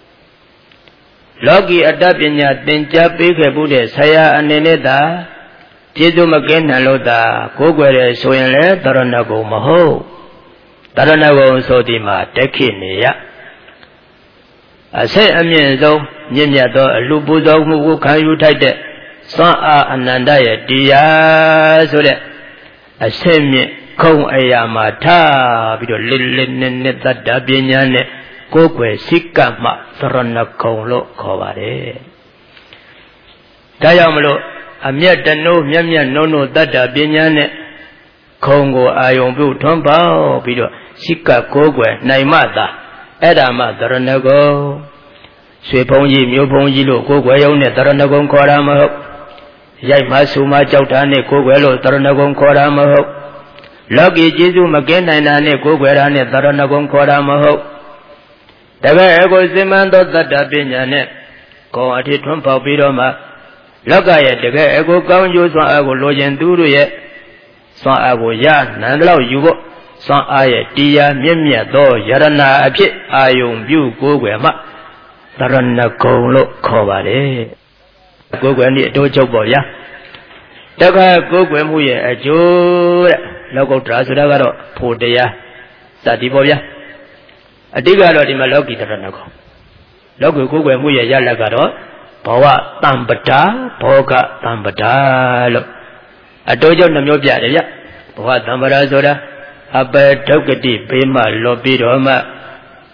Logi Adapinya Tinja Pike Bude Saya Aneneda Tidu Makena Loda Kogwere Soyenle Taranago Maho Taranago Sodima Tekinia Ase Amienzo Nyemyato Lubuzo Mugu Kanyu Taide Sa Anandaya Dia Sode Asemi Kong Ayamata Bido Lilin Tadapinyane Kogwe Sikama Sarana Konglo Kovare Tayamlo Amiatano Miamia Nono Dada Binyane Kongo Ayombu Tomba Bido Sika Kogwe Naimata Edama Taranago Swepongi Mupongi Lo Kogwe Yone Taranagon Korama Yaimasuma Jautane Kogwe Lo Taranagon Korama Logi Jizu Magena Nane Kogwe Rane Taranagon Korama Daga ego zimando dada binyane, ko ati tumpa bidoma, laga ye daga ego kaunju swan ago lojen duru ye, swan ago ya nandlao yugo, swan aye tiya mimya do yarana api ayung biu gogwe ma, tarana konglo kovare. Gogwe ni do chobo ya. Daga gogwe muye ajo, lago trasudagaro pudeya, sadibo ya. Adiga di Maloki Taranago. Logo Google Muya Yalagaro, Pawa Tambata, Poka Tambata. Adojo Namobia, Pawa Tambara Zoda, Abba Tokati, Pima, Lobidoma,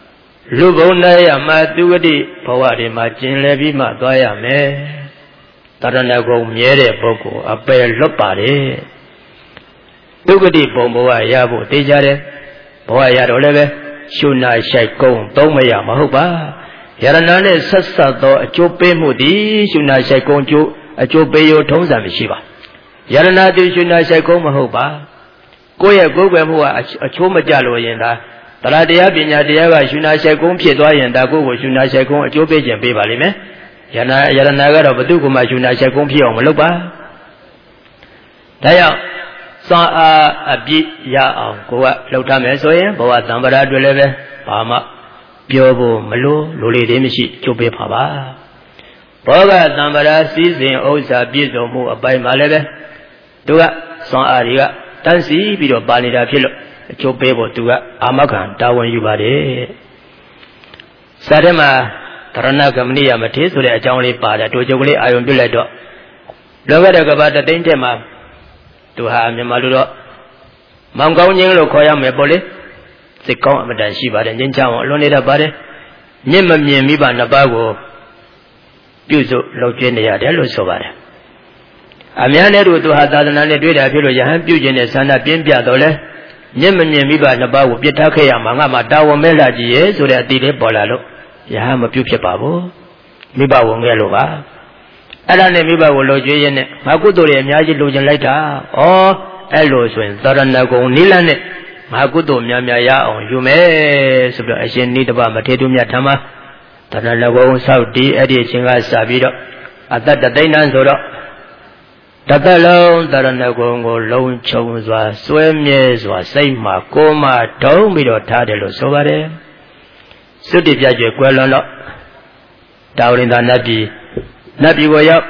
လူဘုံနဲ့ရမှာသူဂတိဘဝတွေမှာကျင်လည်ပြီးမှသွားရမယ်တရဏဂုံမြဲတဲ့ပုဂ္ဂိုလ်အပယ်လွတ်ပါတယ်သူဂတိဘုံဘဝရဖို့သိကြတယ်ဘဝရတော့လည်းပဲရှုနာရှိုက်ကုံသုံးမရမဟုတ်ပါယရဏနဲ့ဆက်ဆက်သောအကျိုးပေးမှုသည်ရှုနာရှိုက်ကုံအကျိုးပေးရထုံးစံမရှိပါယရဏသူရှုနာရှိုက်ကုံမဟုတ်ပါကိုယ့်ရဲ့ကိုယ်ွယ်မှုကအချိုးမကြလို့ရင်ဒါတရားတရားပညာတရားကရှုနာရှိုက်ကုံဖြစ်သွားရင်ဒါကိုယ့်ကိုရှုနာရှိုက်ကုံအကျိုးပေးခြင်းပေးပါလိမ့်မယ်ယရဏကတော့ဘသူကမှရှုနာရှိုက်ကုံဖြစ်အောင်မလုပ်ပါဒါကြောင့်စွမ်းအားအပြည့်ရအောင်ကိုကလှုပ်ထားမယ်ဆိုရင်ဘဝသံဗရာတွေလည်းပဲဘာမှပြောဖို့မလိုလေသေးမရှိကျုပ်ပေးပါပါဘောဂသံဗရာစည်းစိမ်ဥစ္စာပြည့်စုံမှုအပိုင်းမှာလည်းပဲသူကစွမ်းအားတွေကတန်းစီပြီးတော့ပါနေတာဖြစ်လို့အကျိုးပေးဖို့သူကအာမခံတာဝန်ယူပါတယ်စာထဲမှာတရဏဂမနိယမထေဆိုတဲ့အကြောင်းလေးပါတယ်တို့ကျုပ်ကလေးအာယုံပြုလိုက်တော့လောကတဲ့ကဘာတသိန်းတဲ့မှာသူဟာမြန်မာလူတော့မောင်ကောင်းခြင်းလို့ခေါ်ရမယ်ပေါ့လေစိတ်ကောင်းအမတန်ရှိပါတယ်ငြိမ်းချမ်းအောင်အလွန်နေတတ်ပါတယ်မြင့်မမြင်မိဘနှစ်ပါးကိုပြုစုလုပ်ကျွေးနေရတယ်လို့ဆိုပါတယ်အများနဲ့တို့သူဟာသာသနာနဲ့တွေ့တာဖြစ်လို့ယဟန်ပြုခြင်းနဲ့ဆန္ဒပြင်းပြတော့လဲမြင့်မမြင်မိဘနှစ်ပါးကိုပြစ်ထားခဲ့ရမှာငါမှတာဝန်မဲ့လာကြည့်ရဲ့ဆိုတဲ့အတိလေးပေါ်လာလို့ယဟန်မပြုဖြစ်ပါဘူးမိဘဝင်ခဲ့လို့ပါအဲ့ဒါနဲ့မိဘကိုလိုကျွေးရင်းနဲ့ငါကုသိုလ်တွေအများကြီးလိုချင်လိုက်တာဩအဲ့လိုဆိုရင်သရဏဂုံနိလနဲ့ငါကုသိုလ်များများရအောင်ယူမယ်ဆိုပြီးတော့အရှင်နိတပမထေရမြတ်ထမသရဏဂုံဆောက်တည်အဲ့ဒီအချိန်ကစပြီးတော့အတ္တတသိန်းတန်းဆိုတော့တသက်လုံးသရဏဂုံကိုလုံးချုံစွာစွဲမြဲစွာစိတ်မှကိုယ်မှတုံးပြီးတော့ထားတယ်လို့ဆိုပါတယ်သုတိပြကျွယ်ကွယ်လွန်တော့တာဝရိန္ဒနတ်ပြည်ကိုရောက်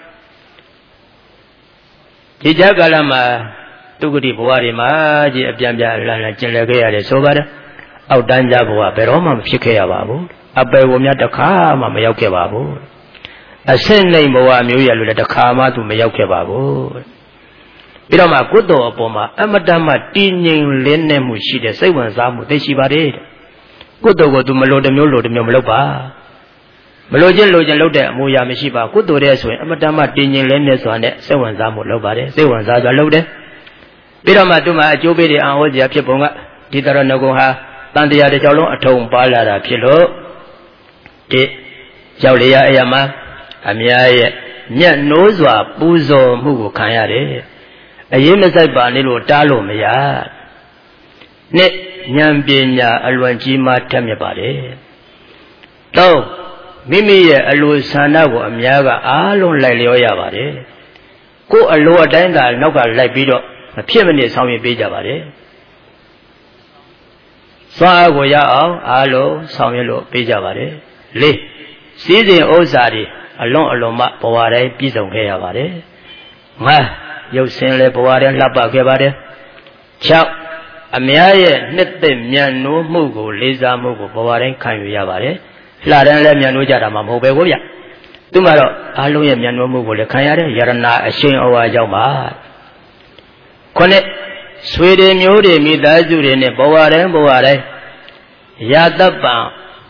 ဒီကြကာလမှာသူဂတိဘဝတွေမှာကြီးအပြန်ပြန်လန်ကျင်လည်ခဲ့ရတယ်ဆိုပါတယ်အောက်တန်းကြဘဝဘယ်တော့မှမဖြစ်ခဲ့ရပါဘူးအပယ်ကိုများတစ်ခါမှမရောက်ခဲ့ပါဘူးအဆင့်နှိမ်ဘဝမျိုးရလို့လည်းတစ်ခါမှသူမရောက်ခဲ့ပါဘူးပြီးတော့မှကုသိုလ်အပေါ်မှာအမတမတည်ငြိမ်လင်းနေမှုရှိတဲ့စိတ်ဝင်စားမှုသိရှိပါတယ်ကုသိုလ်ကိုသူမလိုတစ်မျိုးလိုတစ်မျိုးမလုပ်ပါမလိုချင်းလုပ်တဲ့အမူအရာမရှိပါကုသိုလ်တဲ့ဆိုရင်အမတမတည်ငြိမ်လင်းနေစွာနဲ့စိတ်ဝင်စားမှုလုပ်ပါတယ်စိတ်ဝင်စားစွာလုပ်တယ်ပြီးတော့မှသူမှအကျိုးပေးတဲ့အံ့ဩစရာဖြစ်ပုံကဒီတရဏဂုံဟာတန်တရားတစ်ကြောင်းလုံးအထုံပါလာတာဖြစ်လို့ဒီရောက်လေရအရာမှာအများရဲ့ညက်နိုးစွာပူဇော်မှုကိုခံရတယ်အရေးမစိုက်ပါနေလို့တားလို့မရနှစ်ဉာဏ်ပညာအလွန်ကြီးမားတတ်မြတ်ပါတယ်သုံးမိမိရဲ့အလိုဆန္ဒကိုအများကအားလုံးလိုက်လျောရပါတယ်ကိုယ်အလိုအတိုင်းသာနောက်ကလိုက်ပြီးတော့မဖြစ်မနစ်ဆောင်ရွက်ပေးကြပါတယ်စွမ်းအားကိုရအောင်အားလုံးဆောင်ရွက်လို့ပေးကြပါတယ်လေးစည်းစိမ်ဥစ္စာတွေအလွန်မှဘဝတိုင်းပြည့်စုံခဲ့ရပါတယ်ငါရုပ်ဆင်းလဲဘဝတိုင်းလှပခဲ့ပါတယ်6အများရဲ့နှစ်သက်မြတ်နိုးမှုကိုလေးစားမှုကိုဘဝတိုင်းခံယူရပါတယ်လှတန်းလဲမြတ်နိုးကြတာမှမဟုတ်ပဲကိုဗျသူမှတော့အားလုံးရဲ့မြတ်နိုးမှုကိုလည်းခံရတယ်ယရဏအရှင်ဩဝါကြောင့်ပါခုနှစ်ဆွေတွေမျိုးတွေမိသားစုတွေနဲ့ဘဝတိုင်းရာတပံ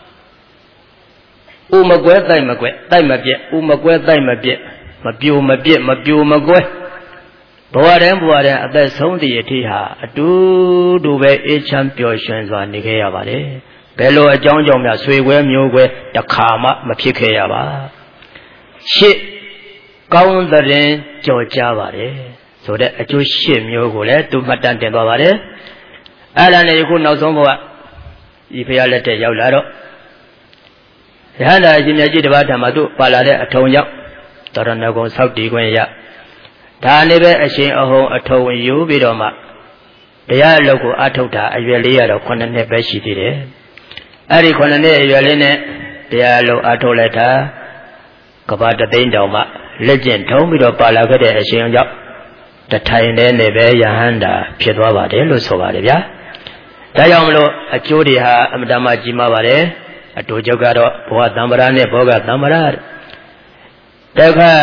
ဥမကွဲတိုက်မကွဲတိုက်မပြက်ဥမကွဲတိုက်မပြက်မပြိုမပြက်မပြိုမကွဲဘဝတိုင်းအသက်ဆုံးသည့်အထိဟာအတူတူပဲအေးချမ်းပျော်ရွှင်စွာနေခဲ့ရပါတယ်ဘယ်လိုအကြောင်းကြောင့်များဆွေကွဲမျိုးကွဲတစ်ခါမှမဖြစ်ခဲ့ရပါရှစ်ကောင်းတဲ့ရင်ကြော်ကြားပါတယ်ဆိုတဲ့အကျိုးရှစ်မျိုးကိုလည်းသူမှတ်တမ်းတင်သွားပါတယ်အဲ့ဒါနဲ့ယခုနောက်ဆုံးဘဝဤဖရာလက်ထက်ရောက်လာတော့ရဟန္တာရှင်မြတ်ကြီးတစ်ပါးထံမှာသူပါလာတဲ့အထုံရောက်တရဏဂုံဆောက်တည်ခွင့်ရဒါနဲ့ပဲအရှင်အဟုံအထုံယူပြီးတော့မှတရားအလုပ်ကိုအထုတ်တာအရွယ်လေးရတော့9နှစ်ပဲရှိသေးတယ်အဲ့ဒီ9နှစ်အရွယ်လေးနဲ့တရားအလုပ်အထုတ်လိုက်တာကဘာတသိန်းတောင်မှလက်ကျင့်ထုံးပြီးတော့ပါလာခဲ့တဲ့အရှင်ကြောင့်တထိုင်တဲ့နဲ့ပဲယဟန္တာဖြစ်သွားပါတယ်လို့ဆိုပါတယ်ဗျာဒါကြောင့်မလို့အကျိုးတွေဟာအမတမကြီးမားပါတယ်အတူချုပ်ကတော့ဘဝသံဗရာနဲ့ဘောဂသံဗရာတခါ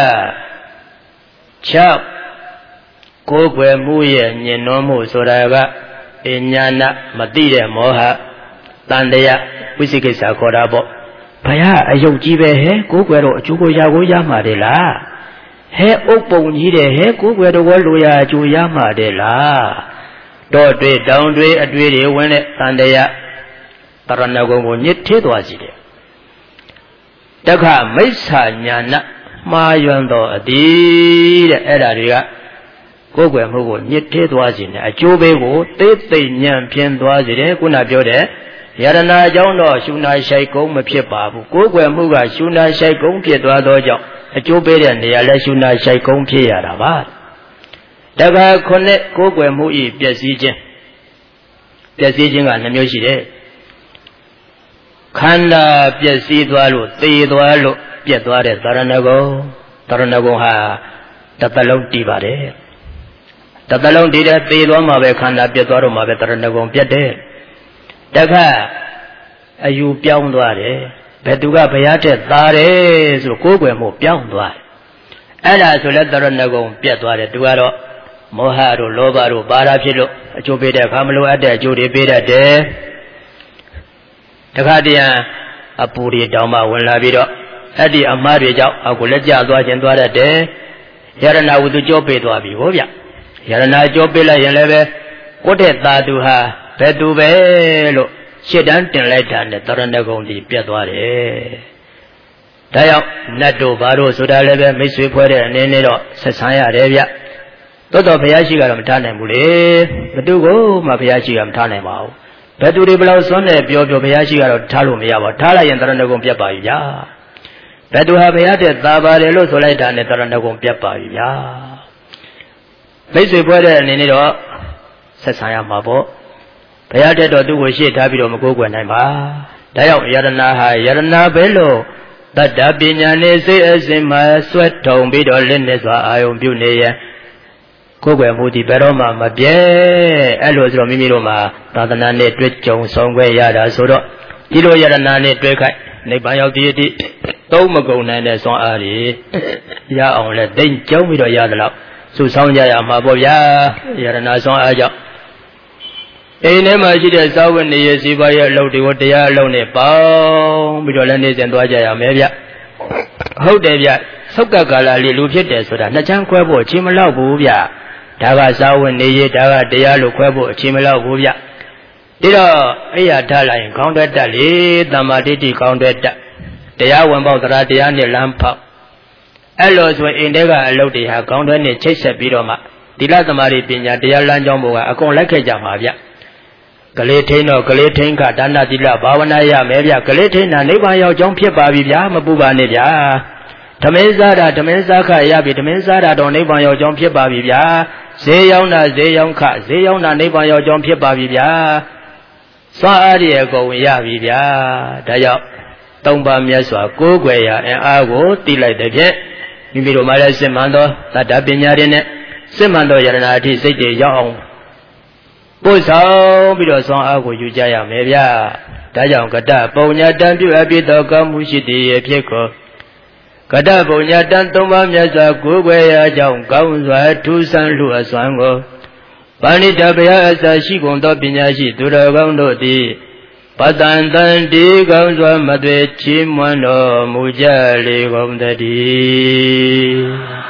6ကိုယ်ွယ်မှုရဲ့ညင်နှောမှုဆိုတာကပညာနာမသိတဲ့မောဟတန်တရားဝိသိကိစ္စခေါ်တာပေါ့ဘုရားအယုတ်ကြီးပဲဟဲ့ကိုယ်ွယ်တော့အကျိုးကိုရမှာတယ်လားဟဲ့ဥပ္ပုံကြီးတယ်ဟဲ့ကိုယ်ွယ်တော့လိုရာအကျိုးရမှာတယ်လားတော့တွေ့တောင်းတွေ့အတွေ့တွေဝင်တဲ့တန်တရာတရဏဂုံကိုညစ်ထေးသွားစီတယ်တခါမိစ္ဆာညာဏမှားယွန်းသောအတိတဲ့အဲ့ဒါတွေကကိုယ်ွယ်မှုကိုညစ်ထေးသွားစီတယ်အကျိုးပေးကိုသိသိဉာဏ်ဖြင့်သွားစီတယ်ခုနပြောတဲ့ယရဏအကြောင်းတော့ရှုနာရှိုက်ကုန်းမဖြစ်ပါဘူးကိုယ်ွယ်မှုကရှုနာရှိုက်ကုန်းဖြစ်သွားသောကြောင့်အကျိုးပေးတဲ့နေရာလဲရှုနာရှိုက်ကုန်းဖြစ်ရတာပါတခါခုနှစ်ကိုယ်ွယ်မှုဤပျက်စီးခြင်းက2မျိုးရှိတယ်ခန္ဓာပျက်စီးသွားလို့သေသွားလို့ပြက်သွားတဲ့သရဏဂုံဟာတစ်သလုံးတည်ပါတယ်တစ်သလုံးတည်တဲ့သေသွားမှာပဲခန္ဓာပြက်သွားတော့မှာပဲသရဏဂုံပြက်တယ်တခါအယူပြောင်းသွားတယ်ဘယ်သူကဘုရားတဲ့သားတယ်ဆိုကိုယ်ွယ်မှုပြောင်းသွားတယ်အဲ့ဒါဆိုလဲသရဏဂုံပြက်သွားတယ်သူကတော့မောဟတို့လောဘတို့ပါရာဖြစ်လို့အကျိုးပေးတဲ့အခါမလိုအပ်တဲ့အကျိုးတွေပေးတတ်တယ်တခါတည်းအပူတွေတောင်မှဝင်လာပြီးတော့အဲ့ဒီအမှားတွေကြောင့်အခုလက်ကျသွားခြင်းသွားတတ်တယ်ယရဏဝတ္ထုကြောပေးသွားပြီဟောဗျယရဏကြောပေးလိုက်ရင်လည်းပဲကိုယ့်တဲ့သာသူဟာဘယ်သူပဲလို့ရှစ်တန်းတင်လိုက်တာနဲ့တရဏဂုံကြီးပြတ်သွားတယ်ဒါကြောင့်နတ်တို့ဘာတို့ဆိုတာလည်းပဲမိတ်ဆွေဖွဲ့တဲ့အနေနဲ့တော့ဆက်ဆံရတယ်ဗျတော်တော်ဘုရားရှိကတော့မထားနိုင်ဘူးလေဘသူကိုမှဘုရားရှိကမထားနိုင်ပါဘူးဘယ်သူတွေဘယ်လောက်စွန့်နေပြောဘုရားရှိကတော့ထားလို့မရပါဘူးထားလိုက်ရင်တရဏဂုံပြတ်ပါပြီဗျာဘယ်သူဟာဘုရားတဲ့သာပါတယ်လို့ဆိုလိုက်တာနဲ့တရဏဂုံပြတ်ပါပြီဗျာမိတ်ဆွေဖွဲ့တဲ့အနေနဲ့တော့ဆက်ဆံရမှာပေါ့ဘုရားတဲ့တော့သူ့ကိုရှေ့ထားပြီးတော့မကိုးကွယ်နိုင်ပါဒါကြောင့်ယရဏဟာယရဏပဲလို့တတ္တပညာနဲ့စိတ်အစဉ်မှာဆွဲထုံပြီးတော့လက်နဲ့စွာအာယုံပြုနေရကိုယ်ွယ်မှုဒီဘယ်တော့မှမပြဲအဲ့လိုဆိုတော့မိမိတို့မှာသာသနာနဲ့တွေ့ကြုံဆောင်ခွဲရတာဆိုတော့ဒီလိုယရဏနဲ့တွေ့ခိုက်နိဗ္ဗာန်ရောက်တည်သုံးမကုန်နိုင်တဲ့ဆွမ်းအားတွေရအောင်လဲတိတ်ကြုံပြီးတော့ရသလောက်စုဆောင်ကြရမှာပေါ့ဗျာယရဏဆွမ်းအားကြောင့်အိမ်ထဲမှာရှိတဲ့စာဝတ်နေရစီပါရဲ့အလုပ်တွေကိုတရားအလုပ်နဲ့ပေါင်းပြီးတော့လည်းနေစဉ်သွားကြရမယ်ဗျဟုတ်တယ်ဗျသုတ်ကကာလလေးလူဖြစ်တယ်ဆိုတာနှစ်ချမ်းခွဲဖို့အချိန်မလောက်ဘူးဗျဒါကစာဝတ်နေရဒါကတရားလို့ခွဲဖို့အချိန်မလောက်ဘူးဗျဒီတော့အဲ့ရထားလိုက်ရင်ခေါင်းတွဲတက်လေတမ္မာဒိဋ္ဌိခေါင်းတွဲတက်တရားဝင်ပေါက်တရားနဲ့လမ်းဖောက်အဲ့လိုဆိုရင်အိမ်ထဲကအလုပ်တွေဟာခေါင်းတွဲနဲ့ချိတ်ဆက်ပြီးတော့မှသီလသမာဓိပညာတရားလမ်းကြောင်းပေါ်ကအကုန်လိုက်ခဲ့ကြမှာဗျကလေးထိန်တော့ကလေးထိန်ခဒါနသီလဘာဝနာရမယ်ဗျကလေးထိန်တာနိဗ္ဗာန်ရောက်ကြောင်းဖြစ်ပါပြီဗျာမပူပါနဲ့ဗျာဓမင်းစားတာဓမင်းစားခရပြီဓမင်းစားတာတော့နိဗ္ဗာန်ရောက်ကြောင်းဖြစ်ပါပြီဗျာဈေးရောက်တာဈေးရောက်ခဈေးရောက်တာနိဗ္ဗာန်ရောက်ကြောင်းဖြစ်ပါပြီဗျာစွမ်းအားရအကုန်ရပြီဗျာဒါကြောင့်သုံးပါးမြတ်စွာကိုးကွယ်ရာအင်အားကိုသိလိုက်တဲ့ဖြင့်မိမိတို့မှလည်းစစ်မှန်သောတတ္တပညာတွေနဲ့စစ်မှန်သောယရဏအထိစိတ်တွေရောက်အောင်ပို့ဆောင်ပြီးတော့ဆောင်အားကိုယူကြရမယ်ဗျာဒါကြောင့်ကတပုံညာတံပြုအပ်ပြီးသောကောင်းမှုရှိသည်ဖြစ်ခေါ်ကတပုံညာတံသုံးပါးမြတ်စွာကိုးကွယ်ရာကြောင့်ကောင်းစွာထူးဆန်းလှအစွမ်းကိုပါဏိတဘုရားအစရှိကုန်သောပညာရှိသူတော်ကောင်းတို့သည်ပတန်တန်ဒီကောင်းစွာမသွေချီးမွမ်းတော်မူကြလေကုန်တည်း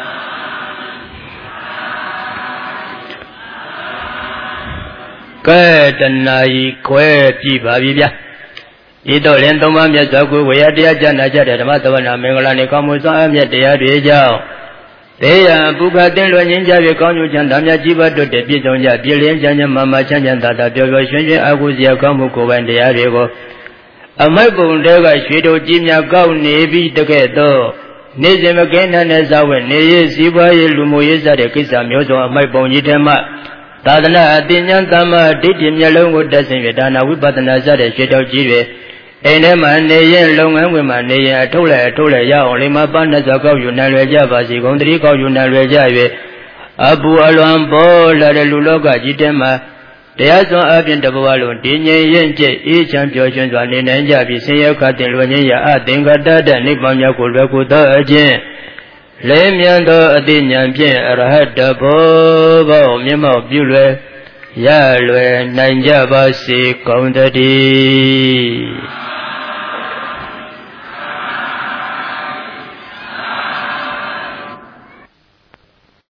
ကဲတဏှာကြီးခွဲပြပါပြီဗျာဤတော့လည်းသုံးပါးမြတ်စွာကိုဝေယတရားကျမ်းနာကြတဲ့ဓမ္မသဝနာမင်္ဂလာနှင့်ကောင်းမှုစွာအမြတ်တရားတွေကြောင့်သေယပုခတင်လွယ်ငင်းကြပြီကောင်းကျိုးချမ်းသာမြတ်ကြီးပါတို့တဲ့ပြည့်စုံကြပြည့်လင်းချမ်းချမ်းမာမာချမ်းချမ်းသာသာပျော်ပျော်ရွှင်ရွှင်အာဟုစရာကောင်းမှုကိုယ်ပိုင်တရားတွေကိုအမိုက်ပုံတွေကရွှေတို့ကြီးများကောက်နေပြီးတကဲ့သို့နေ့စဉ်မကင်းတဲ့ဇာဝဲနေရစီးပွားရေးလူမှုရေးစတဲ့ကိစ္စမျိုးစုံအမိုက်ပုံကြီးထဲမှသာသနာအသိဉာဏ်သမ္မာဒိဋ္ဌိမျက်လုံးကိုတက်ဆင်ပြဒါနာဝိပဿနာစတဲ့ရွှေတောက်ကြီးတွေအိမ်ထဲမှာနေရင်လုပ်ငန်းဝင်မှာနေရင်အထုတ်လိုက်ရအောင်လိမ္မာပန်းနဲ့စွာကောက်ယူနိုင်လွယ်ကြပါစေကုန်တည်းကောက်ယူနိုင်လွယ်ကြ၍အပူအလွန်ပေါ်လာတဲ့လူလောကကြီးထဲမှာတရားစွမ်းအပြင်တဘဝလုံးတည်ငြိမ်ရင်ကျအေးချမ်းပျော်ရွှင်စွာနေနိုင်ကြပြီးဆင်းရဲခတ်တင်လွယ်ခြင်းရာအသင်္ကတ္တတဲ့နိဗ္ဗာန်မြောက်ကိုလွယ်ကူသောအခြင်းလေးမြန်သောအသိဉာဏ်ဖြင့်အရဟတဘောဘောမျက်မှောက်ပြုလွယ်ရလွယ်နိုင်ကြပါစေကုန်တည်း